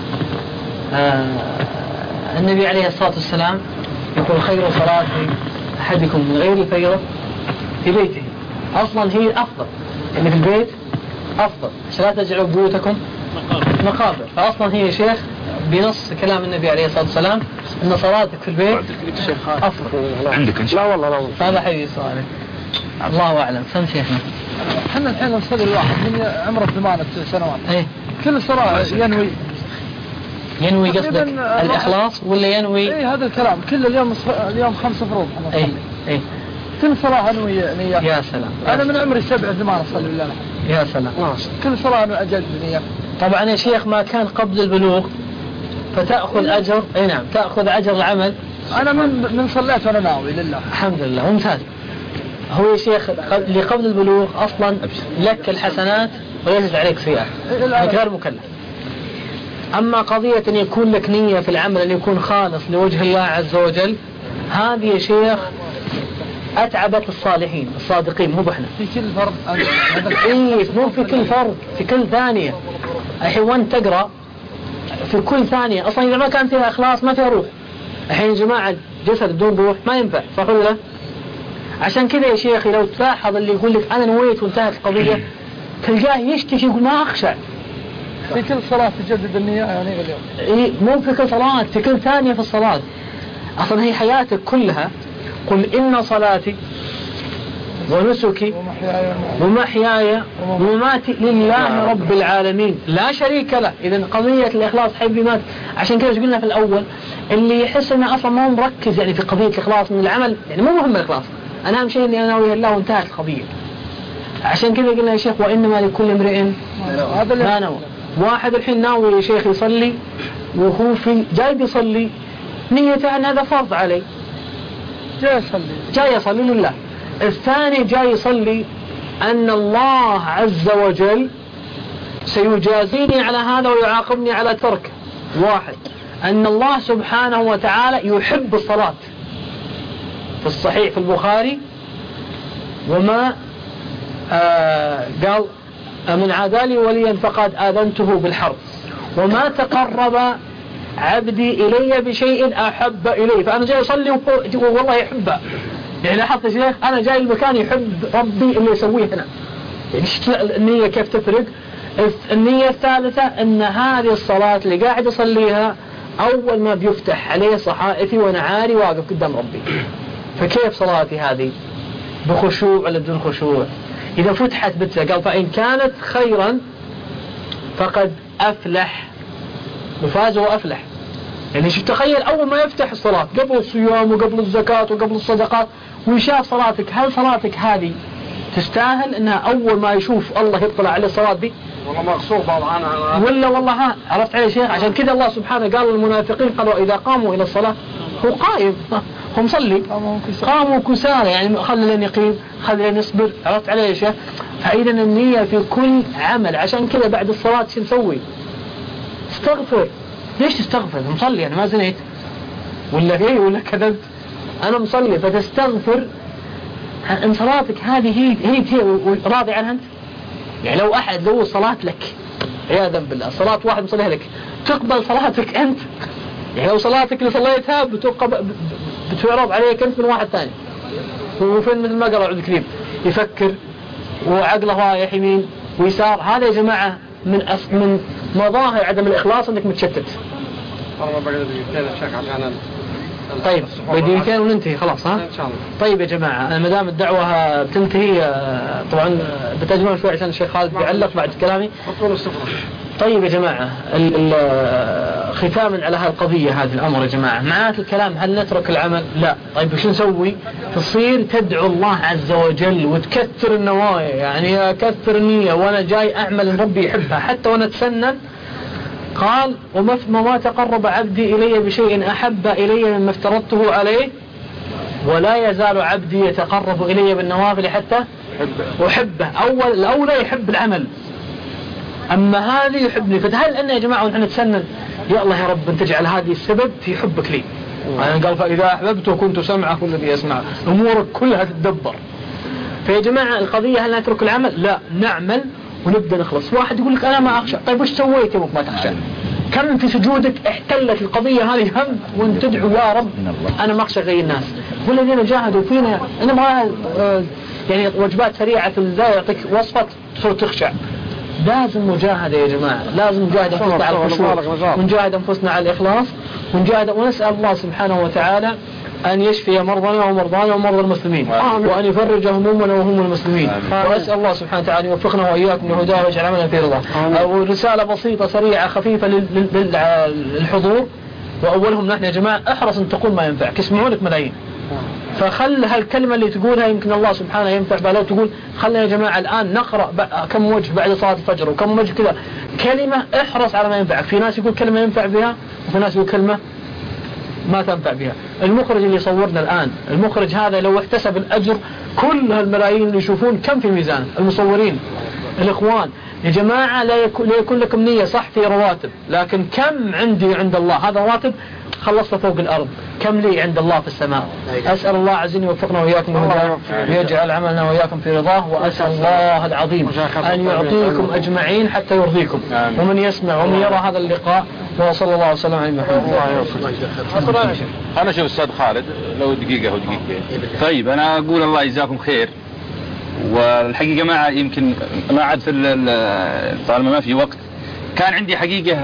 النبي عليه الصلاة والسلام يقول خير صلاة أحدكم من غير الفيضة في بيته، أصلا هي أفضل، يعني في البيت أفضل، لا تجعلوا بيوتكم مقابر، فأصلا هي شيخ بنص كلام النبي عليه الصلاة والسلام أن صلاتك في البيت أفضل. عندك إن شاء الله. لا والله هذا حبيبي سؤالك، الله أعلم. سم شيخنا. احنا الحين نصلي الواحد من عمره 8 سنوات، كل صلاة ينوي قصدك الإخلاص ولا ينوي؟ اي هذا الكلام، كل اليوم 5 فروض. اي كل صلاة انوي نية. يا سلام. انا من عمري 7 8 اصلي لله. يا سلام. كل صلاة انوي اجل نية. طبعا يا شيخ ما كان قبل البلوغ فتأخذ أجر، اي نعم تأخذ أجر العمل. انا من صليت وانا ناوي لله. الحمد لله ممتاز. هو يا شيخ اللي قبل البلوغ أصلا لك الحسنات وليست عليك سيئات، غير مكلف. أما قضية أن يكون لك نية في العمل أن يكون خالص لوجه الله عز وجل، هذه يا شيخ أتعبت الصالحين الصادقين، مو بحنا. في كل فرد إيه مو في كل فرد، في كل ثانية. الحين وانت تقرأ في كل ثانية، أصلا إذا ما كان فيها إخلاص ما فيها روح. الحين يا جماعة جسد بدون روح ما ينفع، صح ولا لا؟ عشان كذا يا شيخي لو تلاحظ اللي يقول لك أنا نويت وانتهت القضية، تلقاه يشتكي يقول ما أخشع. في كل صلاة تجدد النية يعني اليوم. إيه مو في كل صلاة، في كل ثانية في الصلاة. أصلا هي حياتك كلها. قل إن صلاتي ونسكي ومحياي ومماتي لله رب العالمين لا شريك له. إذن قضية الإخلاص حبي مات. عشان كذا قلنا في الأول اللي يحس أنه أصلا ما هو مركز يعني في قضية الإخلاص من العمل، يعني مو مهم الإخلاص، أنا أهم شيء أني أنا ويا الله وانتهت القضية. عشان كذا قلنا يا شيخ وإنما لكل امرئ ما نوى. واحد الحين ناوي يا شيخ يصلي وهو في جاي يصلي نيته أن هذا فرض علي، جاي يصلي لله. الثاني جاي يصلي أن الله عز وجل سيجازيني على هذا ويعاقبني على تركه. واحد أن الله سبحانه وتعالى يحب الصلاة، في الصحيح في البخاري وما قال من عادالي وليا فقد آذنته بالحرب، وما تقرب عبدي إلي بشيء أحب إليه. فأنا جاي أصلي والله يحبه، يعني لاحظت يا شيخ أنا جاي المكان يحب ربي اللي يسويه هنا. يعني النية كيف تفرق. النية الثالثة أن هذه الصلاة اللي قاعد أصليها أول ما بيفتح عليه صحائفي وأنا عاري واقف قدام ربي، فكيف صلاتي هذه بخشوع ولا بدون خشوع؟ إذا فتحت بتها قال فإن كانت خيرا فقد أفلح وفاز وأفلح. يعني شوف تخيل أول ما يفتح الصلاة قبل الصيام وقبل الزكاة وقبل الصدقات ويشاف صلاتك، هل صلاتك هذه تستاهل أنها أول ما يشوف الله يطلع على الصلاة دي والله مقصور طبعا ولا والله ها عرفت علي شيخ؟ عشان كذا الله سبحانه قال للمنافقين قالوا إذا قاموا إلى الصلاة هو قائم هو مصلي قاموا كسالى يعني خلي لين يقيم خلي لين يصبر عرفت عليه يا شيخ. فإذا النية في كل عمل. عشان كذا بعد الصلاة شو نسوي؟ استغفر. ليش تستغفر؟ مصلي أنا ما زنيت ولا إيه ولا كذبت أنا مصلي فتستغفر إن صلاتك هذه هي راضي عنها أنت. يعني لو أحد لو صلاة لك عياذا بالله صلاة واحد مصليها لك تقبل صلاتك أنت. يعني لو صلاتك اللي صليتها بتعرض عليك أنت من واحد ثاني وفين مثل ما قال عبد الكريم يفكر وعقله رايح يمين ويسار. هذا يا جماعة من مظاهر عدم الإخلاص أنك متشتت. طيب بدقيقتين وننتهي خلاص ها؟ طيب يا جماعة ما دام الدعوة بتنتهي طبعا بتجمع شوي عشان الشيخ خالد بيعلق بعد كلامي. طيب يا جماعة ختاما على هالقضية هذه الأمر يا جماعة معاك الكلام هل نترك العمل؟ لا. طيب وش نسوي؟ تصير تدعو الله عز وجل وتكثر النوايا يعني كثر النية وأنا جاي أعمل ربي يحبها حتى وأنا أتسنن. قال وما تقرب عبدي إلي بشيء أحب إلي مما افترضته عليه ولا يزال عبدي يتقرب إلي بالنوافل حتى أحبه. الأولى يحب العمل أما هذه يحبني. فتهل أن يا جماعة ونحن نتسنن يا الله يا رب أن تجعل هذه السبب في حبك لي. قال فإذا أحببته كنت سمعه الذي يسمع أمورك كلها تتدبر. فيا جماعة القضية هل نترك العمل؟ لا نعمل ونبدأ نخلص. واحد يقول لك أنا ما أخشى. طيب وش سويت يوم ما تخشى؟ كم في سجودك احتلت القضية هذه هم وانت تدعو يا رب أنا ما أخشى زي الناس. والذين جاهدوا فينا أنا ما يعني وجبات سريعة لا يعطيك وصفة تصير تخشع. لازم مجاهدة يا جماعة. لازم نجاهد أنفسنا على الخشوع ونجاهد أنفسنا على الإخلاص ونسأل الله سبحانه وتعالى أن يشفي مرضنا ومرضانا ومرضى المسلمين وأن يفرج همومنا وهم المسلمين. وأسأل الله سبحانه وتعالى يوفقنا وإياكم لهداه ويجعل عملنا في رضاه. ورسالة بسيطة سريعة خفيفة للحضور وأولهم نحن يا جماعة احرص أن تقول ما ينفعك يسمعونك ملايين. فخل هالكلمة اللي تقولها يمكن الله سبحانه ينفع بها. لو تقول خلنا يا جماعة الآن نقرأ كم وجه بعد صلاة الفجر وكم وجه كذا كلمة احرص على ما ينفعك. في ناس يقول كلمة ينفع بها وفي ناس يقول كلمة ما تنفع بها. المخرج اللي يصورنا الآن المخرج هذا لو احتسب الأجر كل هالملايين اللي يشوفون كم في ميزان المصورين الإخوان يا جماعة لا يكون لكم نية صح في رواتب لكن كم عندي عند الله هذا راتب خلصت فوق الأرض كم لي عند الله في السماء. أسأل الله عز وجل يوفقنا وإياكم ويجعل عملنا وإياكم في رضاه. وأسأل الله العظيم أن يعطيكم أجمعين حتى يرضيكم ومن يسمع ومن يرى هذا اللقاء وصلى الله وسلم على محمد. أنا شوف أستاذ خالد لو دقيقة أو دقيقتين. طيب أنا أقول الله يجزاكم خير. والحقيقة ما يمكن ما عاد في طالما ما في وقت كان عندي حقيقة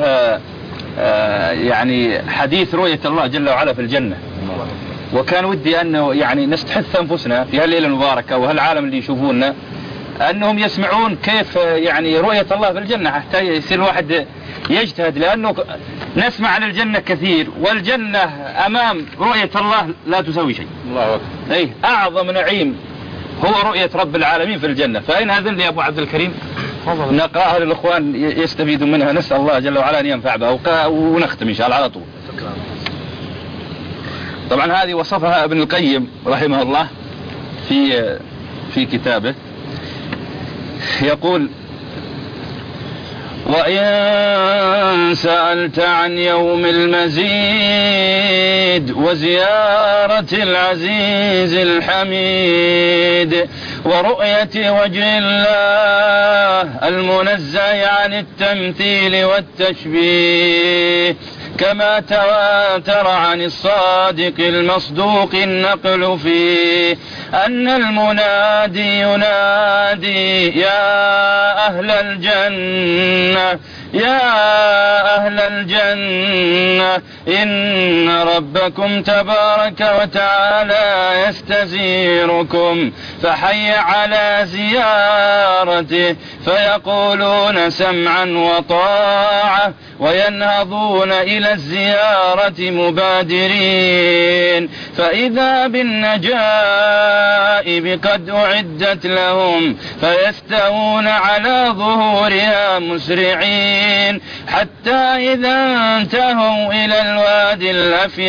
يعني حديث رؤية الله جل وعلا في الجنة وكان ودي أنه يعني نستحث أنفسنا في هالليلة المباركة وهالعالم اللي يشوفوننا أنهم يسمعون كيف يعني رؤية الله في الجنة حتى يصير الواحد يجتهد لأنه نسمع عن الجنة كثير والجنة أمام رؤية الله لا تسوي شيء. الله أكبر. أي أعظم نعيم هو رؤية رب العالمين في الجنة. فإن هذا يا أبو عبد الكريم نقرأها للأخوان يستفيدوا منها. نسأل الله جل وعلا أن ينفع بها ونختم إن شاء الله على طول. طبعا هذه وصفها ابن القيم رحمه الله في كتابه يقول وإن سألت عن يوم المزيد وزيارة العزيز الحميد ورؤية وجه الله المنزه عن التمثيل والتشبيه كما تواتر عن الصادق المصدوق النقل فيه أن المنادي ينادي يا أهل الجنة يا أهل الجنة إن ربكم تبارك وتعالى يستزيركم فحي على زيارته فيقولون سمعا وطاعة وينهضون إلى الزيارة مبادرين فإذا بالنجائب قد أعدت لهم فيستوون على ظهورها مسرعين حتى إذا انتهوا إلى الوادي الأفيح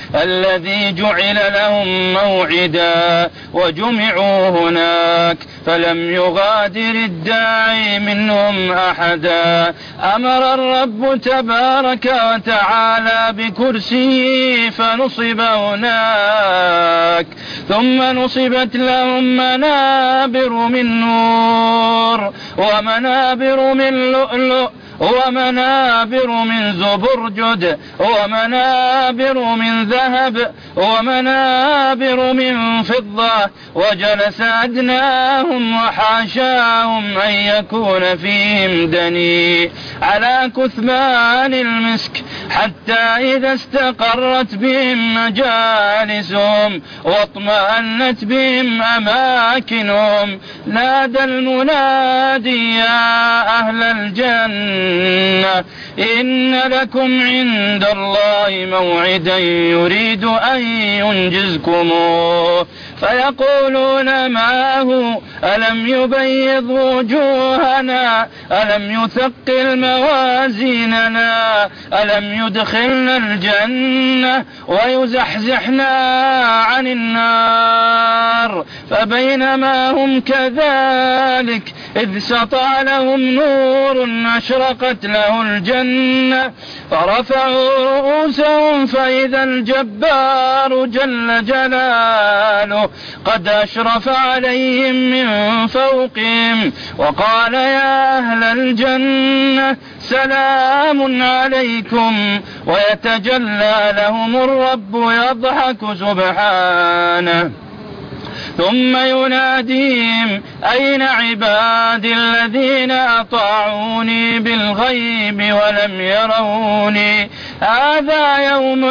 الذي جعل لهم موعدا وجمعوا هناك فلم يغادر الداعي منهم أحدا. أمر الرب تبارك وتعالى بكرسيه فنصب هناك ثم نصبت لهم منابر من نور ومنابر من لؤلؤ ومنابر من زبرجد ومنابر من ذهب ومنابر من فضة وجلس أدناهم وحاشاهم أن يكون فيهم دني على كثمان المسك حتى إذا استقرت بهم مجالسهم واطمأنت بهم أماكنهم نادى المنادي يا أهل الجنة إن لكم عند الله موعدا يريد أن ينجزكموه فيقولون ما هو ألم يبيض وجوهنا ألم يثقل موازيننا ألم يدخلنا الجنة ويزحزحنا عن النار. فبينما هم كذلك إذ سطع لهم نور أشرقت له الجنة فرفعوا رؤوسهم فإذا الجبار جل جلاله قد أشرف عليهم من فوقهم وقال يا أهل الجنة سلام عليكم ويتجلى لهم الرب يضحك سبحانه ثم يناديهم أين عبادي الذين أطاعوني بالغيب ولم يروني هذا يوم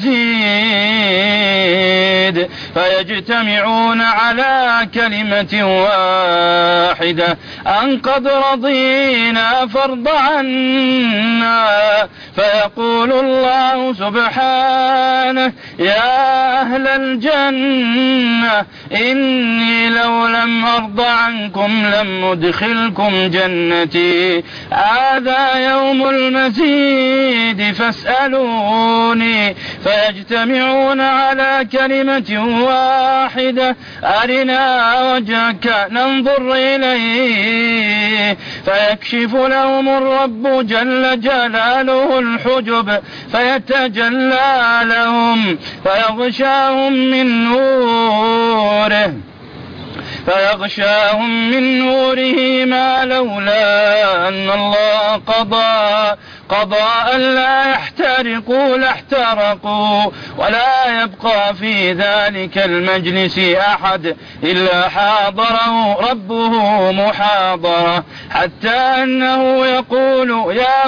المزيد. فيجتمعون على كلمة واحدة أن قد رضينا فارض عنا. فيقول الله سبحانه يا أهل الجنة إني لو لم أرض عنكم لم أدخلكم جنتي هذا يوم المزيد فاسألوني. فيجتمعون على كلمة واحدة أرنا وجهك ننظر إليه. فيكشف لهم الرب جل جلاله الحجب فيتجلى لهم فيغشاهم من نوره ما لولا أن الله قضى أن لا يحترقوا لاحترقوا ولا يبقى في ذلك المجلس أحد إلا حاضره ربه محاضرة حتى أنه يقول يا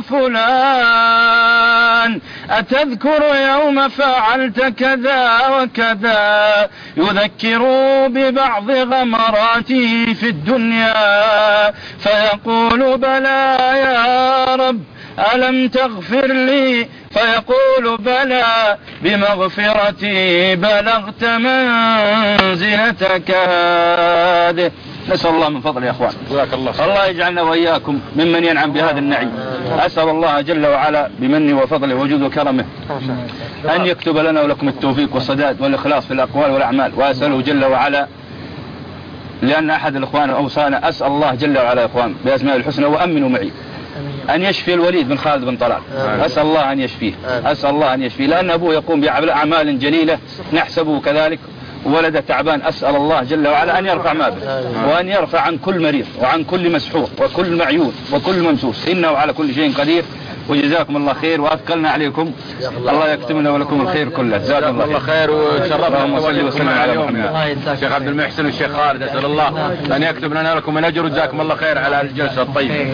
فلان أتذكر يوم فعلت كذا وكذا يذكر ببعض غمراته في الدنيا فيقول بلى يا رب ألم تغفر لي فيقول بلى بمغفرتي بلغت منزلتك هذه. نسأل الله من فضل يا أخوان الله يجعلنا وإياكم ممن ينعم بهذا النعيم. أسأل الله جل وعلا بمنه وفضله وجوده وكرمه أن يكتب لنا ولكم التوفيق والسداد والإخلاص في الأقوال والأعمال. وأسأله جل وعلا لأن أحد الإخوان أوصانا أسأل الله جل وعلا يا إخوان بأسماء الحسنى وأمنوا معي أن يشفي الوليد بن خالد بن طلال. أسأل الله أن يشفيه أسأل الله أن يشفيه لأن أبوه يقوم بأعمال جليلة نحسبه كذلك ولد تعبان. أسأل الله جل وعلا أن يرفع ما به وأن يرفع عن كل مريض وعن كل مسحور وكل معيون وكل ممسوس إنه على كل شيء قدير. وجزاكم الله خير وأثقلنا عليكم الله يكتب لنا ولكم الخير كله. جزاكم الله خير وتشرفنا وسلم على محمد. الشيخ عبد المحسن والشيخ خالد أسأل الله أن يكتب لنا ولكم الأجر وجزاكم الله خير على الجلسة الطيبة.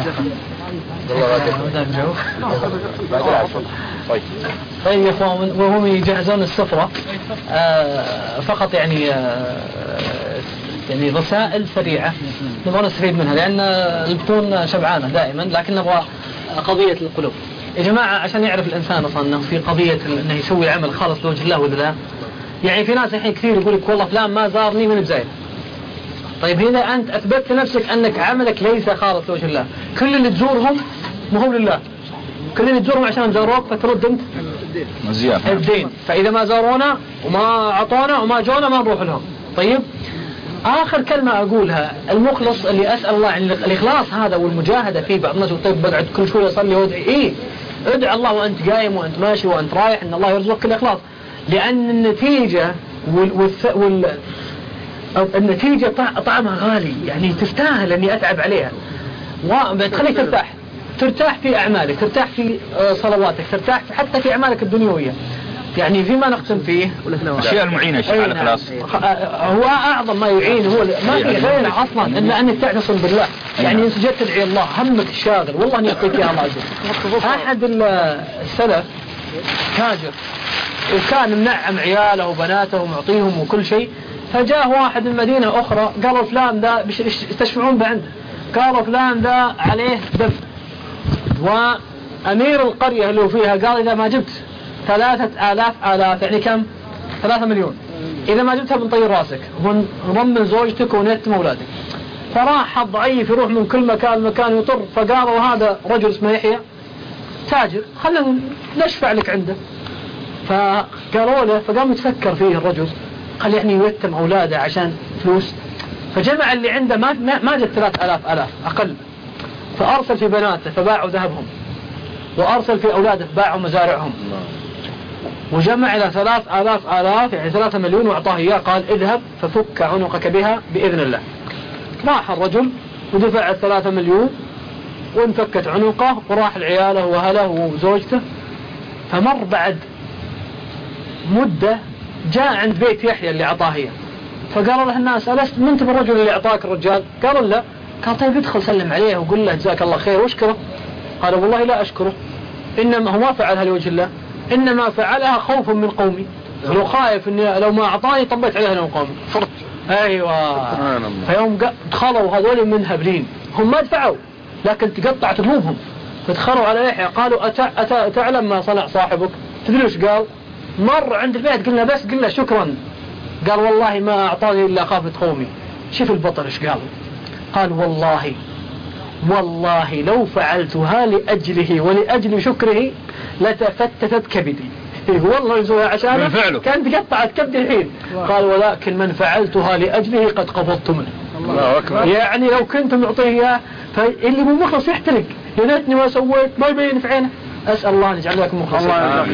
طيب يا اخوان وهم يجهزون السفرة فقط يعني رسائل سريعة نبغى نستفيد منها لأن البطون شبعانة دائما لكن نبغى قضية القلوب يا جماعة عشان يعرف الإنسان أصلا أنه في قضية أنه يسوي عمل خالص لوجه الله ولا لا. يعني في ناس الحين كثير يقول لك والله فلان ما زارني من بزايد. طيب إذا أنت أثبتت نفسك أنك عملك ليس خالص لوجه الله كل اللي تزورهم مو لله كل اللي تزورهم عشان زاروك فترد أنت الدين. فإذا ما زارونا وما أعطونا وما جونا ما نروح لهم. طيب آخر كلمة أقولها، المخلص اللي أسأل الله عن الإخلاص هذا والمجاهدة فيه. بعض الناس طيب بقعد كل شوية أصلي وأدعي. إيه ادعى الله وأنت قايم وأنت ماشي وأنت رايح إن الله يرزقك الإخلاص، لأن النتيجة النتيجة طعمها غالي، يعني تستاهل أني أتعب عليها وتخليك ترتاح في أعمالك، ترتاح في صلواتك، ترتاح حتى في أعمالك الدنيوية. يعني فيما نختم فيه الأشياء المعينة على الإخلاص هو أعظم ما يعين، هو ما في غيره أصلا إلا أنك تعتصم بالله. يعني إن سجدت تدعي الله همك الشاغل والله أن يعطيك يا الله عز. أحد السلف تاجر وكان منعم عياله وبناته ومعطيهم وكل شيء، فجاء واحد من مدينة أخرى قالوا فلان ذا يستشفعون بعنده، قالوا فلان ذا عليه دم، وأمير القرية اللي فيها قال إذا ما جبت 3000 يعني كم 3 مليون، إذا ما جبتها بنطير راسك ونضمن زوجتك ونتم أولادك. فراح ضعيف يروح من كل مكان يطر، فقالوا هذا رجل اسمه يحيى تاجر خلنا نشفع لك عنده. فقالوا له، فقام يتفكر فيه الرجل، قال يعني يتم أولاده عشان فلوس، فجمع اللي عنده ما جت 3000 أقل، فأرسل في بناته فباعوا ذهبهم، وأرسل في أولاده فباعوا مزارعهم، وجمع إلى 3000 يعني 3 مليون وأعطاه إياه، قال اذهب ففك عنقك بها بإذن الله. راح الرجل ودفع 3 مليون وانفكت عنقه وراح لعياله وأهله وزوجته. فمر بعد مدة جاء عند بيت يحيى اللي أعطاه إياه، فقالوا له الناس ألست من أنت بالرجل اللي أعطاك الرجال؟ قالوا لا. قال طيب ادخل سلم عليه وقل له جزاك الله خير واشكره. قال والله لا أشكره، إنما هو ما فعلها لوجه الله، إنما فعلها خوف من قومي، لو خايف إني لو ما أعطاني طبيت عليها لو قومي. أيوة. فيوم دخلوا هذول من هبلين، هم ما دفعوا لكن تقطعت قلوبهم، فدخلوا على يحيى قالوا تعلم ما صنع صاحبك؟ تدري وش قال؟ مر عند البيت قلنا بس قلنا شكرا، قال والله ما أعطاني إلا خافة قومي. شوف البطل إيش قال والله لو فعلتها لأجله ولأجل شكره لتفتتت كبدي. والله يسويها عشانه كانت قطعت كبدي الحين. قال ولكن من فعلتها لأجله قد قبضت منه. الله أكبر. يعني لو كنت معطيه إياه فاللي مو مخلص يحترق، يا ليتني ما سويت، ما يبين في عينه. أسأل الله أن يجعل لكم مخلصين.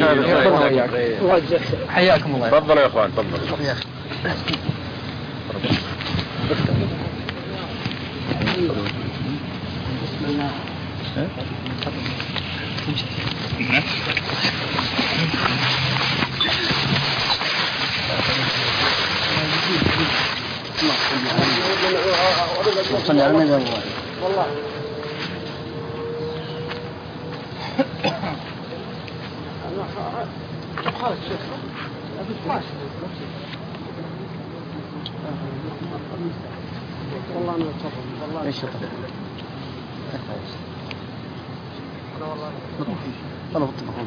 حياكم الله. تفضل يا أخوان تفضل. بسم الله. صلى على النبي والله. والله أنا أتفضل والله. إيش أتفضل؟ والله بطبخون.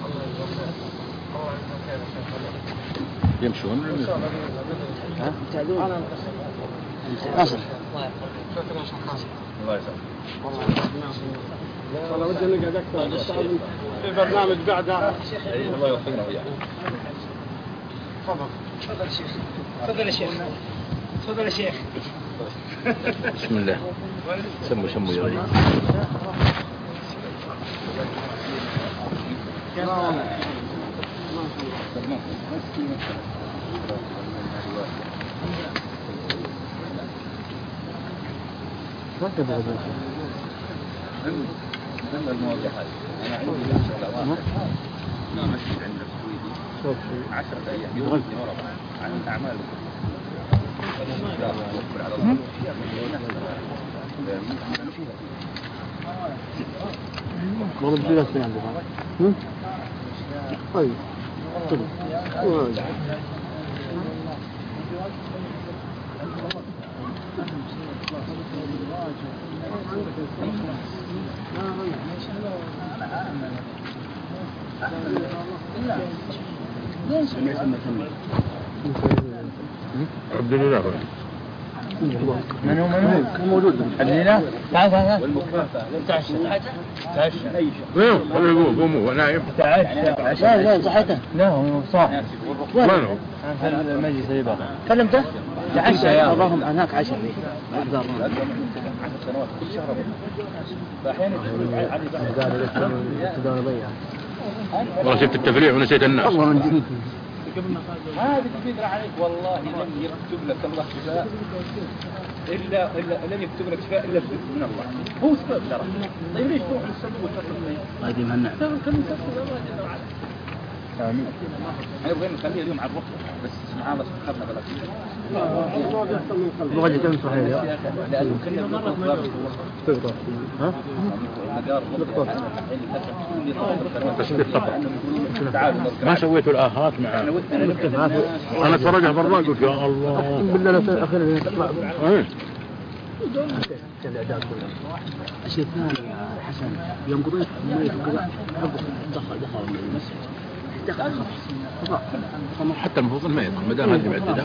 يمشون؟ ها؟ تعدون؟ ناصر. الله يسلمك. والله ودي نقعد أكثر في برنامج بعدها. الله يوفقنا وياك. تفضل شيخ. تفضل يا شيخ. تفضل يا شيخ. بسم الله. سموا يا رجل. المواضيع هذه أنا عندي برنامج عند السويدي 10 أيام يوم عن الأعمال والله بدي أسمع عندها. طيب. عبد الله من هو موجود عندنا تعال تعشى وين قوموا نايم تعشى لا صحته لا هو صح وين هو في المجلس اللي برا كلمته تعشى يا اللهم هناك عشاء والله شفت التفريع ونسيت الناس هذه الفكرة عليك والله لن يكتب لك الله شفاء إلا لن يكتب لك شفاء إلا من الله هو سبب ترى طيب ليش تروح للسبب وتتصل هذه مهنة آمين نبغى نخليه اليوم على الرخصة بس سبحان الله سبحانه وتعالى بغيت كم صحيح لأنه كنا مرة تقدر ها ما سويتوا الآهات مع أنا اتفرج على برا قلت يا الله بالله لا أخيرا تطلع الشيء الثاني يا حسن يوم قضيت ميت القضاء دخل المسجد حتى المفروض ما يدخل ما دام هذه معددة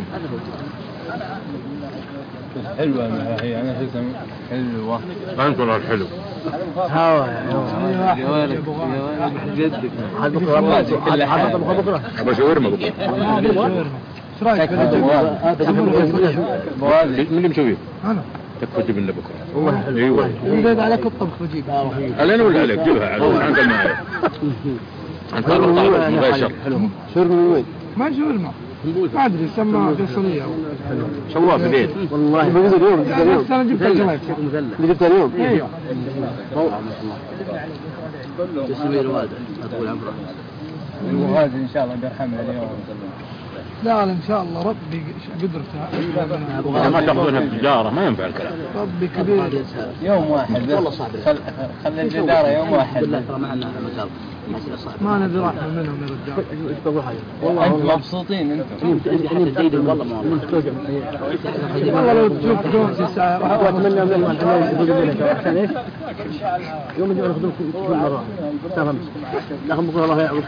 حلوة هي أنا شو اسمه حلوة أنتوا الحلو هوا يا ولد جدك هذا بكرة أبى شاورما بكرة ايش رايك هذا من اللي مسويه؟ انا تكفى جبنا بكره والله حلو ايوه يزيد عليك الطبخ وجيب علينا ولا عليك جيبها عند الماء انت طالب مباشر شاورما من وين؟ ما شاورما ما ادري سماها فيصليه سواها في البيت والله بجيب اليوم انا جبت الجواب اللي جبتها اليوم ايوه روعه ما شاء الله تسميه الوالده تقول عمره الوالد ان شاء الله بيرحمها اليوم لا ان شاء الله ربي قدرته ما تاخذونها بتجاره ما ينفع الكلام ربي كبير يوم واحد والله صعب خلي الجداره يوم واحد بالله ترى ما عندنا مجال ما نبي راحه منهم يا رجال ايش بقول حاجه والله انتم مبسوطين انتم يعني زيد والله ما والله لو تشوف دوم ساعه راح اتمنى من احسن ايش يوم نجي نخدم كل مره تفهم لكن بقول الله يعوضك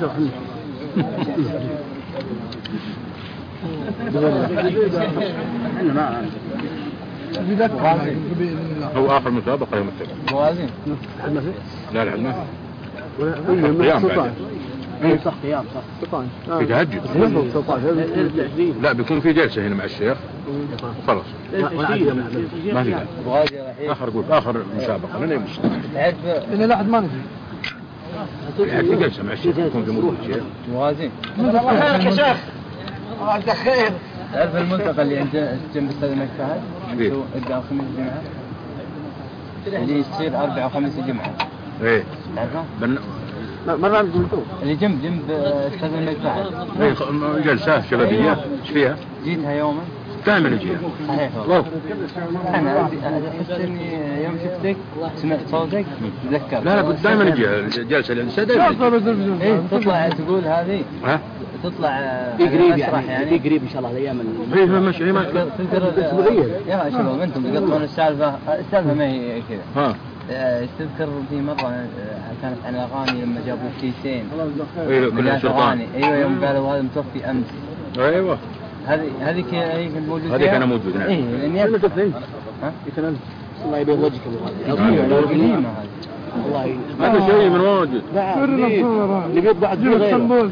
هو آخر مسابقة يوم السبت موازين لا لا ما قيام صح قيام صح في تهجد لا بيكون في جلسة هنا مع الشيخ خلاص ما في آخر قول آخر مسابقة لنا يمشي إن لا أحد ما نجي في جلسة مع الشيخ يكون في مرور الشيخ موازين خيرك يا شيخ الله خير تعرف المنطقة اللي عند جنب استاد الملك فهد ادعى خميس الجمعة اللي يصير 4 و5 الجمعة ايه تعرفها؟ مرة قلتوا اللي جنب استاد الملك فهد ايه جلسة شبابية ايش فيها؟ جيتها يوما دائما نجيها صحيح والله انا احس اني يوم شفتك سمعت صوتك تذكرت لا قلت دائما نجيها الجلسة الانسة دائما ايه تطلع تقول هذه ها؟ تطلع قريب يعني قريب ان شاء الله الايام ايه مش ما تذكر يا شباب انتم تقطعون السالفه ما هي كذا ها تذكر في مره كانت عن الاغاني لما جابوا كيسين ايوه كلها شرطان ايوه يوم قالوا هذا متوفي امس ايوه هذه كانت موجوده هذه كان موجود نعم ايه لاني ها الله يبيض وجهك قديمه هذه والله هذا شيء من واجد اللي بيض بعد في غيره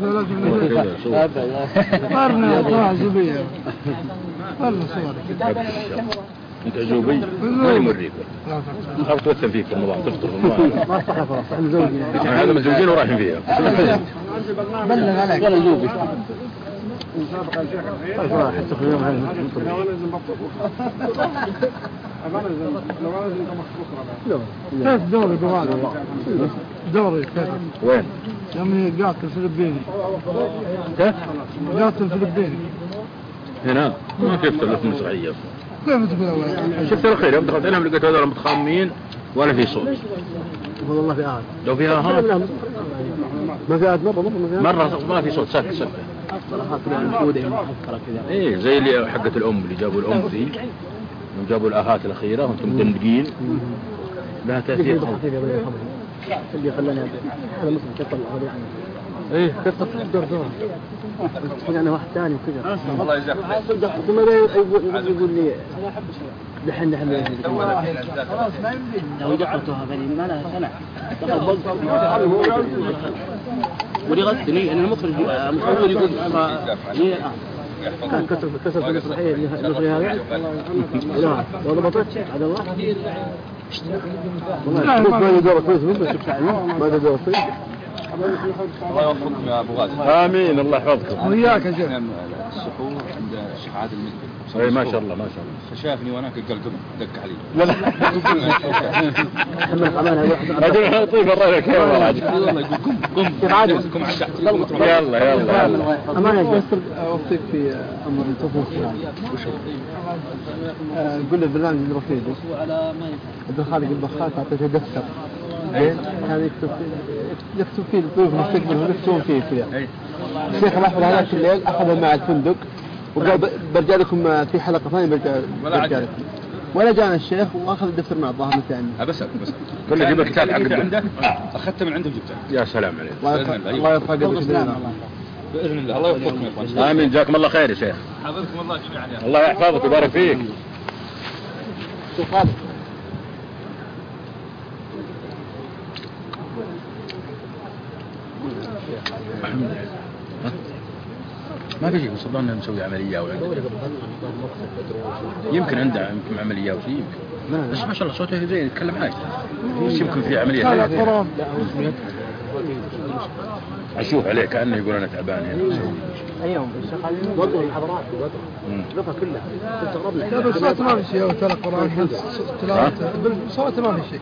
صارنا طلع زبيه والله صورك انت عزوبي ما يمريك او توثن فيك في رمضان تفطر والله ما صح خلاص احنا مزوجين هذا متزوجين ورايحين فيها بلغ عليك ولا زوجي حتى في يوم كيف دوري بغالي دوري كيف وين؟ يومي قاتل فلبيني كيف؟ قاتل فلبيني هنا ما شفت الاسم صحيح كيف تقول أول شفت الخير يوم دخلت عليهم لقيت هذول متخامين ولا في صوت والله في آهات لو في آهات ما في آهات مرة ما في صوت سكت صراحات الفودة محفرة كذا ايه زي اللي حقة الأم اللي جابوا الأم ذي يوم جابوا الآهات الأخيرة وانتم مدندقين لها تأثير اللي خلاني هذا مسلم كتب الأغضي عنه ايه كيف تقدر دور تقول انا واحد ثاني وكذا الله يجزاك ثم يقول لي دحين خلاص ما يمدي لو دخلتها بني ما لها سنة ولي غسني انا المخرج مصور يقول لي كان كسر في المسرحية المصري هذا لا والله ما طلعت على الله ما يدور كويس ما يدور كويس الله يوفقكم يا ابو غازي. امين الله يحفظكم وياك يا شيخ. السحور عند الشيخ عادل المدبر. اي ما شاء الله ما شاء الله. فشافني وانا قلقم دق علي. لا لا محمد حمان هذا بعدين طيب الرايك يا والله يقول قم كيف عادل قم على الشعب. يلا امانه يسر اوصيك في امر التفوق قول له برنامج الرفيق عبد الخالق البخات اعطيته دفتر كان يكتب فيه الضيوف المستقبل ونفسهم فيها الشيخ الأحمد هذاك الليل أخذ مع الفندق وقال برجع لكم في حلقة ثانية برجع لكم ولا جانا الشيخ وأخذ الدفتر مع الظاهر متعني بس كل جيب الكتاب حق عنده أخذته من عنده وجبته. يا سلام عليك الله يرفع قدرك بإذن الله الله يوفقكم يا إخوان. آمين جزاكم الله خير يا شيخ. حفظكم الله جميعا. الله يحفظك ويبارك فيك. ما في شيء وصلنا نسوي عملية أو يمكن عنده يمكن عملية أو شيء يمكن بس ما شاء الله صوته زين يتكلم عادي بس يمكن في عملية أشوف عليه كأنه يقول أنا تعبان يعني أيوم الشيخ علي وضع الحضارات وضعها كلها تستغربنا لا بالصوت ما في شيء وتلا قرآن تلاوته بالصوت ما في شيء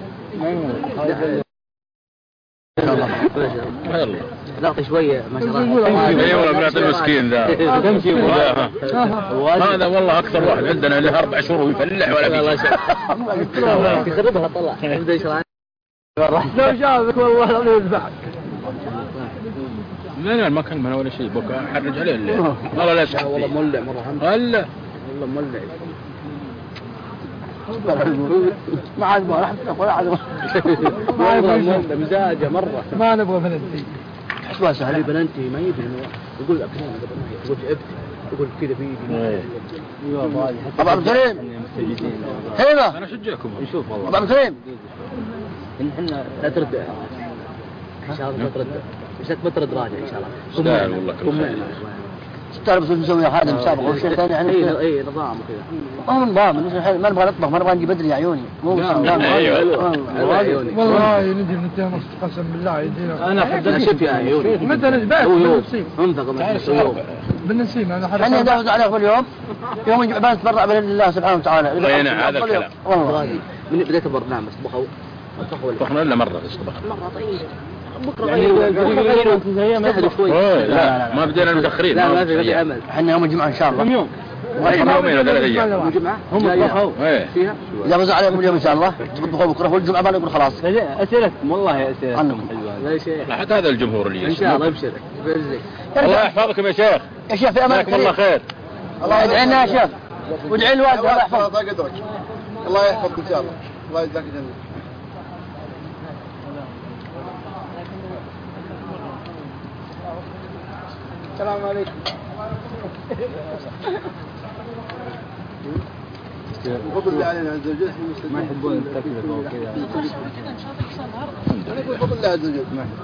يلا نعطي شوية ما شاء الله. اي والله بنعطي المسكين ذا هذا والله اكثر واحد عندنا له 4 شهور ويفلح ولا بيجي يخربها طلع يبدا يشرح لو شافك والله العظيم يذبحك. لا ما كان معنا ولا شيء بكى حرج عليه الليل والله لا يسحب والله مولع مرة هلا والله مولع ما عاد ما راح ولا عاد ما يبغى مزاجه مرة ما نبغى بلنتي حسوا سهلي بلنتي ما يدري يقول أكلام يقول تعبت يقول كذا في أبو عبد الكريم هنا انا اشجعكم نشوف والله أبو عبد الكريم احنا لا ترد ان شاء الله ترد مش بترد راجع ان شاء الله استاهل والله كل خير تعرف شو نسوي هذا مسابقة وشيء ثاني يعني اي نظام وكذا نظام ما نبغى نطبخ ما نبغى نجي بدري يا عيوني مو والله نجي ننتهي نص قسم بالله يدينا انا حد شوف يا عيوني متى نسبات بالنسيم انا داود عليه كل يوم يوم يجي عباد تبرع بين الله سبحانه وتعالى هذا الكلام والله من بدايه البرنامج طبخنا الا مره بس مره طيب بكره يعني شوي لا ما بدينا متاخرين لا ما في امل احنا يوم الجمعه ان شاء الله يومين ولا 3 ايام الجمعه هم طبخوا فيها اذا وزع عليكم اليوم ان شاء الله تطبخوا بكره والجمعه بنقول خلاص اسئلتكم والله اسئلتكم لا شيء حتى هذا الجمهور اللي ان شاء الله ابشرك الله يحفظكم يا شيخ يا شيخ في امان الله خير الله يدعي لنا يا شيخ وادعي الوالد الله يحفظك الله يحفظك ان شاء الله الله يجزاك جنة السلام عليكم فضل الله علينا عز وجل ما يحبون التكلفة وكذا فضل الله عز وجل ما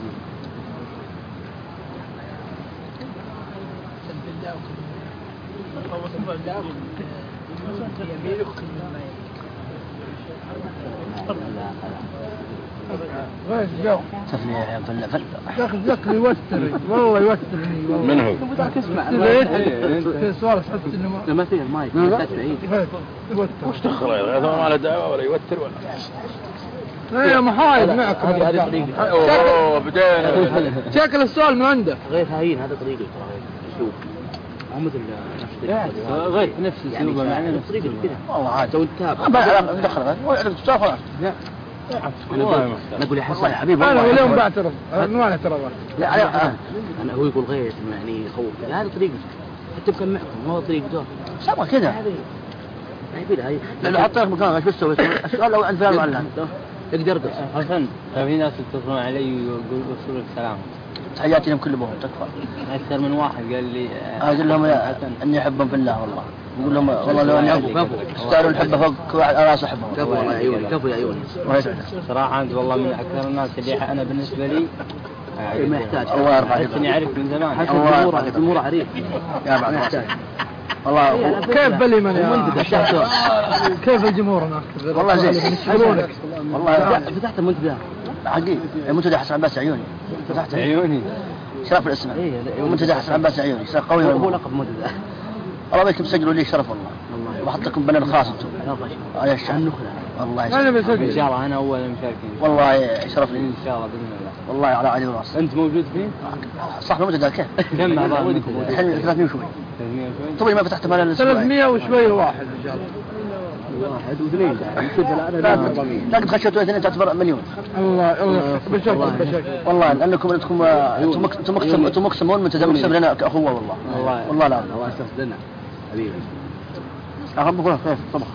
غير جو سفلي يا فل ذاك يوترني والله يوترني والله من هو؟ ذاك اسمع في سؤال تحس انه لا ما فيه المايك بعيد وش دخل هذا ما له دعوه ولا يوتر ولا لا محايد معكم هذه طريقة اوه بدينا شكل السؤال من عنده غير هين هذا طريقة اسلوب مو مثل نفس غير نفس الاسلوب يعني نفس طريقة كذا والله عاد تو تتابع ما دخل لا نقول يا حصل يا حبيبي انا اليوم بعترض ما اعترض لا انا هو يقول غير يعني يخوف هذه طريقته حتى كان معكم ما هو طريقته سبق كذا هاي لو حطيت مكانك ايش بتسوي؟ السؤال لو عند فلان وعلان يقدر حسن في ناس يتصلون علي ويقولوا لك سلام تحياتي لهم كلهم تكفى. أكثر من واحد قال لي أقول لهم أني أحبهم في الله والله. يقول لهم والله لو أني استاهلوا الحبة فوق واحد راس أحبهم. كفو يا عيوني كفو يا عيوني. صراحة أنت والله من أكثر الناس اللي أنا بالنسبة لي ما يحتاج. الله يرفع عليك. أني أعرف من زمان. حتى الجمهور عريف. يا بعد يحتاج. والله كيف باليمن يا كيف الجمهور هناك؟ والله زين. والله فتحت المنتدى حقيقي المنتدى حسن عباس عيوني. فتحت عيوني. شرف الاسم. منتدى حسن عباس عيوني. شرف قوي. هو لقب منتدى. الله بيكم سجلوا لي شرف والله. وحط لكم بنر خاص انتم. يا الشعب. والله أنا بسجل إن شاء الله. أنا أول المشاركين. والله شرف لي. إن شاء الله بإذن الله. والله على عالي وراسي. أنت موجود فيه؟ صح المنتدى كيف؟ كم أعضاء؟ الحين 300 وشوي. 300 وشوي. طبعا ما فتحت مال الاسبوع. 300 وشوي واحد إن شاء الله. واحد واثنين. لكن خشيتوا اثنين تعتبر مليون. الله بشكل والله لانكم انتم مقسمون منتدى مقسم لنا كاخوه والله. والله لا الله يستر لنا حبيبي. أخبرك كيف طبخ.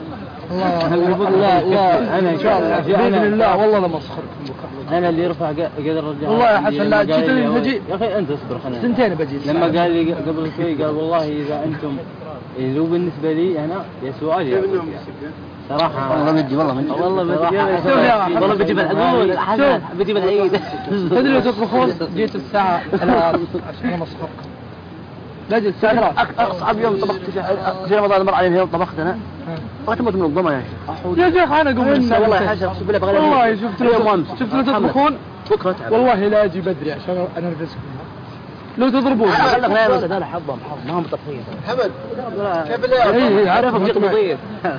لا أنا إن شاء الله بإذن الله والله لما أسخركم بكرة. أنا اللي يرفع قدر الرجال. والله يا حسن لا جيت لي بجي. يا أخي أنت اصبر خلنا. سنتين بجي. لما قال لي قبل شوي قال والله إذا أنتم لو بالنسبة لي أنا يا سؤال يا صراحة. والله بدي والله بدي. والله بجيب العقول. بجيب العيد. تدري لو تطبخون جيت الساعة الآن عشان أسخركم. لا جيت الساعة أصعب يوم طبخت في رمضان مر علي يوم طبخت أنا. بغيت أموت من الضمى يا شيخ أنا قوم والله يا حاجة أقسم بالله بغير. والله شفت لو تطبخون بكرة والله لا أجي بدري عشان أنرفزكم. لو تضربون هذول حظهم ما هم مطبخين. حمد كيف اللي عارفك جيت مضيف.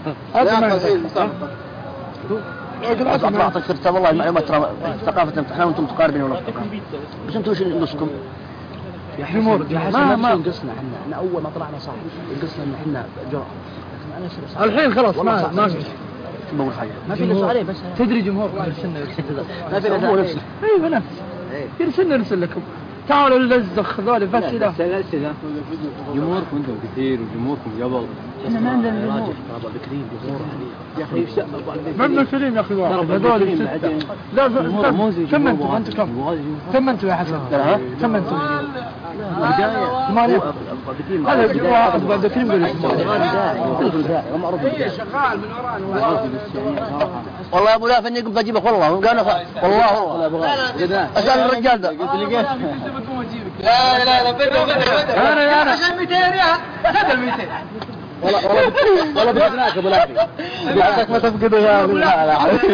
أطلع أعطيك والله المعلومات ترى ثقافة احنا وأنتم تقاربين والله ثقافة. بس أنتم وش نقصكم؟ يا جمهور ما نقصنا احنا أول ما طلعنا صح نقصنا إن احنا جرأة. الحين خلاص ما في بقول حاجة ما في نفس عليه بس تدري جمهور ما في نفس. أيوة نفس يرسلنا نرسل لكم. تعالوا للزخ ذولي بس إذا جمهوركم أنتم كثير وجمهوركم قبل. احنا ما عندنا جمهور. أبو بكريم جمهور يا أخي ما ابن كريم يا أخي واحد هذول لا كم أنتم كم أنتم يا حسن كم أنتم بداية هذا أبو بكريم قال والله يا أبو لاف إني قمت أجيبك والله والله أسأل الرجال ده لا أنا عشان 200 ريال هذا 200 والله بدناك ابو لافي بعدك ما تفقد يا لا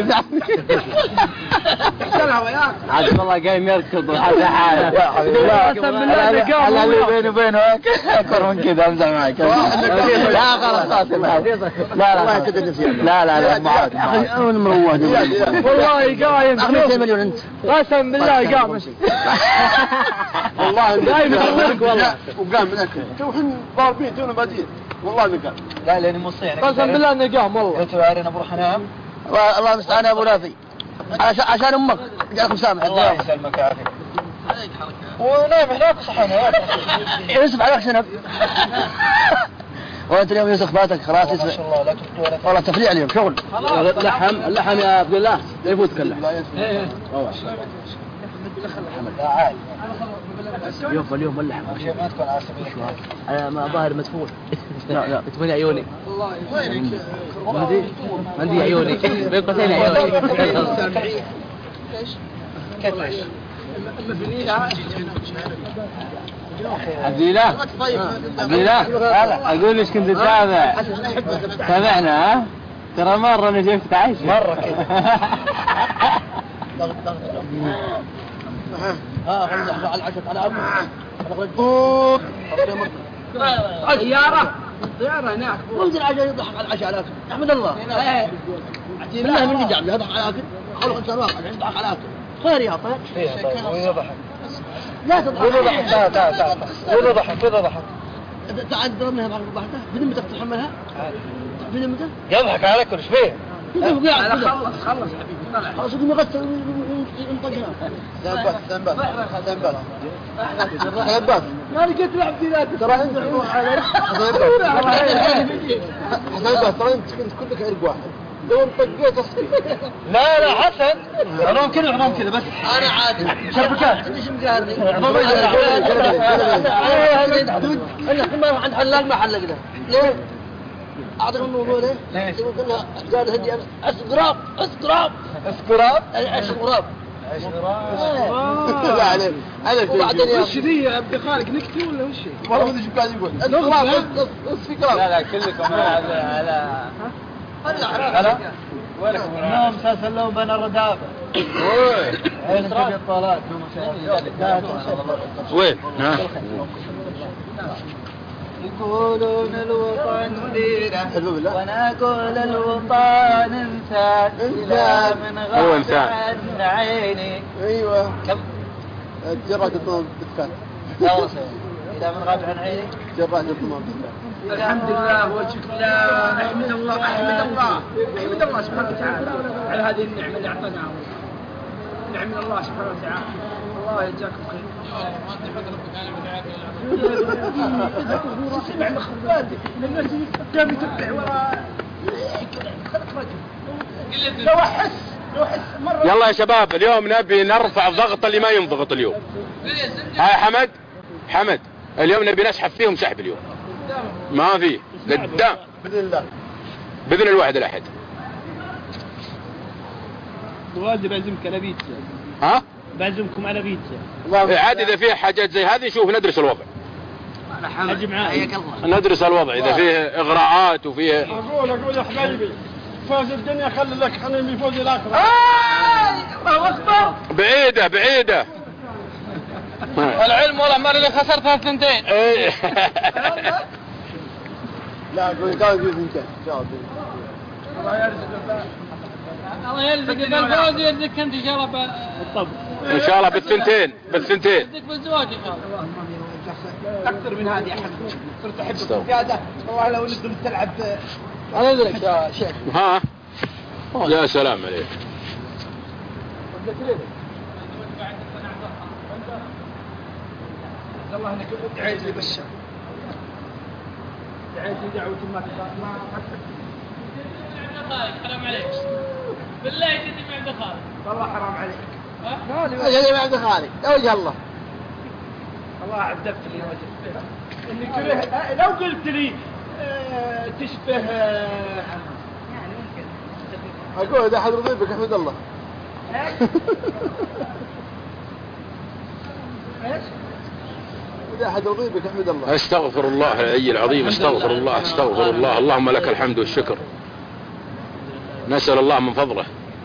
عاد والله قايم يركض وهذا حاله يا حبيبي لا بيني وبينه اكثر من كذا امزح معك لا خلاص لا معاك انا مرواد والله قايم 200 مليون انت قسم بالله قام والله قايم يخبرك والله وقام من اكل توحين ضاربين تونا بادين والله نقام لا لاني مصيع قسم بالله انه قام والله انت عارفين ابو حنام الله المستعان يا ابو لافي عشان امك جاكم سامح الله يسلمك يا عافية ونايم هناك صحينا يوسف عليك شنب وانت اليوم يوسف فاتك خلاص ما شاء الله لا تفطور والله تفريع اليوم شغل اللحم يا عبد الله لا يفوتك اللحم اليوم اللحم ما تكون على سبيل انا ما ظاهر مدفون لا تبني عيوني عندي عيوني بين قوسين عيوني كيف ايش عبد الله اقول ايش كنت تابعنا ها ترى مره انا جبت عايش مره كذا خلينا على العشاء على ابوك طياره هناك وانزل عشان يضحك على العشاء على اكل احمد الله بالله من يجعل يضحك على اكل خلق انسان واقع يضحك على اكل خير يا طيب ويضحك لا تضحك ويضحك تعال ضربناها بعد ضحكه بذمتك تتحملها بذمتك يضحك على كل ايش فيه خلص خلاص يقوم يغسل وينطقها سنبات ما لقيت لعب في ذاتي ترى انت روح على حسنبات ترى انت كنت كلك عرق واحد دون طقيت لا لا حسن عظام كذا وعظام كذا بس. انا عادي شبكات. ليش مقهرني؟ عظام انا ما عند حلاق ما حلق له. ليه؟ اعطيك الموضوع ليه؟ يقول لنا قال هدي انا اسقراب اسقراب اسقراب اسقراب لا عليك وبعدين يا وش ذي يا عبد خالق نكتي ولا وش؟ والله ما ادري شو قاعد يقول. نص في كلام. لا كلكم على ولكم النوم ساسلون بين الردابة. عين تبي الطالات. وين؟ يقولون الوطن ديره ونقول الوطن انسان إذا من غاب عن عيني. ايوه كم جرات الضمان بالكات. إذا من غاب عن عيني جرات الضمان بالكات. الحمد لله والشكر لله. احمد الله احمد الله احمد الله سبحانه وتعالى على هذه النعمه اللي اعطانا. نعم من الله سبحانه وتعالى. الله يجزاكم خير. سمع مخباتي الناس قام يتبع وراء لو احس مره. يلا يا شباب اليوم نبي نرفع ضغط اللي ما ينضغط اليوم. هاي حمد اليوم نبي نسحب فيهم سحب اليوم. ما في قدام باذن الله باذن الواحد الاحد. الوالد بعزمك على بيتزا. ها؟ بعزمكم على بيتزا. عاد اذا فيه حاجات زي هذه شوف ندرس الوضع. اجي معاك. ندرس الوضع اذا فيه اغراءات وفيه. اقول يا حبايبي فوز الدنيا خلي لك حنين بفوز الاخره. الله اكبر. بعيده العلم والله ما اللي خسرتها 2. ايه لا اقول قال في ثنتين الله يرزق بالفوز يرزقك انت ان شاء الله بالطبع. ان شاء الله بالثنتين يرزقك بالزواج ان شاء الله. اكثر من هذه يا حبيبي صرت احبك زياده. والله لو نقدر تلعب انا ادرك يا شيخ. ها يا سلام عليك. الله انك دعيت لي بالشر. دعيت لي دعوه ما حرام عليك بالله تدري عند خالد. والله حرام عليك. يا عبد خالق يا وجه الله. الله عذبت لي وجهك اني كره. لو قلت لي تشبه يعني ممكن اقول اذا احد رضي بك احمد الله. ايش؟ اذا احد رضي بك احمد الله. استغفر الله العلي العظيم. استغفر الله اللهم لك الحمد والشكر. نسأل الله من فضله.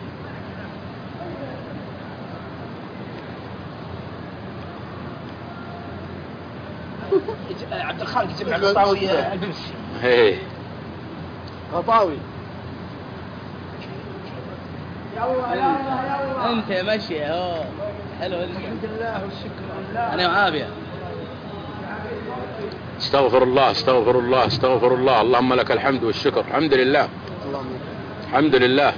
عبد الخالق يجمع الغطاوي البمسي. ايه غطاوي. يلا انت ماشي اهو حلو. الحمد لله والشكر لله. انا وعافيه. استغفر الله اللهم لك الحمد والشكر. الحمد لله الحمد لله.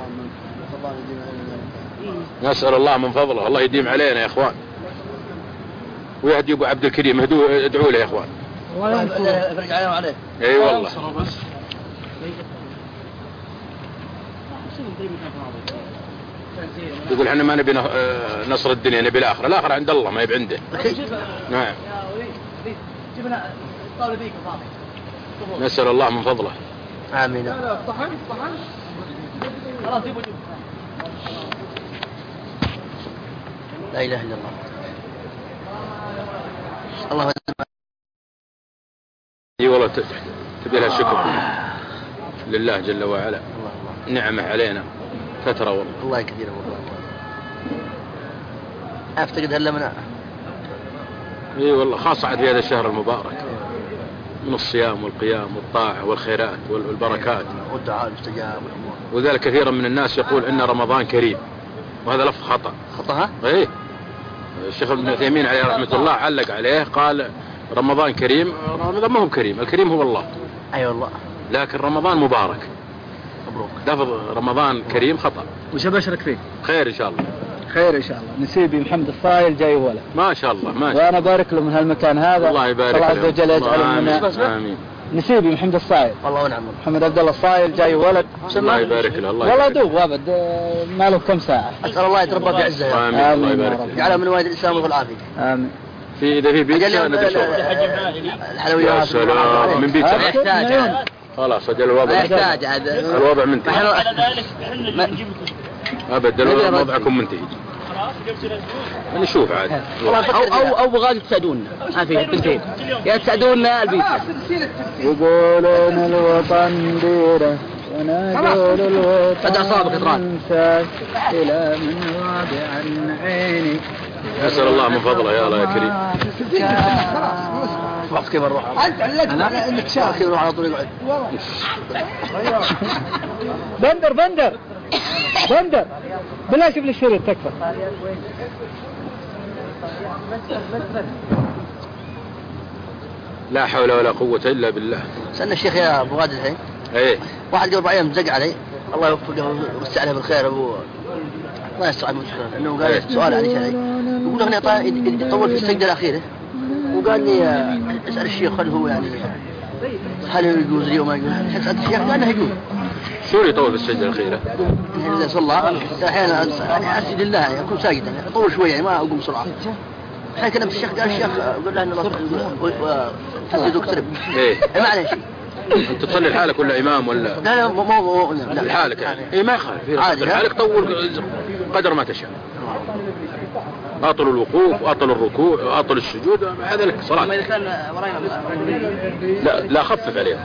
نسأل الله من فضله. الله يديم علينا يا اخوان. ويهدي ابو عبد الكريم ادعوا له يا اخوان. الله يفرج علينا وعليه. اي والله. يقول احنا ما نبي نصر الدنيا نبي الاخره. الاخره عند الله ما يبي عنده. نعم. نسأل الله من فضله. امين. خلاص لا اله الا الله. الله اي والله تبي لها شكر لله جل وعلا. نعمه علينا فتره والله. الله كثير والله. افتقد هلا مناعه. اي والله خاصة في هذا الشهر المبارك من الصيام والقيام والطاعة والخيرات والبركات والدعاء المستجاب والامور. وذلك كثيرا من الناس يقول ان رمضان كريم وهذا لفظ خطأ. ايه الشيخ ابن تيمية عليه رحمة الله علق عليه قال رمضان كريم. رمضان ما هو كريم. الكريم هو الله. اي والله. لكن رمضان مبارك. مبروك. لفظ رمضان كريم خطأ. وش ابشرك فيه؟ خير ان شاء الله. خير ان شاء الله. نسيبي محمد الصايل جاي ولد. ما شاء الله. وانا بارك له من هالمكان هذا. الله يبارك الله عز وجل يجعله من آمين. نسيبي محمد الصايل. والله ونعم. محمد عبد الله الصايل جاي ولد. الله يبارك له. الله والله دوب ابد ما له كم ساعة. أسأل الله يتربى في عزه. آمين. الله يبارك له. يجعله من والد الإسلام والعافية. آمين. في إذا في بيتزا الحلويات. يا سلام من بيتزا. ما يحتاج. خلاص أجل الوضع. ما يحتاج عاد. الوضع منتهي. أبد وضعكم منتهي. نشوف عاد. أو بغادي تساعدونا. ما فيها البنتين. يا تساعدونا البيتزا. يقولون الوطن ديره ونقول الوطن ساك إلى من غاب عن عيني. أسأل الله من فضله يا الله يا كريم. وقت كيف نروح؟ أنا إنك شاف كيف نروح على طول يقعد. بندر بالله شوف لي الشريط تكفى. لا حول ولا قوة إلا بالله. سألنا الشيخ يا أبو غادر الحين. إيه. واحد قبل 4 أيام زق علي الله يوفقه ويوسع عليه بالخير أبو الله يستر المشكلة إنه قال سؤال عليك علي يقول أغني يطول في السجدة الأخيرة وقال لي اسأل الشيخ هل هو يعني هل يجوز لي وما يجوز. سألت الشيخ قال انه يجوز. شو يطول في السجدة الأخيرة؟ إذا صلى أحيانا يعني أسجد لله يعني أكون ساجدا أطول شوية يعني ما أقوم بسرعة. الحين كلمت الشيخ قال الشيخ قال له إن الله تسجد واقترب. إيه. ما عليه شيء. أنت تصلي لحالك ولا إمام ولا؟ لا مو لحالك يعني. إيه ما يخالف. عادي. لحالك طول قدر ما تشاء. أطل الوقوف وأطل الركوع وأطل السجود هذا لك صلاة. ما إذا كان وراينا لا خفف عليهم.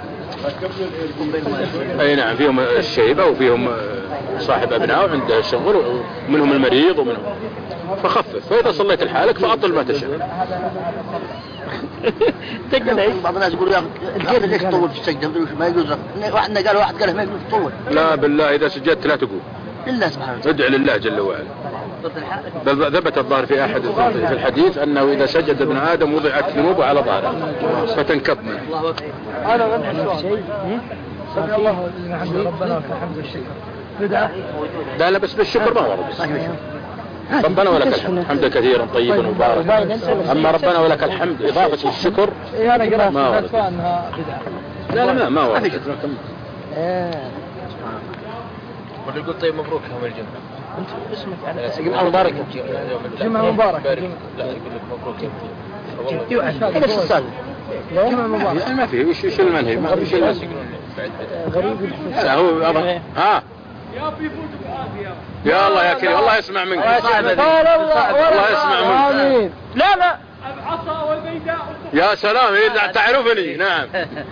أي نعم فيهم الشيبة وفيهم صاحب أبناء عنده شغل ومنهم المريض ومنهم فخفف. فإذا صليت لحالك فأطل ما تشاء. بعض الناس يقول كيف ليش تطول في السجدة ما يجوز. واحد قال ما يجوز تطول. لا بالله إذا سجدت لا تقول. لله سبحانه وتعالى. ادع لله جل وعلا. بل ثبت الظاهر في أحد في الحديث أنه إذا سجد ابن آدم وضعت ذنوبه على ظهره فتنكب منه. الله أكبر. أنا غنى شيء. سبحان الله الحمد ربنا والحمد والشكر. لا بس بالشكر ما ورد. ربنا ولك الحمد حمدا كثيرا طيبا مباركا. أما ربنا ولك الحمد إضافة الشكر ما ورد. لا ما ورد. واللي يقول طيب مبروك يوم الجمعة. انت اسمك على جمعة مباركة. جمعة مباركة. لا يقول لك مبروك يوم نفس السالفة. جمعة مباركة. ما في وش المنهج ما في شيء. غريب. هو ها. يا الله يا كريم الله يسمع منك. الله يسمع منك. لا العصا والبيداء. يا سلام تعرفني. نعم.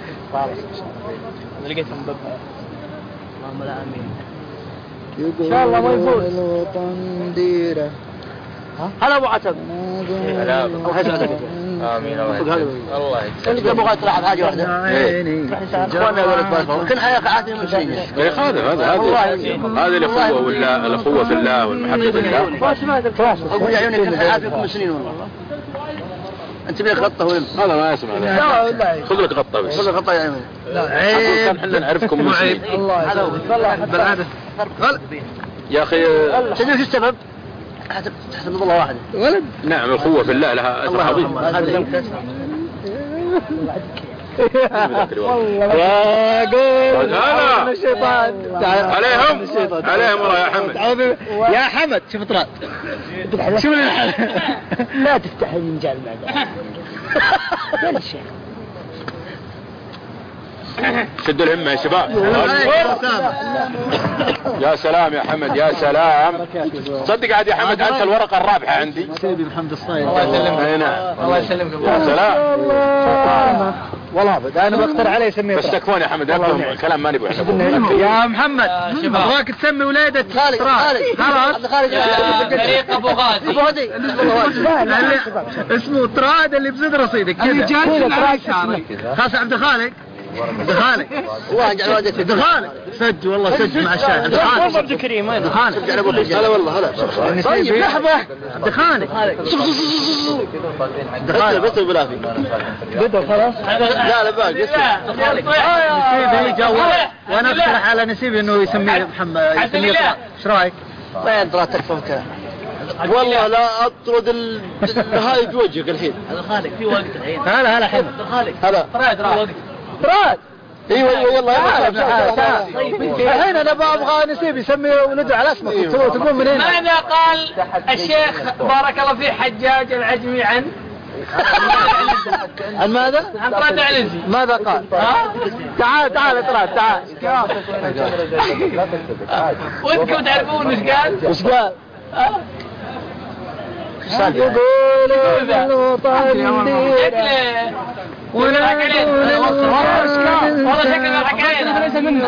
لقيتهم باب. اللهم لا امين. ان شاء الله ما يفوز. الوطن ديره. هلا ابو عتب. هلا. الله يسعدك. امين الله يسعدك. ابو غاد تلعب حاجه واحده. اخواننا ولد بارك كل حياه عادي من شيء. هذه الاخوه في الله والمحبه في الله. اقول يا عيوني كل حياه فيكم سنين والله. انت بيك غطه وين؟ هذا ما يسمع. خذ لك غطه بس. خذ لك غطه يا عيوني. لا عيب. احنا نعرفكم من سنين. هذا هو بالعاده. يا اخي تدري شو السبب؟ حسب الله واحد. ولد. نعم الأخوة في الله لها أثر عظيم. يا قول هلا الشيطان عليهم والله يا حمد. يا حمد شوف طراد شوف لا تفتح المنجال بعد. يا شيخ شدوا الهمة يا شباب. يا سلام يا حمد يا سلام. صدق عاد يا حمد أنت الورقة الرابحة عندي. سيدي محمد الصايل الله يسلمك. الله يسلمك. يا سلام. والله أبدا أنا بقترح عليه يسميه بس تكفون يا حمد أكلهم كلام ما نبغى. يا محمد أبغاك تسمي ولادة خالد. خلاص فريق أبو غازي. أبو غازي اسمه طراد اللي بزيد رصيدك كذا. خاص عبد الخالق. عبد الخالق الله يجعل والدك. عبد الخالق سج والله سج مع الشاي. عبد الخالق عبد الكريم وين؟ عبد الخالق هلا والله هلا. طيب لحظة عبد الخالق. عبد الخالق بس بالعافية. بدأ خلاص. لا باقي نسيبي جو وانا اقترح على نسيبي انه يسميه محمد يسميه طراد. ايش رايك؟ وين طلعت تكفى الكلام؟ والله لا اطرد هاي في وجهك الحين. هذا خالق في وقت الحين. هلا حمد. خالق هلا. طراد وقت. طراد ايوه يلا الحين انا ابغى نسيب يسمي ولده على اسمك تقول من هنا. ماذا قال الشيخ بارك الله فيه حجاج العجمي عن ماذا؟ عن طراد علزي ماذا قال؟ تعال طراد تعال. ودكم تعرفون وش قال؟ وش قال؟ يقولون والله شكله ضحك علينا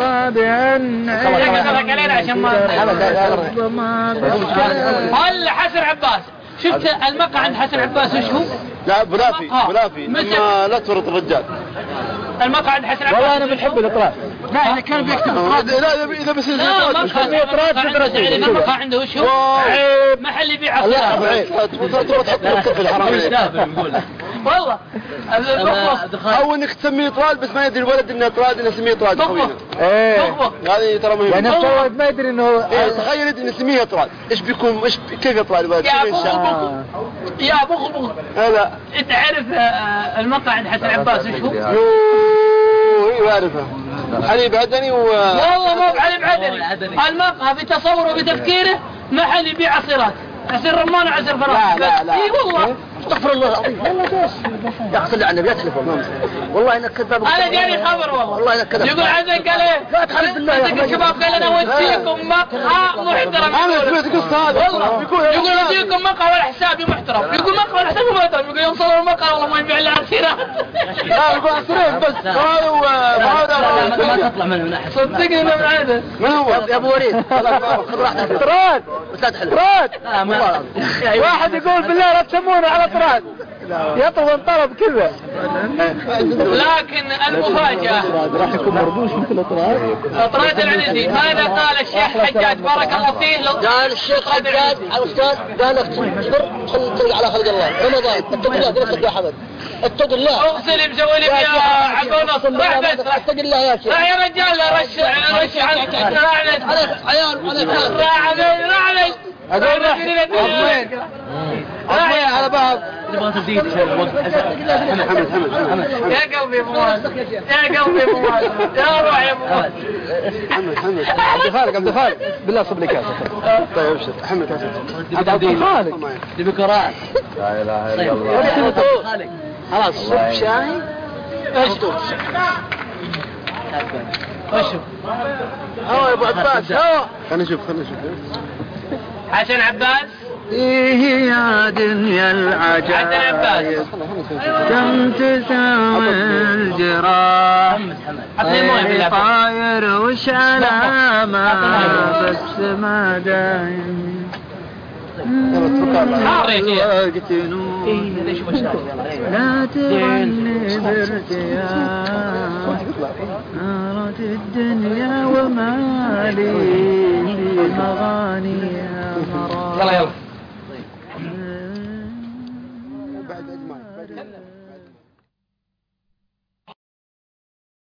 شكله ضحك علينا عشان ما قال حسن عباس. شفت المقطع عند حسن عباس وش هو؟ لا بلافي ما لا تفرط الرجال. المقطع عند حسن عباس والله انا بنحب الاطراف. لا اذا كان بيكتب اذا بس المقطع عنده وش هو؟ محل يبيع عصير في الحرام والله او انك تسميه طراد بس ما يدري الولد انه طراد انه اسميه طراد خوينا. هذه ترى مهمه يعني الطراد ما يدري انه تخيل ان اسميه طراد ايش بيكون كيف يطلع الولد يا بغ لا تعرف المقطع عند حسن عباس وش هو؟ ايوه اعرفه حليب عدني والله مو بحليب عدني. المقهى في تصوره وبتفكيره محل يبيع عصيرات عصير رمان وعصير فراولة. لا اي والله استغفر الله العظيم. يا اخي صلي على النبي لا تحلف والله انك كذاب. انا جاني خبر والله انك كذاب. يقول عندك قال ايه لا تحلف بالله يا اخي. الشباب قال انا اوديكم مقهى محترم. انا سمعت قصه هذا والله يقول اوديكم مقهى ولا حسابي محترم. يقول مقهى ولا حسابي محترم. يقول يوم صوروا المقهى والله ما يبيع الا عصيرات. لا يقول عصيرين بس ما تطلع منه احد صدقني انه من عاده. من هو يا ابو وليد خذ راحتك. طراد بس لا تحلف. طراد واحد يقول بالله لا تسمونه على طراد يطلب طلب كذا. لكن المفاجأة راح يكون مربوش مثل طراد. طراد العنزي ماذا قال الشيخ حجاج بارك الله فيه؟ قال الشيخ حجاج الاستاذ قال لك تصبر خلق على خلق الله رمضان اتق الله نفسك يا حمد اتق الله. اغسل بجوالي يا عبونص اتق الله يا شيخ. لا يا رجال رش عنك عيال راعي اقول راعي على بعض. يا قلبي ابو مالك يا قلبي ابو مالك يا روح يا ابو مالك. عبد الخالق بالله صب لي كاسه. طيب ابشر حمد كاسه عبد الخالق تبي قراءة. لا اله الا الله. خلاص صب شاي اشوف هوا يا ابو عباس هوا. خلنا نشوف حسن عباس. إيه يا دنيا العجائب كم تساوي الجراح طاير وش علامة بس ما دايم الوقت نور لا تغني بارتياح نارت الدنيا وما لي مغانيها مرار. يلا بعد اجمع